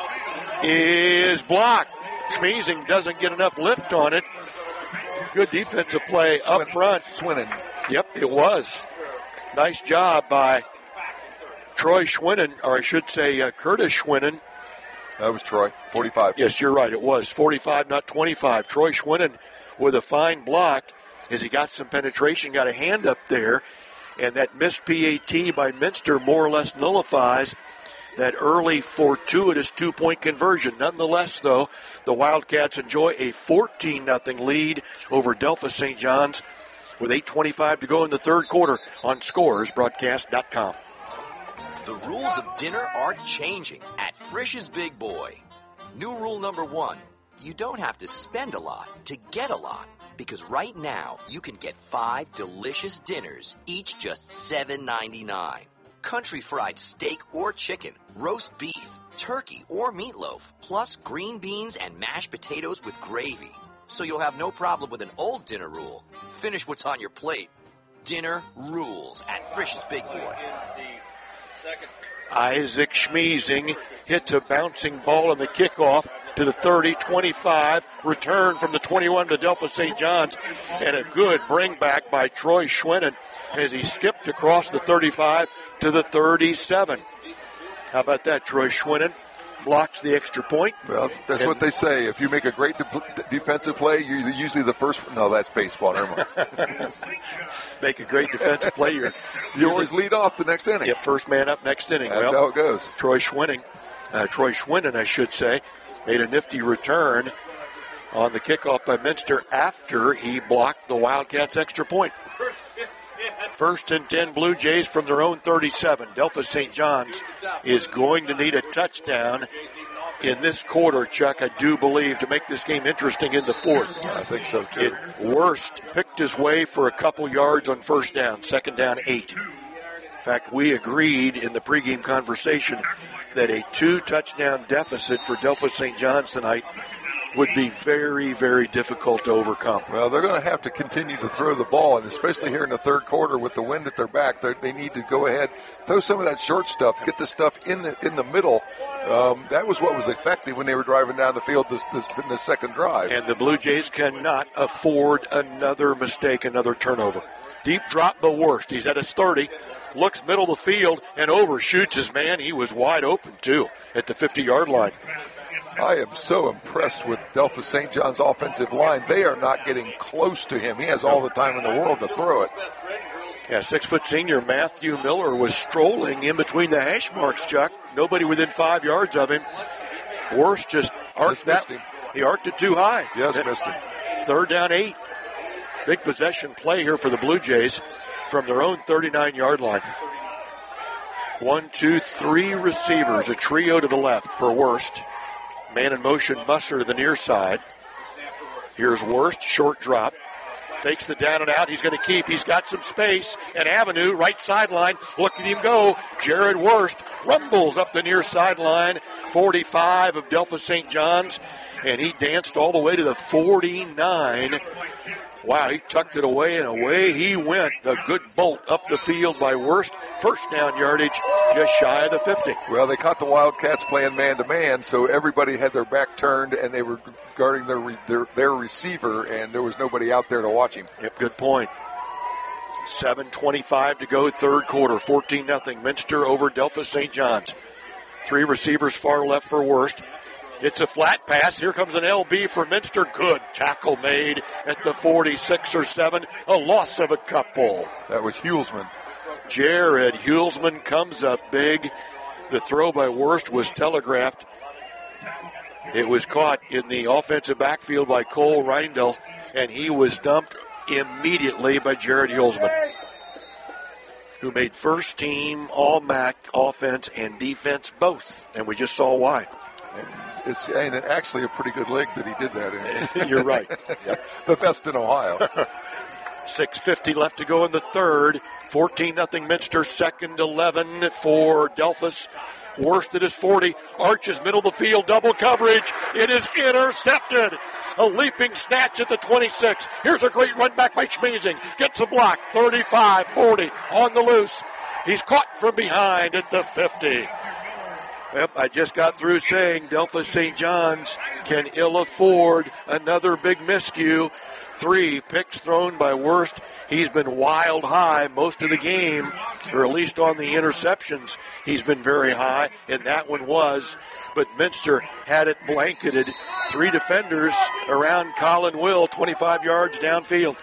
is blocked. Schmeezing doesn't get enough lift on it. Good defensive play up front. Swinnen. Yep, it was. Nice job by Troy Schwinnen, or I should say Curtis Schwinnen. That was Troy, 45. Yes, you're right. It was 45, not 25. Troy Schwinnen with a fine block as he got some penetration, got a hand up there, and that missed PAT by Minster more or less nullifies that early fortuitous 2-point conversion. Nonetheless, though, the Wildcats enjoy a 14-0 lead over Delphos St. John's with 8:25 to go in the third quarter on ScoresBroadcast.com. The rules of dinner are changing at Frisch's Big Boy. New rule number 1, you don't have to spend a lot to get a lot. Because right now, you can get 5 delicious dinners, each just $7.99. Country fried steak or chicken, roast beef, turkey or meatloaf, plus green beans and mashed potatoes with gravy. So you'll have no problem with an old dinner rule. Finish what's on your plate. Dinner rules at Frisch's Big Boy. Isaac Schmeezing hits a bouncing ball in the kickoff to the 30, 25, return from the 21 to Delphos St. John's, and a good bring back by Troy Schwinnen as he skipped across the 35 to the 37. How about that? Troy Schwinnen blocks the extra point. Well, that's what they say. If you make a great defensive play, you're usually the first. No, that's baseball. Never mind. Make a great defensive play. You always lead off the next inning. Yep, first man up next inning. That's how it goes. Troy Schwinnen, I should say, made a nifty return on the kickoff by Minster after he blocked the Wildcats' extra point. 1st and 10 Blue Jays from their own 37. Delphos St. John's is going to need a touchdown in this quarter, Chuck, I do believe, to make this game interesting in the fourth. I think so, too. Worst picked his way for a couple yards on first down. Second down, 8. fact, we agreed in the pregame conversation that a 2-touchdown deficit for Delphos St. John's tonight would be very, very difficult to overcome. Well, they're going to have to continue to throw the ball, and especially here in the third quarter with the wind at their back, they need to go ahead, throw some of that short stuff, get the stuff in the middle. That was what was effective when they were driving down the field in the second drive. And the Blue Jays cannot afford another mistake, another turnover. Deep drop by Worst. He's at his 30. Looks middle of the field and overshoots his man. He was wide open, too, at the 50-yard line. I am so impressed with Delphos St. John's offensive line. They are not getting close to him. He has all the time in the world to throw it. Yeah, 6-foot senior Matthew Miller was strolling in between the hash marks, Chuck. Nobody within 5 yards of him. Worst just arced that. He arced it too high. Yes, missed him. 3rd down 8. Big possession play here for the Blue Jays from their own 39-yard line. 1, 2, 3 receivers, a trio to the left for Worst. Man in motion, Musser to the near side. Here's Worst, short drop. Fakes the down and out. He's going to keep. He's got some space. An avenue, right sideline. Look at him go. Jared Worst rumbles up the near sideline. 45 of Delphos St. John's. And he danced all the way to the 49. Wow, he tucked it away, and away he went. The good bolt up the field by Worst. First down yardage, just shy of the 50. Well, they caught the Wildcats playing man-to-man, so everybody had their back turned, and they were guarding their receiver, and there was nobody out there to watch him. Yep, good point. 7:25 to go, third quarter. 14-0. Minster over Delphos St. John's. 3 receivers far left for Worst. It's a flat pass. Here comes an LB for Minster. Good tackle made at the 46 or 7. A loss of a couple. That was Hulsman. Jared Hulsman comes up big. The throw by Worst was telegraphed. It was caught in the offensive backfield by Cole Reindl, and he was dumped immediately by Jared Hulsman, who made first team All-MAC offense and defense both. And we just saw why. It's actually a pretty good leg that he did that in. You're right. Yep. The best in Ohio. 6:50 left to go in the third. 14-0 Minster. 2nd 11 for Delphos. Worst at his 40. Arches middle of the field. Double coverage. It is intercepted. A leaping snatch at the 26. Here's a great run back by Schmeezing. Gets a block. 35, 40 on the loose. He's caught from behind at the 50. Yep, I just got through saying Delphos St. John's can ill afford another big miscue. 3 picks thrown by Worst. He's been wild high most of the game, or at least on the interceptions. He's been very high, and that one was. But Minster had it blanketed. 3 defenders around Colin Will, 25 yards downfield.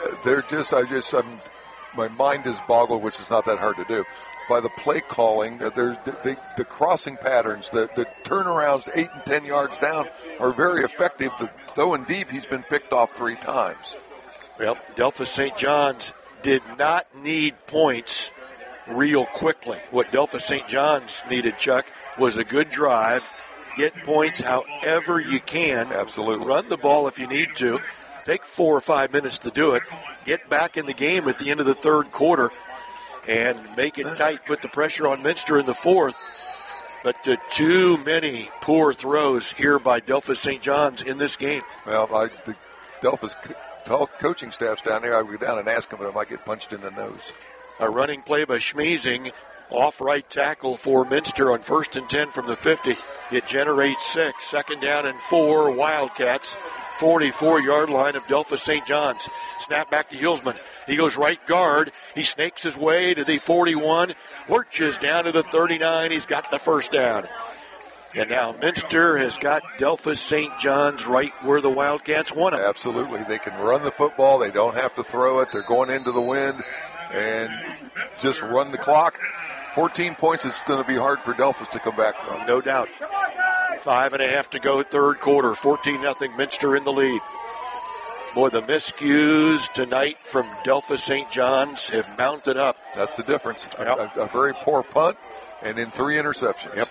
My mind is boggled, which is not that hard to do. By the play calling, the crossing patterns, the turnarounds 8 and 10 yards down are very effective. The throwing deep, he's been picked off 3 times. Well, Delphos St. John's did not need points real quickly. What Delphos St. John's needed, Chuck, was a good drive. Get points however you can. Absolutely. Run the ball if you need to. Take 4 or 5 minutes to do it. Get back in the game at the end of the third quarter and make it tight, put the pressure on Minster in the fourth. But too many poor throws here by Delphos St. John's in this game. Well, the Delphos coaching staff's down there. I would go down and ask them, but I might get punched in the nose. A running play by Schmeezing, off right tackle for Minster on 1st and 10 from the 50. It generates 6. 2nd down and 4, Wildcats. 44-yard line of Delphos St. John's. Snap back to Hulsman. He goes right guard. He snakes his way to the 41. Lurches down to the 39. He's got the first down. And now Minster has got Delphos St. John's right where the Wildcats want it. Absolutely. They can run the football. They don't have to throw it. They're going into the wind and just run the clock. 14 points is going to be hard for Delphos to come back from. No doubt. 5.5 to go, third quarter. 14-0 Minster in the lead. Boy, the miscues tonight from Delphos St. John's have mounted up. That's the difference. Yep. A very poor punt and in 3 interceptions. Yep.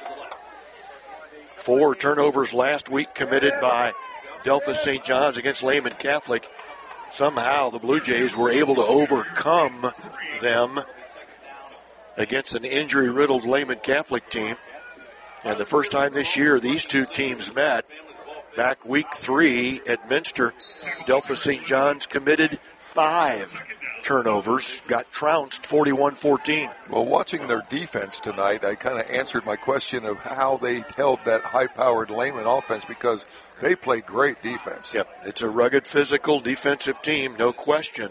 4 turnovers last week committed by Delphos St. John's against Lehman Catholic. Somehow the Blue Jays were able to overcome them against an injury-riddled Lehman Catholic team. And the first time this year these two teams met, back week 3 at Minster, Delphos St. John's committed 5 turnovers, got trounced 41-14. Well, watching their defense tonight, I kind of answered my question of how they held that high-powered Lehman offense, because they played great defense. Yep, it's a rugged, physical, defensive team, no question.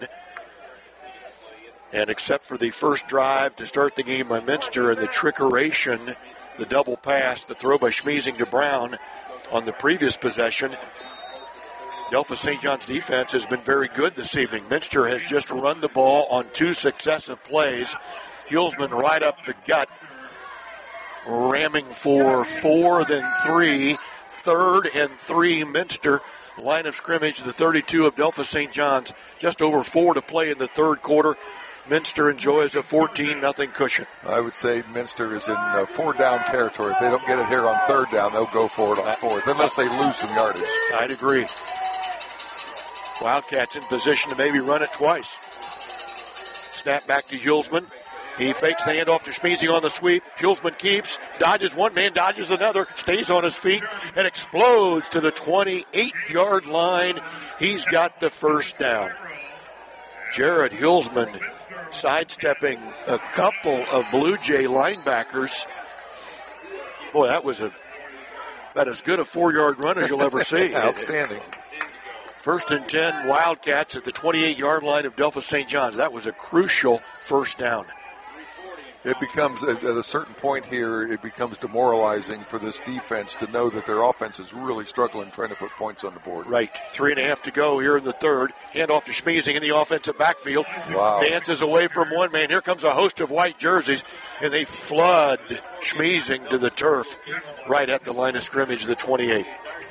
And except for the first drive to start the game by Minster and the trickeration, the double pass, the throw by Schmiesing to Brown on the previous possession, Delphos St. John's defense has been very good this evening. Minster has just run the ball on 2 successive plays. Hulsman right up the gut, ramming for 4, then 3. 3rd and 3 Minster. Line of scrimmage, the 32 of Delphos St. John's. Just over 4 to play in the third quarter. Minster enjoys a 14-0 cushion. I would say Minster is in 4-down territory. If they don't get it here on 3rd down, they'll go for it on 4th, unless they lose some yardage. I'd agree. Wildcats in position to maybe run it twice. Snap back to Hulsman. He fakes the handoff to Schmiesing on the sweep. Hulsman keeps, dodges one man, dodges another, stays on his feet, and explodes to the 28-yard line. He's got the first down. Jared Hulsman sidestepping a couple of Blue Jay linebackers. Boy, that was about as good a 4-yard run as you'll ever see. Outstanding. 1st and 10, Wildcats at the 28-yard line of Delphos St. John's. That was a crucial first down. It becomes, at a certain point here, it becomes demoralizing for this defense to know that their offense is really struggling trying to put points on the board. Right. 3.5 to go here in the third. Handoff to Schmiesing in the offensive backfield. Wow. Dances away from one man. Here comes a host of white jerseys, and they flood Schmiesing to the turf right at the line of scrimmage, the 28.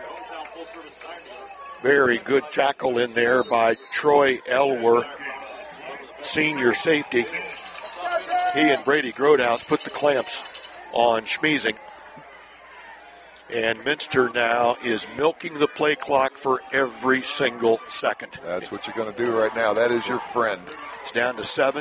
Very good tackle in there by Troy Elwer, senior safety. He and Brady Grodhouse put the clamps on Schmiesing. And Minster now is milking the play clock for every single second. That's what you're going to do right now. That is your friend. It's down to 7-6.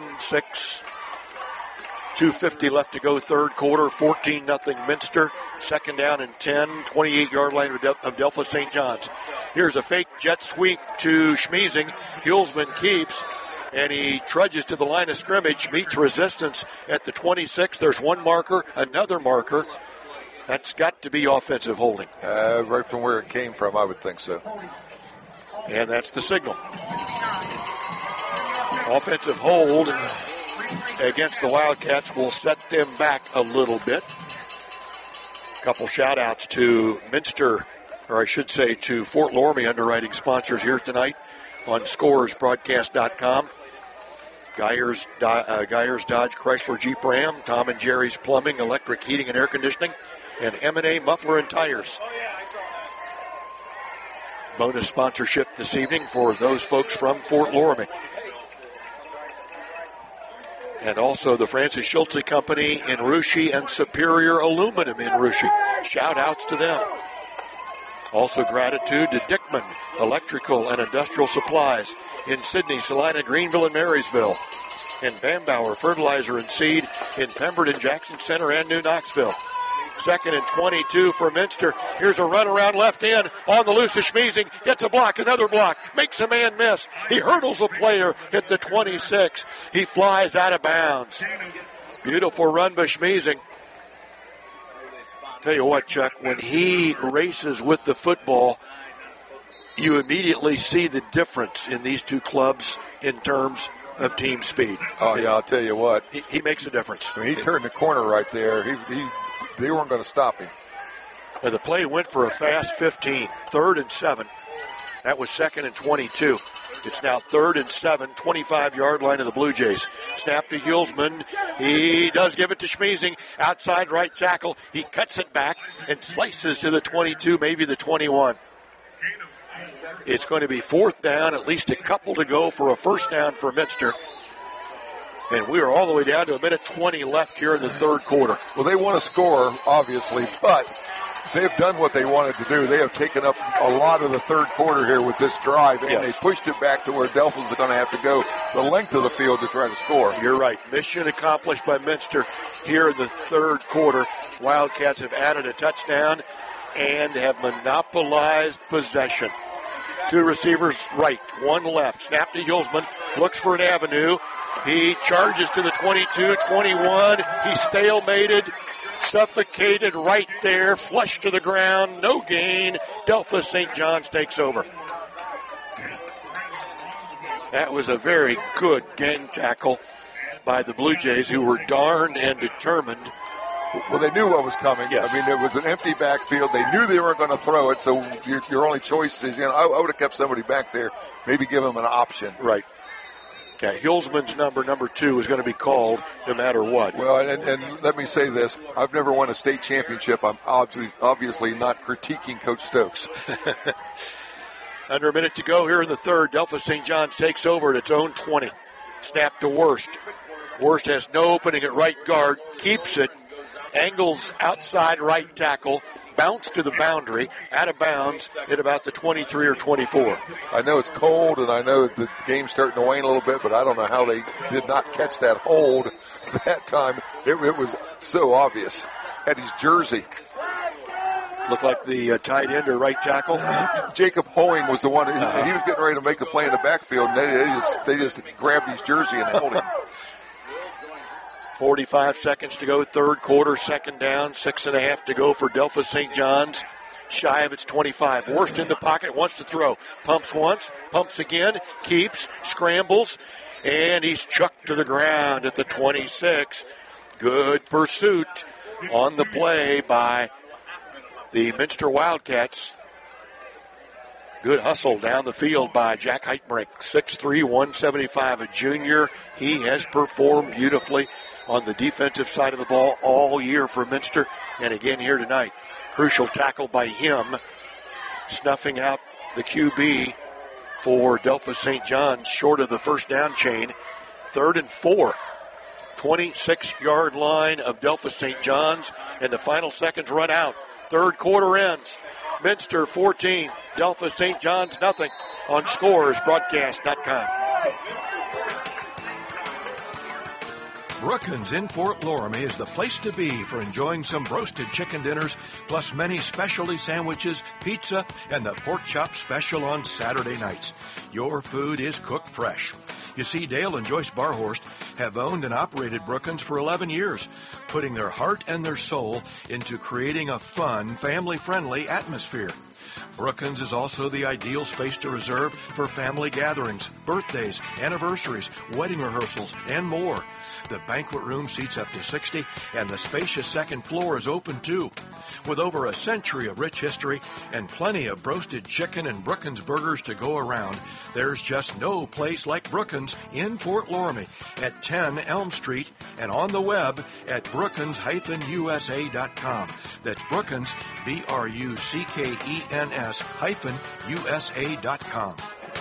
2:50 left to go, third quarter. 14-0 Minster. 2nd down and 10. 28-yard line of Delphos St. John's. Here's a fake jet sweep to Schmiesing. Hulsman keeps. And he trudges to the line of scrimmage, meets resistance at the 26. There's one marker, another marker. That's got to be offensive holding. Right from where it came from, I would think so. And that's the signal. Offensive hold against the Wildcats will set them back a little bit. A couple shout-outs to Minster, or I should say to Fort Loramie underwriting sponsors here tonight on ScoresBroadcast.com. Geyers Dodge Chrysler Jeep Ram, Tom and Jerry's Plumbing, Electric Heating and Air Conditioning, and M&A Muffler and Tires. Bonus sponsorship this evening for those folks from Fort Loramie. And also the Francis Schultze Company in Russia and Superior Aluminum in Russia. Shout outs to them. Also gratitude to Dickman Electrical and Industrial Supplies in Sydney, Salina, Greenville, and Marysville. And Bambauer Fertilizer and Seed in Pemberton, Jackson Center, and New Knoxville. 2nd and 22 for Minster. Here's a run around left end. On the loose is Schmiesing. Gets a block, another block. Makes a man miss. He hurdles a player at the 26. He flies out of bounds. Beautiful run by Schmiesing. Tell you what, Chuck, when he races with the football, you immediately see the difference in these two clubs in terms of team speed. Oh, yeah, I'll tell you what. He makes a difference. I mean, he turned the corner right there. They weren't going to stop him. And the play went for a fast 15. 3rd and 7. That was 2nd and 22. It's now 3rd and 7, 25-yard line of the Blue Jays. Snap to Hulsman. He does give it to Schmiesing. Outside right tackle. He cuts it back and slices to the 22, maybe the 21. It's going to be 4th down, at least a couple to go for a first down for Minster. And we are all the way down to 1:20 left here in the third quarter. Well, they want to score, obviously, but they've done what they wanted to do. They have taken up a lot of the third quarter here with this drive, and they pushed it back to where Delphos is going to have to go the length of the field to try to score. You're right. Mission accomplished by Minster here in the third quarter. Wildcats have added a touchdown and have monopolized possession. 2 receivers right, 1 left. Snap to Hulsman. Looks for an avenue. He charges to the 22, 21. He stalemated, suffocated right there, flushed to the ground, no gain. Delphos St. John's takes over. That was a very good gang tackle by the Blue Jays, who were darned and determined. Well, they knew what was coming. Yes. I mean, it was an empty backfield. They knew they weren't going to throw it, so your only choice is, I would have kept somebody back there, maybe give them an option. Right. Okay, Hulsman's number 2 is going to be called no matter what. Well, and let me say this. I've never won a state championship. I'm obviously not critiquing Coach Stokes. Under a minute to go here in the third. Delphos St. John's takes over at its own 20. Snap to Worst. Worst has no opening at right guard. Keeps it. Angles outside right tackle. Bounce to the boundary. Out of bounds at about the 23 or 24. I know it's cold, and I know the game's starting to wane a little bit, but I don't know how they did not catch that hold that time. It was so obvious. Had his jersey. Looked like the tight end or right tackle. Jacob Hoeing was the one. He was getting ready to make a play in the backfield, and they just grabbed his jersey and held him. 45 seconds to go, third quarter, second down, 6.5 to go for Delphos St. John's. Shy of its 25. Worst in the pocket, wants to throw. Pumps once, pumps again, keeps, scrambles, and he's chucked to the ground at the 26. Good pursuit on the play by the Minster Wildcats. Good hustle down the field by Jack Heitbrink. 6'3", 175, a junior. He has performed beautifully on the defensive side of the ball all year for Minster, and again here tonight. Crucial tackle by him, snuffing out the QB for Delphos St. John's, short of the first down chain. 3rd and 4. 26-yard line of Delphos St. John's, and the final seconds run out. Third quarter ends. Minster 14, Delphos St. John's nothing on ScoresBroadcast.com. Brookins in Fort Loramie is the place to be for enjoying some roasted chicken dinners, plus many specialty sandwiches, pizza, and the pork chop special on Saturday nights. Your food is cooked fresh. You see, Dale and Joyce Barhorst have owned and operated Brookins for 11 years, putting their heart and their soul into creating a fun, family-friendly atmosphere. Brookins is also the ideal space to reserve for family gatherings, birthdays, anniversaries, wedding rehearsals, and more. The banquet room seats up to 60, and the spacious second floor is open too. With over a century of rich history and plenty of roasted chicken and Brookins burgers to go around, there's just no place like Brookins in Fort Loramie at 10 Elm Street and on the web at brookins-usa.com. That's Brookins, BRUCKENS-USA.com.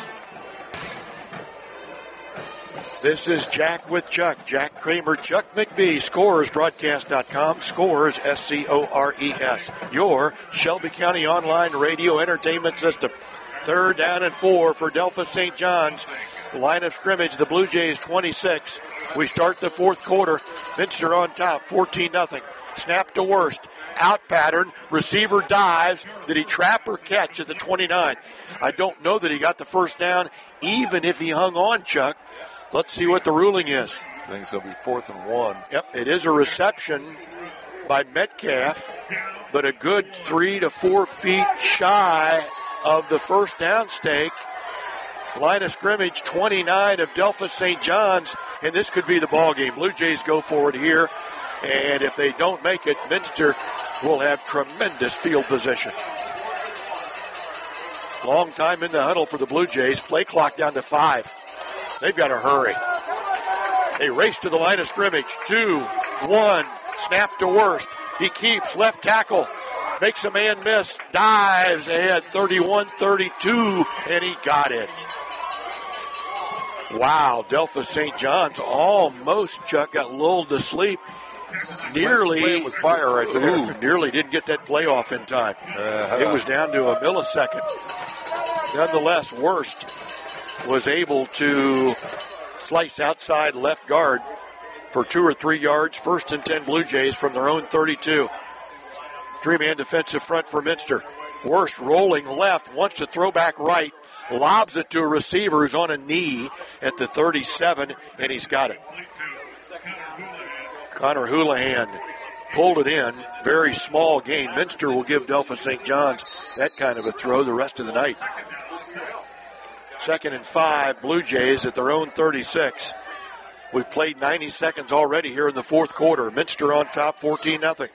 This is Jack with Chuck. Jack Kramer, Chuck McBee, ScoresBroadcast.com, Scores, S-C-O-R-E-S. Your Shelby County online radio entertainment system. 3rd down and 4 for Delphos St. John's. Line of scrimmage, the Blue Jays 26. We start the fourth quarter. Minster on top, 14-0. Snap to Worst. Out pattern. Receiver dives. Did he trap or catch at the 29? I don't know that he got the first down, even if he hung on, Chuck. Let's see what the ruling is. I think it'll be 4th and 1. Yep, it is a reception by Metcalf, but a good 3 to 4 feet shy of the first down stake. Line of scrimmage, 29 of Delphos St. John's, and this could be the ball game. Blue Jays go forward here, and if they don't make it, Minster will have tremendous field position. Long time in the huddle for the Blue Jays. Play clock down to 5. They've got to hurry. They race to the line of scrimmage. 2, 1, snap to Worst. He keeps, left tackle, makes a man miss, dives ahead, 31-32, and he got it. Wow, Delphos St. John's almost, Chuck, got lulled to sleep Nearly with fire right there. Nearly didn't get that play off in time. It was down to a millisecond. Nonetheless, Worst was able to slice outside left guard for 2 or 3 yards. 1st and 10 Blue Jays from their own 32. 3-man defensive front for Minster. Worst rolling left, wants to throw back right, lobs it to a receiver who's on a knee at the 37, and he's got it. Connor Houlihan pulled it in. Very small gain. Minster will give Delphos St. John's that kind of a throw the rest of the night. 2nd and 5, Blue Jays at their own 36. We've played 90 seconds already here in the fourth quarter. Minster on top, 14-0.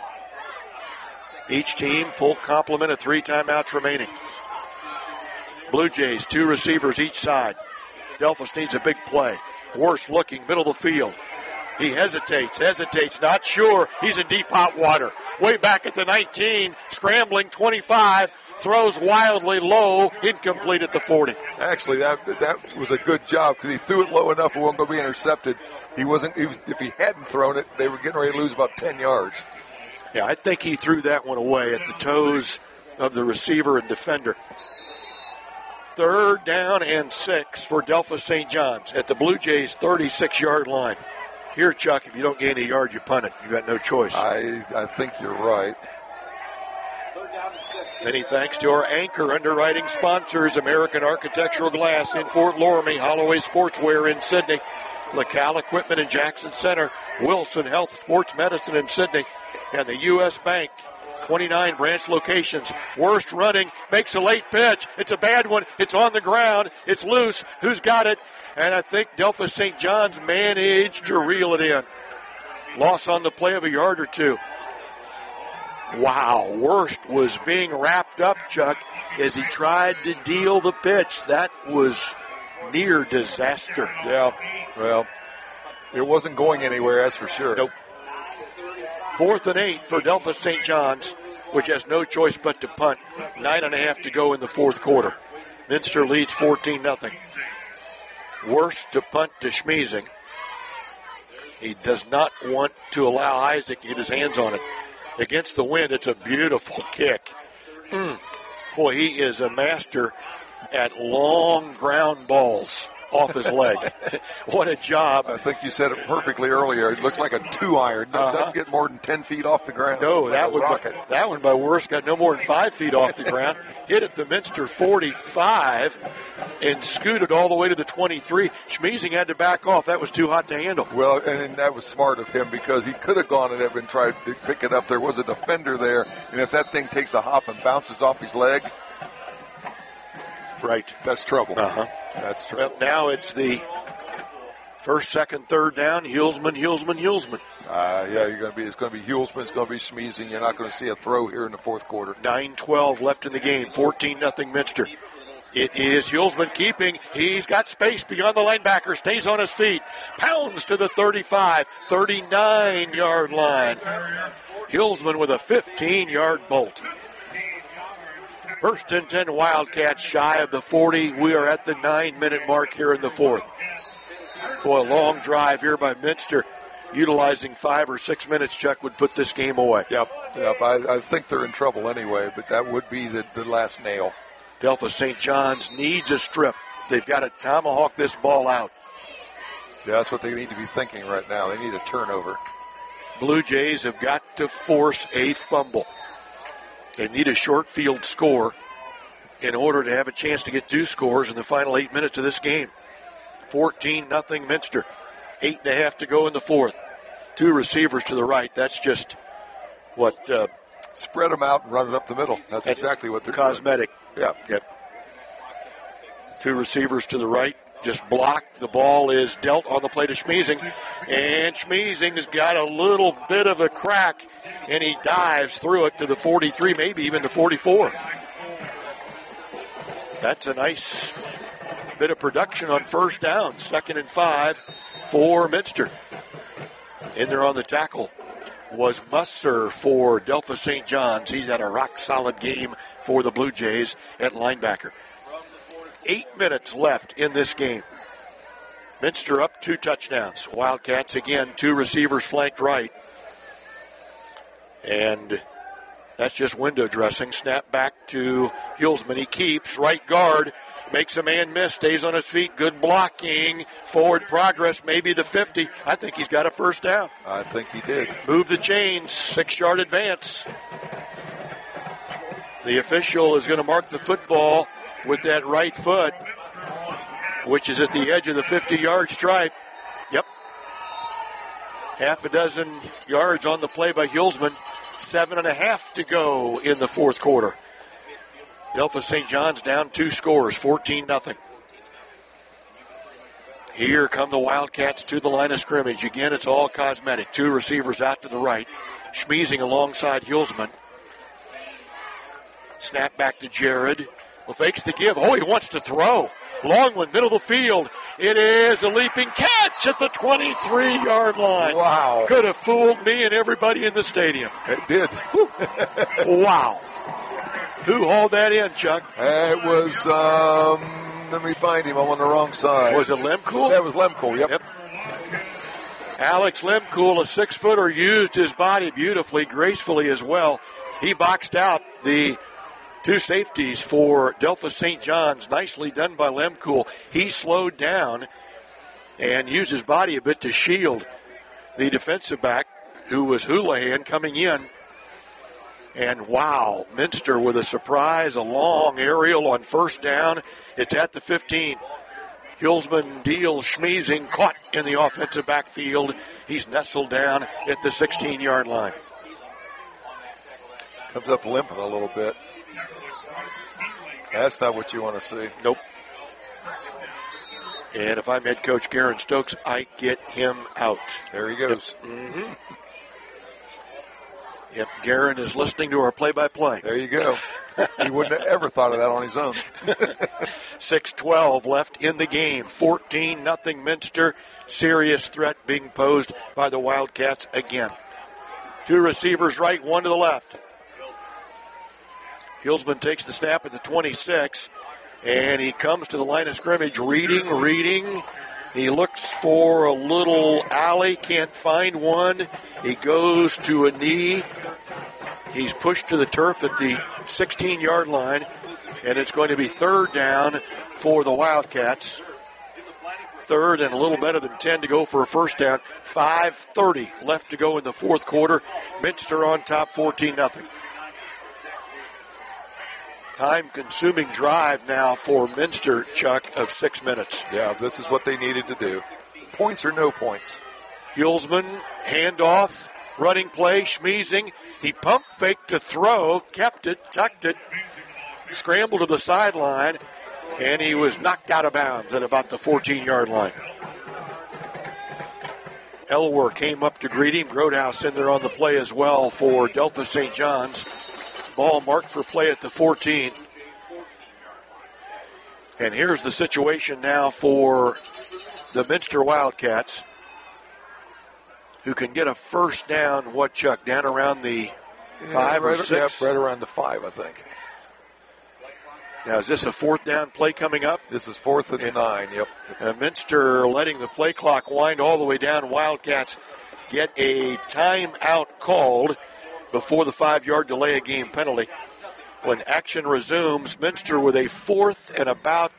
Each team full complement of 3 timeouts remaining. Blue Jays, 2 receivers each side. Delphos needs a big play. Worst looking, middle of the field. He hesitates, not sure. He's in deep hot water. Way back at the 19, scrambling 25, throws wildly low, incomplete at the 40. Actually, that was a good job because he threw it low enough it wasn't going to be intercepted. If he hadn't thrown it, they were getting ready to lose about 10 yards. Yeah, I think he threw that one away at the toes of the receiver and defender. 3rd down and 6 for Delphos St. John's at the Blue Jays' 36-yard line. Here, Chuck, if you don't gain a yard, you punt it. You got no choice. I think you're right. Many thanks to our anchor underwriting sponsors, American Architectural Glass in Fort Loramie, Holloway Sportswear in Sydney, LaCal Equipment in Jackson Center, Wilson Health Sports Medicine in Sydney, and the U.S. Bank. 29 branch locations. Worst running, makes a late pitch. It's a bad one. It's on the ground. It's loose. Who's got it? And I think Delphos St. John's managed to reel it in. Loss on the play of a yard or 2. Wow, Worst was being wrapped up, Chuck, as he tried to deal the pitch. That was near disaster. Yeah, well, it wasn't going anywhere, that's for sure. Nope. 4th and 8 for Delphos St. John's, which has no choice but to punt. 9.5 to go in the fourth quarter. Minster leads 14-0. Worst to punt to Schmiesing. He does not want to allow Isaac to get his hands on it. Against the wind, it's a beautiful kick. Boy, he is a master at long ground balls off his leg. What a job. I think you said it perfectly earlier. It looks like a 2-iron. Doesn't get more than 10 feet off the ground. No, like that one by Worst got no more than 5 feet off the ground. Hit at the Minster 45 and scooted all the way to the 23. Schmiesing had to back off. That was too hot to handle. Well, and that was smart of him because he could have gone and tried to pick it up. There was a defender there, and if that thing takes a hop and bounces off his leg, right, that's trouble. That's true. Well, now it's the 1st, 2nd, 3rd down. Hulsman. Yeah, it's going to be Hulsman. It's going to be Schmiesing. You're not going to see a throw here in the fourth quarter. 9:12 left in the game. 14-0 Minster. It is Hulsman keeping. He's got space beyond the linebacker. Stays on his feet. Pounds to the 35, 39-yard line. Hulsman with a 15-yard bolt. 1st and 10 Wildcats shy of the 40. We are at the 9-minute mark here in the fourth. Boy, a long drive here by Minster. Utilizing 5 or 6 minutes, Chuck, would put this game away. Yep. I think they're in trouble anyway, but that would be the last nail. Delphos St. John's needs a strip. They've got to tomahawk this ball out. Yeah, that's what they need to be thinking right now. They need a turnover. Blue Jays have got to force a fumble. They need a short field score in order to have a chance to get 2 scores in the final 8 minutes of this game. 14-0 Minster. 8.5 to go in the fourth. 2 receivers to the right. That's just what... spread them out and run it up the middle. That's exactly what they're cosmetic. Doing. Yeah. Yep. 2 receivers to the right. Just blocked. The ball is dealt on the play to Schmiesing. And Schmiesing's got a little bit of a crack, and he dives through it to the 43, maybe even the 44. That's a nice bit of production on 1st down. 2nd and 5 for Minster. In there on the tackle was Musser for Delphos St. John's. He's had a rock-solid game for the Blue Jays at linebacker. 8 minutes left in this game. Minster up 2 touchdowns. Wildcats again, 2 receivers flanked right. And that's just window dressing. Snap back to Hulsman. He keeps right guard. Makes a man miss. Stays on his feet. Good blocking. Forward progress. Maybe the 50. I think he's got a first down. I think he did. Move the chains. 6-yard advance. The official is going to mark the football with that right foot, which is at the edge of the 50-yard stripe. Yep. Half a dozen yards on the play by Hulsman. 7.5 to go in the fourth quarter. Delphos St. John's down 2 scores, 14-0. Here come the Wildcats to the line of scrimmage. Again, it's all cosmetic. 2 receivers out to the right. Schmeezing alongside Hulsman. Snap back to Jared. Well, fakes the give. Oh, he wants to throw. Long one, middle of the field. It is a leaping catch at the 23-yard line. Wow. Could have fooled me and everybody in the stadium. It did. Wow. Who hauled that in, Chuck? It was, let me find him. I'm on the wrong side. Was it Lemcool? That was Lemcool, yep. Alex Lemcool, a 6-footer, used his body beautifully, gracefully as well. He boxed out the 2 safeties for Delphos St. John's. Nicely done by Lemcool. He slowed down and used his body a bit to shield the defensive back, who was Houlihan, coming in. And wow, Minster with a surprise, a long aerial on first down. It's at the 15. Hulsman deals Schmeezing, caught in the offensive backfield. He's nestled down at the 16-yard line. Comes up limping a little bit. That's not what you want to see. Nope. And if I'm head coach Garen Stokes, I get him out. There he goes. Mm-hmm. Yep, Garen is listening to our play-by-play. There you go. He wouldn't have ever thought of that on his own. 6:12 left in the game. 14-0 Minster. Serious threat being posed by the Wildcats again. 2 receivers right, 1 to the left. Hulsman takes the snap at the 26, and he comes to the line of scrimmage, reading. He looks for a little alley, can't find one. He goes to a knee. He's pushed to the turf at the 16-yard line, and it's going to be 3rd down for the Wildcats. 3rd and a little better than 10 to go for a first down. 5:30 left to go in the fourth quarter. Minster on top, 14-0. Time-consuming drive now for Minster, Chuck, of 6 minutes. Yeah, this is what they needed to do. Points or no points. Hulsman, handoff, running play, Schmeezing. He pump faked to throw, kept it, tucked it, scrambled to the sideline, and he was knocked out of bounds at about the 14-yard line. Elwer came up to greet him. Grodhouse in there on the play as well for Delphos St. John's. Ball marked for play at the 14. And here's the situation now for the Minster Wildcats, who can get a first down, Chuck, down around the 5 or 6? Yeah, right around the 5, I think. Now, is this a 4th down play coming up? This is 4th and 9, yep. Minster letting the play clock wind all the way down. Wildcats get a timeout called before the 5-yard delay of game penalty. When action resumes, Minster with a 4th and about,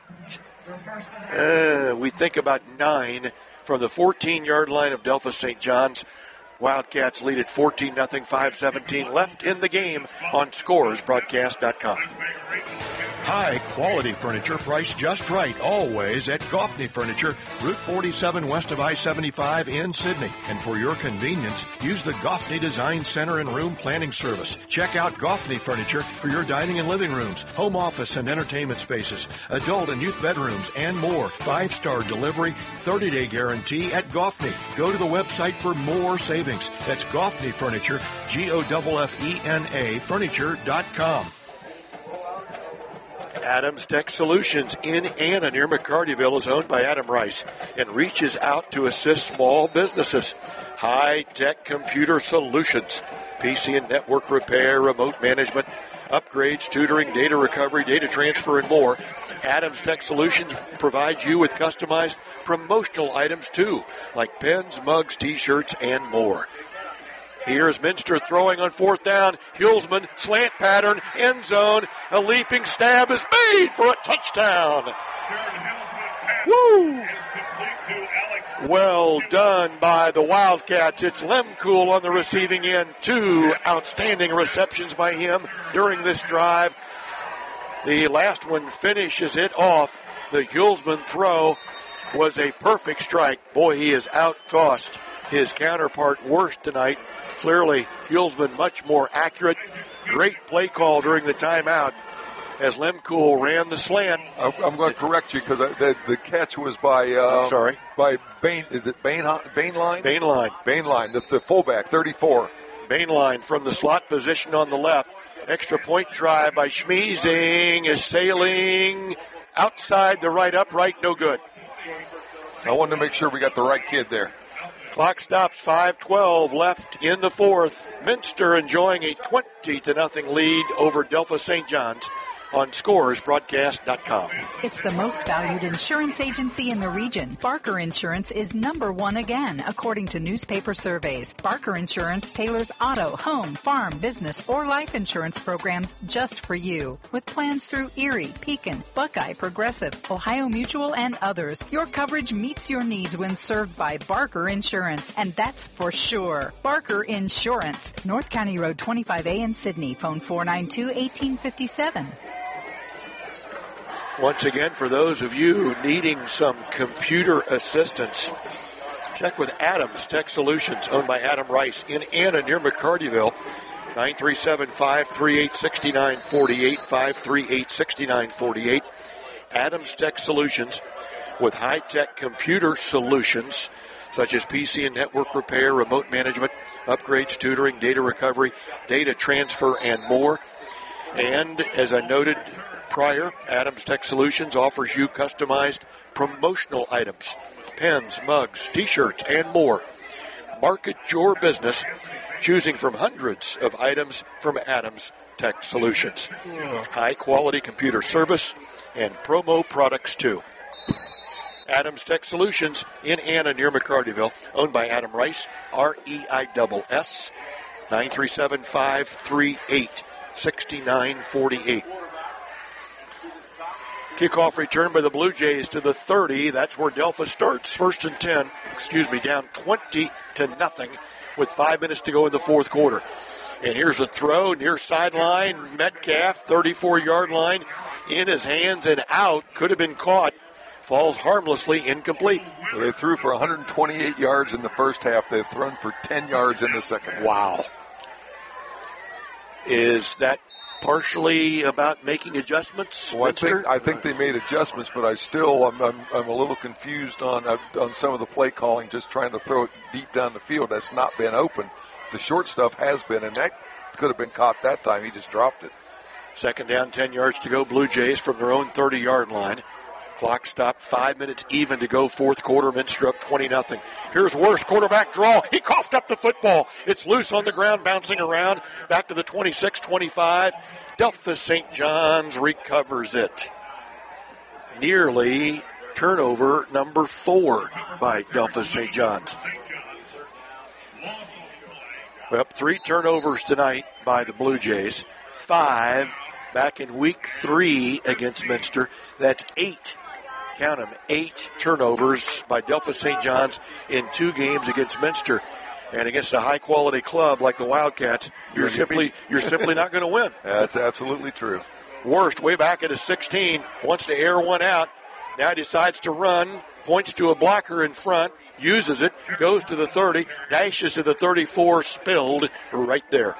we think about 9 from the 14-yard line of Delphos St. John's. Wildcats lead at 14-0, 5:17 left in the game on scoresbroadcast.com. High quality furniture priced just right, always at Goffney Furniture, Route 47 west of I-75 in Sydney. And for your convenience, use the Goffney Design Center and Room Planning Service. Check out Goffney Furniture for your dining and living rooms, home office and entertainment spaces, adult and youth bedrooms, and more. 5-star delivery, 30-day guarantee at Goffney. Go to the website for more savings. That's Goffney Furniture, Goffena Furniture.com. Adams Tech Solutions in Anna near McCartyville is owned by Adam Rice and reaches out to assist small businesses. High-tech computer solutions, PC and network repair, remote management, upgrades, tutoring, data recovery, data transfer, and more. Adams Tech Solutions provides you with customized promotional items too, like pens, mugs, t-shirts, and more. Here's Minster throwing on fourth down. Hulsman, slant pattern, end zone. A leaping stab is made for a touchdown. Woo! Well done by the Wildcats. It's Lemkool on the receiving end. 2 outstanding receptions by him during this drive. The last one finishes it off. The Hulsman throw was a perfect strike. Boy, he has outtossed his counterpart worse tonight. Clearly, Hulsman much more accurate. Great play call during the timeout as Lemkool ran the slant. I'm going to correct you because the catch was by by Bain. Is it Bainline? Bainline, the fullback, 34. Bainline from the slot position on the left. Extra point try by Schmeezing is sailing outside the right upright. No good. I wanted to make sure we got the right kid there. Clock stops, 5:12 left in the fourth. Minster enjoying a 20-0 lead over Delphos St. John's on ScoresBroadcast.com. It's the most valued insurance agency in the region. Barker Insurance is #1 again, according to newspaper surveys. Barker Insurance tailors auto, home, farm, business, or life insurance programs just for you. With plans through Erie, Pekin, Buckeye, Progressive, Ohio Mutual, and others, your coverage meets your needs when served by Barker Insurance, and that's for sure. Barker Insurance, North County Road 25A in Sydney. Phone 492-1857. Once again, for those of you needing some computer assistance, check with Adams Tech Solutions, owned by Adam Rice in Anna near McCartyville. 937-538-6948, 538-6948. Adams Tech Solutions with high-tech computer solutions such as PC and network repair, remote management, upgrades, tutoring, data recovery, data transfer, and more. And as I noted prior, Adams Tech Solutions offers you customized promotional items, pens, mugs, t-shirts, and more. Market your business, choosing from hundreds of items from Adams Tech Solutions. High-quality computer service and promo products, too. Adams Tech Solutions in Anna near McCartyville, owned by Adam Rice, R-E-I-S-S, 937-538-6948. Kickoff return by the Blue Jays to the 30. That's where Delphos starts. First and 10, down 20-0 with 5 minutes to go in the fourth quarter. And here's a throw near sideline. Metcalf, 34-yard line, in his hands and out. Could have been caught. Falls harmlessly incomplete. They threw for 128 yards in the first half. They've thrown for 10 yards in the second. Wow. Is that partially about making adjustments? Well, I think they made adjustments, but I'm a little confused on some of the play calling, just trying to throw it deep down the field. That's not been open. The short stuff has been, and that could have been caught that time. He just dropped it. Second down, 10 yards to go. Blue Jays from their own 30-yard line. Clock stopped, 5 minutes even to go, fourth quarter. Minster up 20-0. Here's Worst, quarterback draw. He coughed up the football. It's loose on the ground, bouncing around. Back to the 26-25. Delphos St. John's recovers it. Nearly turnover number 4 by Delphos St. John's. Well, 3 turnovers tonight by the Blue Jays. 5 back in week 3 against Minster. That's 8. Count them, 8 turnovers by Delphos St. John's in 2 games against Minster. And against a high-quality club like the Wildcats, you're simply not going to win. That's absolutely true. Worst, way back at his 16, wants to air one out. Now decides to run, points to a blocker in front, uses it, goes to the 30, dashes to the 34, spilled right there.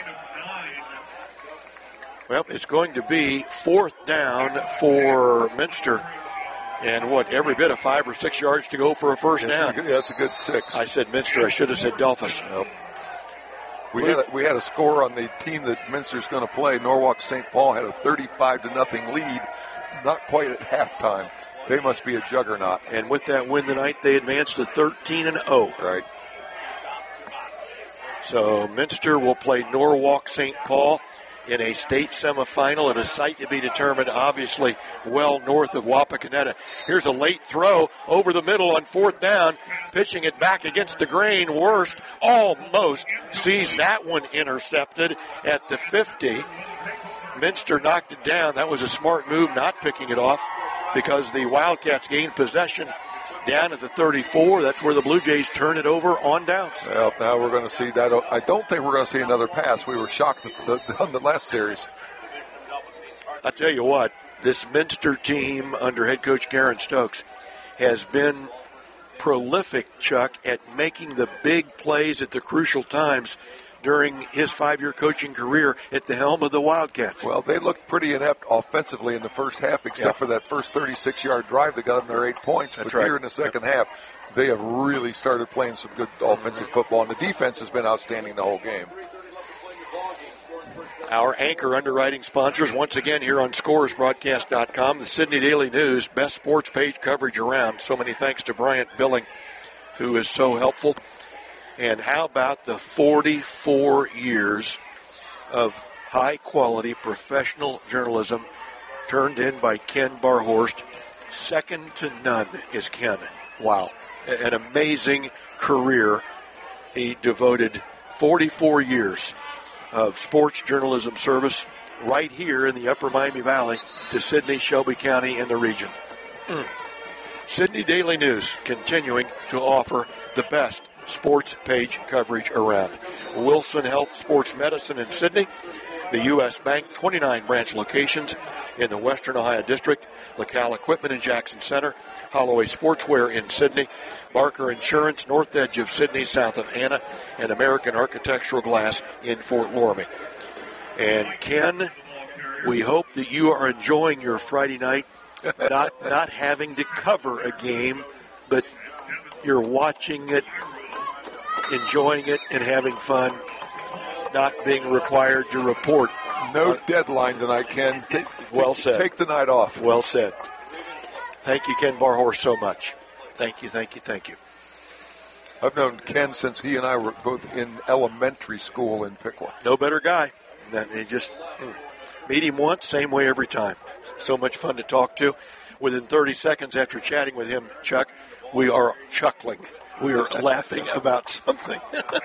Well, it's going to be 4th down for Minster. And every bit of 5 or 6 yards to go for a first down. That's a good 6. I said Minster. I should have said Delphos. Nope. We had a score on the team that Minster's going to play. Norwalk St. Paul had a 35-0 lead, not quite at halftime. They must be a juggernaut. And with that win tonight, they advanced to 13-0. Right. So Minster will play Norwalk St. Paul in a state semifinal at a site to be determined, obviously well north of Wapakoneta. Here's a late throw over the middle on 4th down, pitching it back against the grain. Worst almost sees that one intercepted at the 50. Minster knocked it down. That was a smart move, not picking it off, because the Wildcats gained possession down at the 34. That's where the Blue Jays turn it over on downs. Well, now we're going to see that. I don't think we're going to see another pass. We were shocked on the last series. I tell you what, this Minster team under head coach Garen Stokes has been prolific, Chuck, at making the big plays at the crucial times during his 5-year coaching career at the helm of the Wildcats. Well, they looked pretty inept offensively in the first half, except for that first 36-yard drive that got them their 8 points. That's but right. Here in the second half, they have really started playing some good offensive football, and the defense has been outstanding the whole game. Our anchor underwriting sponsors, once again here on ScorersBroadcast.com, the Sydney Daily News, best sports page coverage around. So many thanks to Bryant Billing, who is so helpful. And how about the 44 years of high-quality professional journalism turned in by Ken Barhorst? Second to none is Ken. Wow. An amazing career. He devoted 44 years of sports journalism service right here in the Upper Miami Valley to Sydney, Shelby County, and the region. Sydney Daily News continuing to offer the best sports page coverage around. Wilson Health Sports Medicine in Sydney, the U.S. Bank, 29 branch locations in the Western Ohio District, LaCal Equipment in Jackson Center, Holloway Sportswear in Sydney, Barker Insurance, north edge of Sydney, south of Anna, and American Architectural Glass in Fort Loramie. And Ken, we hope that you are enjoying your Friday night, not having to cover a game, but you're watching it, enjoying it, and having fun, not being required to report. No deadline tonight, Ken. Well said. Take the night off. Well said. Thank you, Ken Barhorst, so much. Thank you. I've known Ken since he and I were both in elementary school in Piqua. No better guy. You just meet him once, same way every time. So much fun to talk to. Within 30 seconds after chatting with him, Chuck, we are chuckling. We are laughing about something.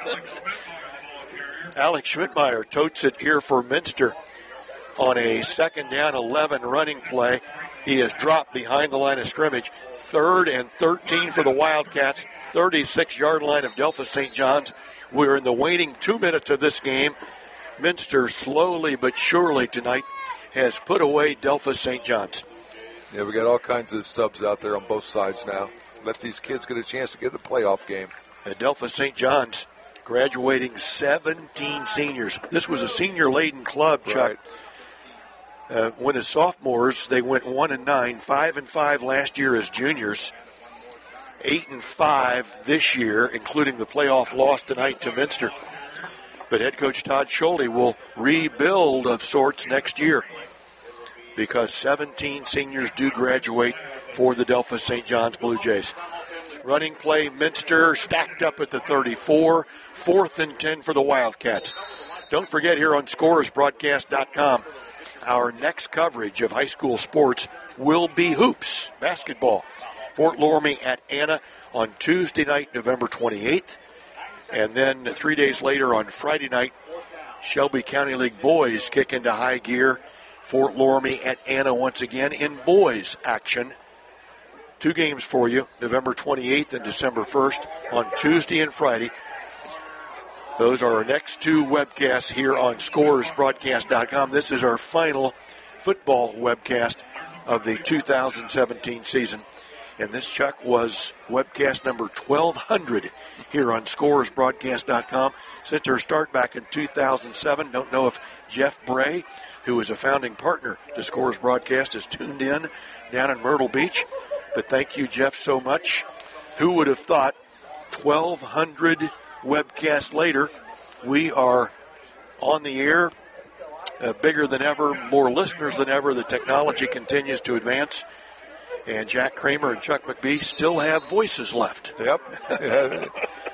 Alex Schmidtmeyer totes it here for Minster on a 2nd down 11 running play. He is dropped behind the line of scrimmage. 3rd and 13 for the Wildcats. 36-yard line of Delphos St. John's. We're in the waning 2 minutes of this game. Minster slowly but surely tonight has put away Delphos St. John's. Yeah, we got all kinds of subs out there on both sides now. Let these kids get a chance to get a playoff game. Delphos St. John's graduating 17 seniors. This was a senior-laden club, Chuck. Right. When as sophomores, they went 1-9, 5-5 last year as juniors, 8-5 this year, including the playoff loss tonight to Minster. But head coach Todd Schulte will rebuild of sorts next year, because 17 seniors do graduate for the Delphos St. John's Blue Jays. Running play, Minster stacked up at the 34. 4th and 10 for the Wildcats. Don't forget, here on ScorersBroadcast.com, our next coverage of high school sports will be hoops, basketball. Fort Loramie at Anna on Tuesday night, November 28th. And then 3 days later on Friday night, Shelby County League boys kick into high gear. Fort Loramie at Anna once again in boys action. 2 games for you, November 28th and December 1st on Tuesday and Friday. Those are our next 2 webcasts here on ScorersBroadcast.com. This is our final football webcast of the 2017 season. And this, Chuck, was webcast number 1200 here on ScorersBroadcast.com since our start back in 2007. Don't know if Jeff Bray, who is a founding partner to Scores Broadcast, is tuned in down in Myrtle Beach. But thank you, Jeff, so much. Who would have thought 1,200 webcasts later, we are on the air, bigger than ever, more listeners than ever. The technology continues to advance. And Jack Kramer and Chuck McBee still have voices left. Yep.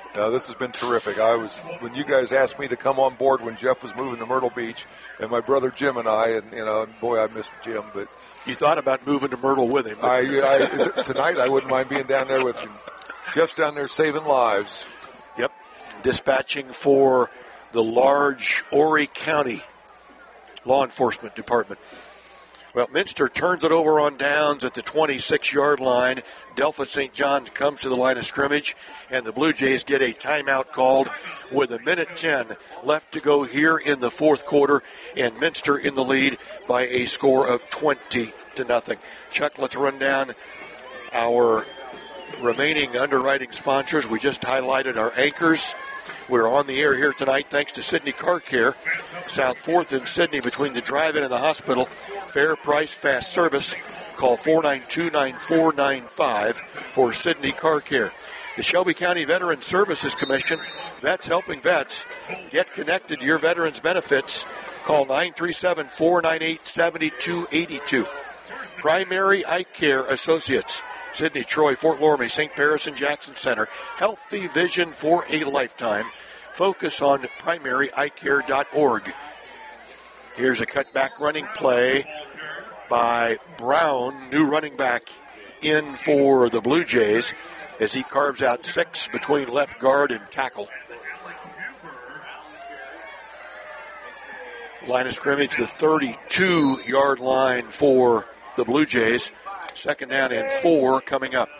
This has been terrific. When you guys asked me to come on board when Jeff was moving to Myrtle Beach, and my brother Jim and I, and boy, I missed Jim. But you thought about moving to Myrtle with him. Tonight I wouldn't mind being down there with him. Jeff's down there saving lives. Yep, dispatching for the large Horry County Law Enforcement Department. Well, Minster turns it over on downs at the 26-yard line. Delphos St. John's comes to the line of scrimmage, and the Blue Jays get a timeout called with 1:10 left to go here in the fourth quarter, and Minster in the lead by a score of 20-0. Chuck, let's run down our remaining underwriting sponsors. We just highlighted our anchors. We're on the air here tonight thanks to Sydney Car Care. South 4th and Sydney between the drive-in and the hospital. Fair price, fast service. Call 492-9495 for Sydney Car Care. The Shelby County Veterans Services Commission. Vets helping vets. Get connected to your veterans benefits. Call 937-498-7282. Primary Eye Care Associates. Sydney, Troy, Fort Loramie, St. Paris, and Jackson Center. Healthy vision for a lifetime. Focus on primaryeyecare.org. Here's a cutback running play by Brown, new running back in for the Blue Jays as he carves out 6 between left guard and tackle. Line of scrimmage, the 32-yard line for the Blue Jays. 2nd down and 4 coming up.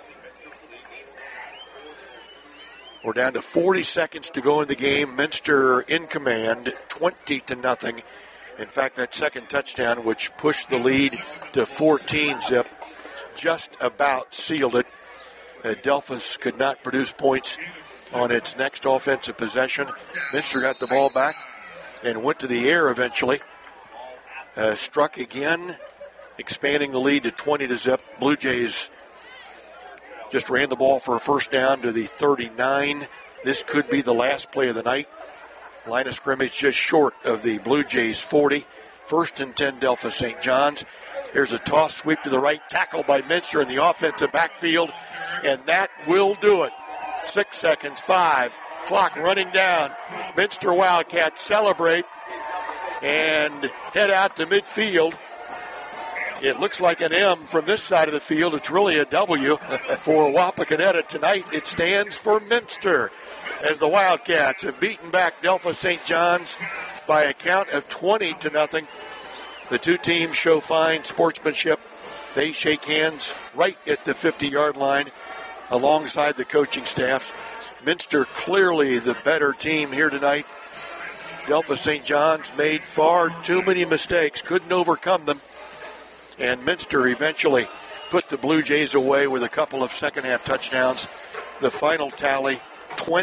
We're down to 40 seconds to go in the game. Minster in command, 20-0. In fact, that second touchdown, which pushed the lead to 14-zip, just about sealed it. Delphos could not produce points on its next offensive possession. Minster got the ball back and went to the air eventually. Struck again, expanding the lead to 20-0. Blue Jays just ran the ball for a first down to the 39. This could be the last play of the night. Line of scrimmage just short of the Blue Jays 40. 1st and 10, Delphos St. John's. Here's a toss sweep to the right, tackle by Minster in the offensive backfield, and that will do it. 6 seconds, 5, clock running down. Minster Wildcats celebrate and head out to midfield. It looks like an M from this side of the field. It's really a W for Wapakoneta tonight. It stands for Minster as the Wildcats have beaten back Delphos St. John's by a count of 20-0. The two teams show fine sportsmanship. They shake hands right at the 50-yard line alongside the coaching staffs. Minster clearly the better team here tonight. Delphos St. John's made far too many mistakes, couldn't overcome them. And Minster eventually put the Blue Jays away with a couple of second-half touchdowns. The final tally, 20-0.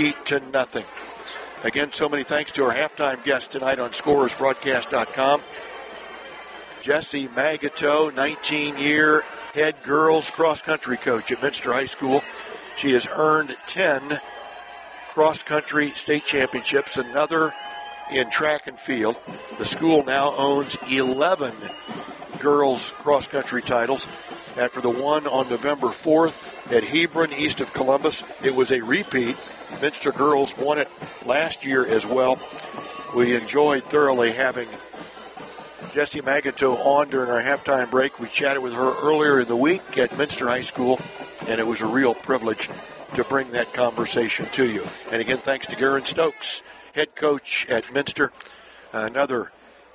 Again, so many thanks to our halftime guest tonight on ScorersBroadcast.com. Jessie Magato, 19-year head girls cross-country coach at Minster High School. She has earned 10 cross-country state championships, another in track and field. The school now owns 11 girls cross-country titles. After the one on November 4th at Hebron, east of Columbus, it was a repeat. Minster girls won it last year as well. We enjoyed thoroughly having Jessie Magato on during our halftime break. We chatted with her earlier in the week at Minster High School, and it was a real privilege to bring that conversation to you. And again, thanks to Garen Stokes, head coach at Minster. Another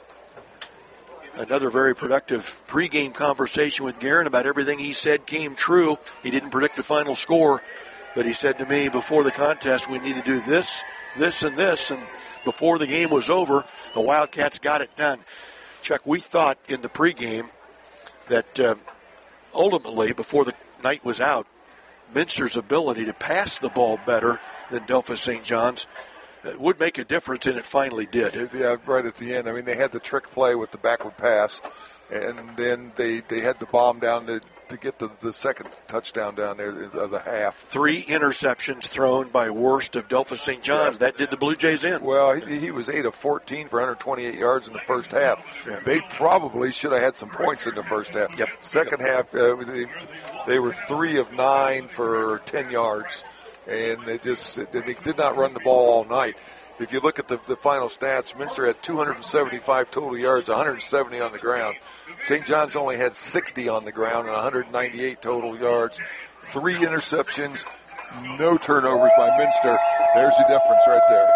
very productive pregame conversation with Garen about everything he said came true. He didn't predict the final score, but he said to me before the contest, we need to do this, this, and this. And before the game was over, the Wildcats got it done. Chuck, we thought in the pregame that ultimately, before the night was out, Minster's ability to pass the ball better than Delphos St. John's would make a difference, and it finally did. Yeah, right at the end. I mean, they had the trick play with the backward pass, and then they had the bomb down to get the second touchdown down there of the half. 3 interceptions thrown by Worst of Delphos St. John's. That did the Blue Jays in. Well, he was 8 of 14 for 128 yards in the first half. Yeah. They probably should have had some points in the first half. Yep. Second half, they were 3 of 9 for 10 yards. and they did not run the ball all night. If you look at the final stats, Minster had 275 total yards, 170 on the ground. St. John's only had 60 on the ground and 198 total yards. 3 interceptions, no turnovers by Minster. There's the difference right there.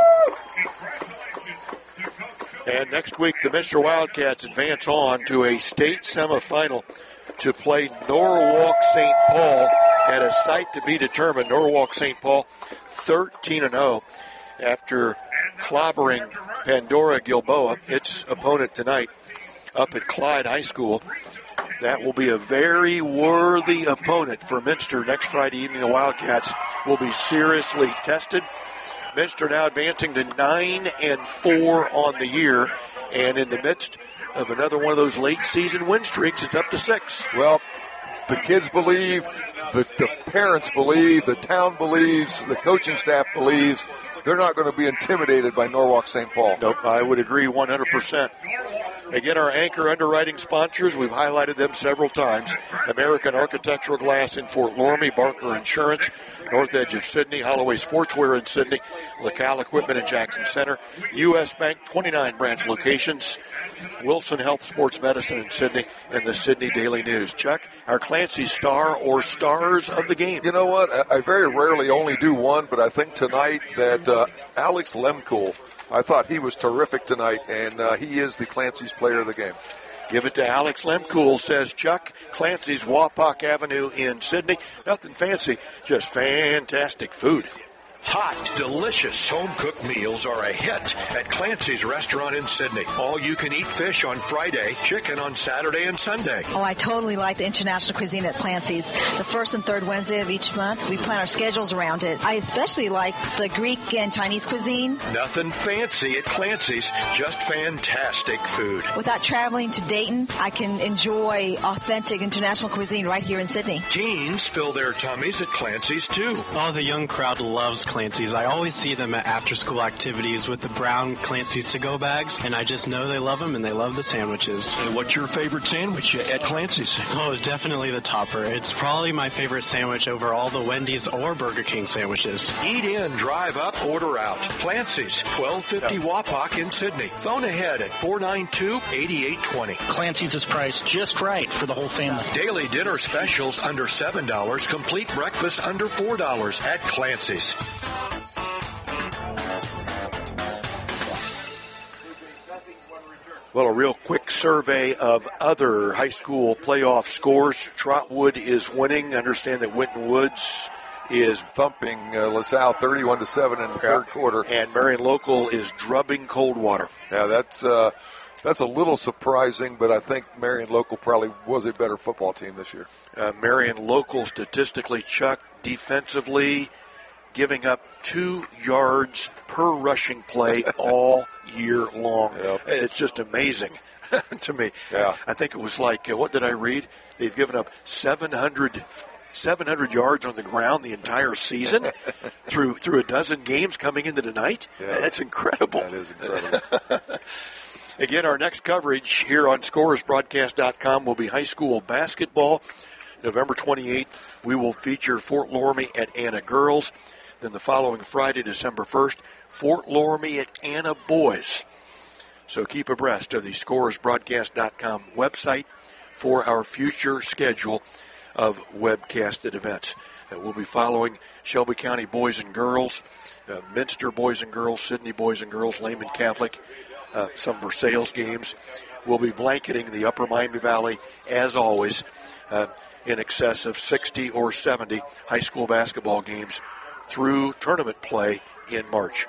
And next week, the Minster Wildcats advance on to a state semifinal to play Norwalk St. Paul at a site to be determined. Norwalk St. Paul 13-0 after clobbering Pandora Gilboa, its opponent tonight, up at Clyde High School. That will be a very worthy opponent for Minster next Friday evening. The Wildcats will be seriously tested. Minster now advancing to 9-4 on the year, and in the midst of another one of those late season win streaks, it's up to 6. Well, the kids believe, the parents believe, the town believes, the coaching staff believes. They're not going to be intimidated by Norwalk St. Paul. Nope, I would agree 100%. Again, our anchor underwriting sponsors, we've highlighted them several times. American Architectural Glass in Fort Loramie, Barker Insurance, North Edge of Sydney, Holloway Sportswear in Sydney, LaCal Equipment in Jackson Center, U.S. Bank, 29 branch locations, Wilson Health Sports Medicine in Sydney, and the Sydney Daily News. Chuck, our Clancy star or stars of the game. You know what? I very rarely only do one, but I think tonight that Alex Lemkool, I thought he was terrific tonight, and he is the Clancy's player of the game. Give it to Alex Lemkool, says Chuck. Clancy's Wapak Avenue in Sydney. Nothing fancy, just fantastic food. Hot, delicious home-cooked meals are a hit at Clancy's Restaurant in Sydney. All-you-can-eat fish on Friday, chicken on Saturday and Sunday. Oh, I totally like the international cuisine at Clancy's. The first and third Wednesday of each month, we plan our schedules around it. I especially like the Greek and Chinese cuisine. Nothing fancy at Clancy's, just fantastic food. Without traveling to Dayton, I can enjoy authentic international cuisine right here in Sydney. Teens fill their tummies at Clancy's, too. Oh, the young crowd loves Clancy's. I always see them at after-school activities with the brown Clancy's to-go bags, and I just know they love them and they love the sandwiches. And what's your favorite sandwich at Clancy's? Oh, definitely the topper. It's probably my favorite sandwich over all the Wendy's or Burger King sandwiches. Eat in, drive up, order out. Clancy's, 1250 Wapak in Sydney. Phone ahead at 492-8820. Clancy's is priced just right for the whole family. Daily dinner specials under $7. Complete breakfast under $4 at Clancy's. Well, a real quick survey of other high school playoff scores. Trotwood is winning. Understand that Winton Woods is thumping LaSalle 31-7 in the third quarter. And Marion Local is drubbing Coldwater. Yeah, that's a little surprising, but I think Marion Local probably was a better football team this year. Marion Local statistically, Chuck, defensively, giving up 2 yards per rushing play all year long. Yep. It's just amazing to me. Yeah. I think it was like, what did I read? They've given up 700 yards on the ground the entire season through a dozen games coming into tonight. Yeah. That's incredible. That is incredible. Again, our next coverage here on ScorersBroadcast.com will be high school basketball. November 28th, we will feature Fort Loramie at Anna Girls. Then the following Friday, December 1st, Fort Loramie at Anna Boys. So keep abreast of the ScorersBroadcast.com website for our future schedule of webcasted events. We'll be following Shelby County Boys and Girls, Minster Boys and Girls, Sydney Boys and Girls, Lehman Catholic, some Versailles games. We'll be blanketing the Upper Miami Valley, as always, in excess of 60 or 70 high school basketball games through tournament play in March.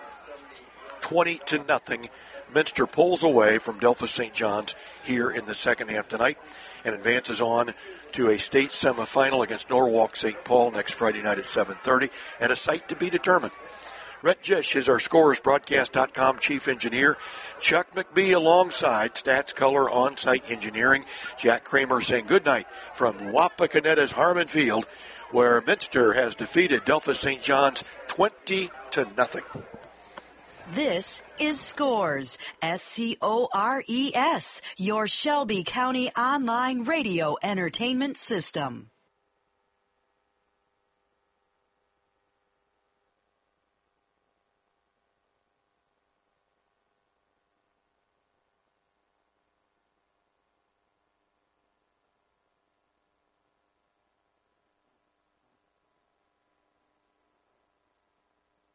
20-0, Minster pulls away from Delphos St. John's here in the second half tonight and advances on to a state semifinal against Norwalk St. Paul next Friday night at 7:30, and a site to be determined. Rhett Jish is our ScorersBroadcast.com chief engineer. Chuck McBee alongside Stats Color On-Site Engineering. Jack Kramer saying goodnight from Wapakoneta's Harmon Field, where Minster has defeated Delphos St. John's 20-0. This is Scores, SCORES, your Shelby County online radio entertainment system.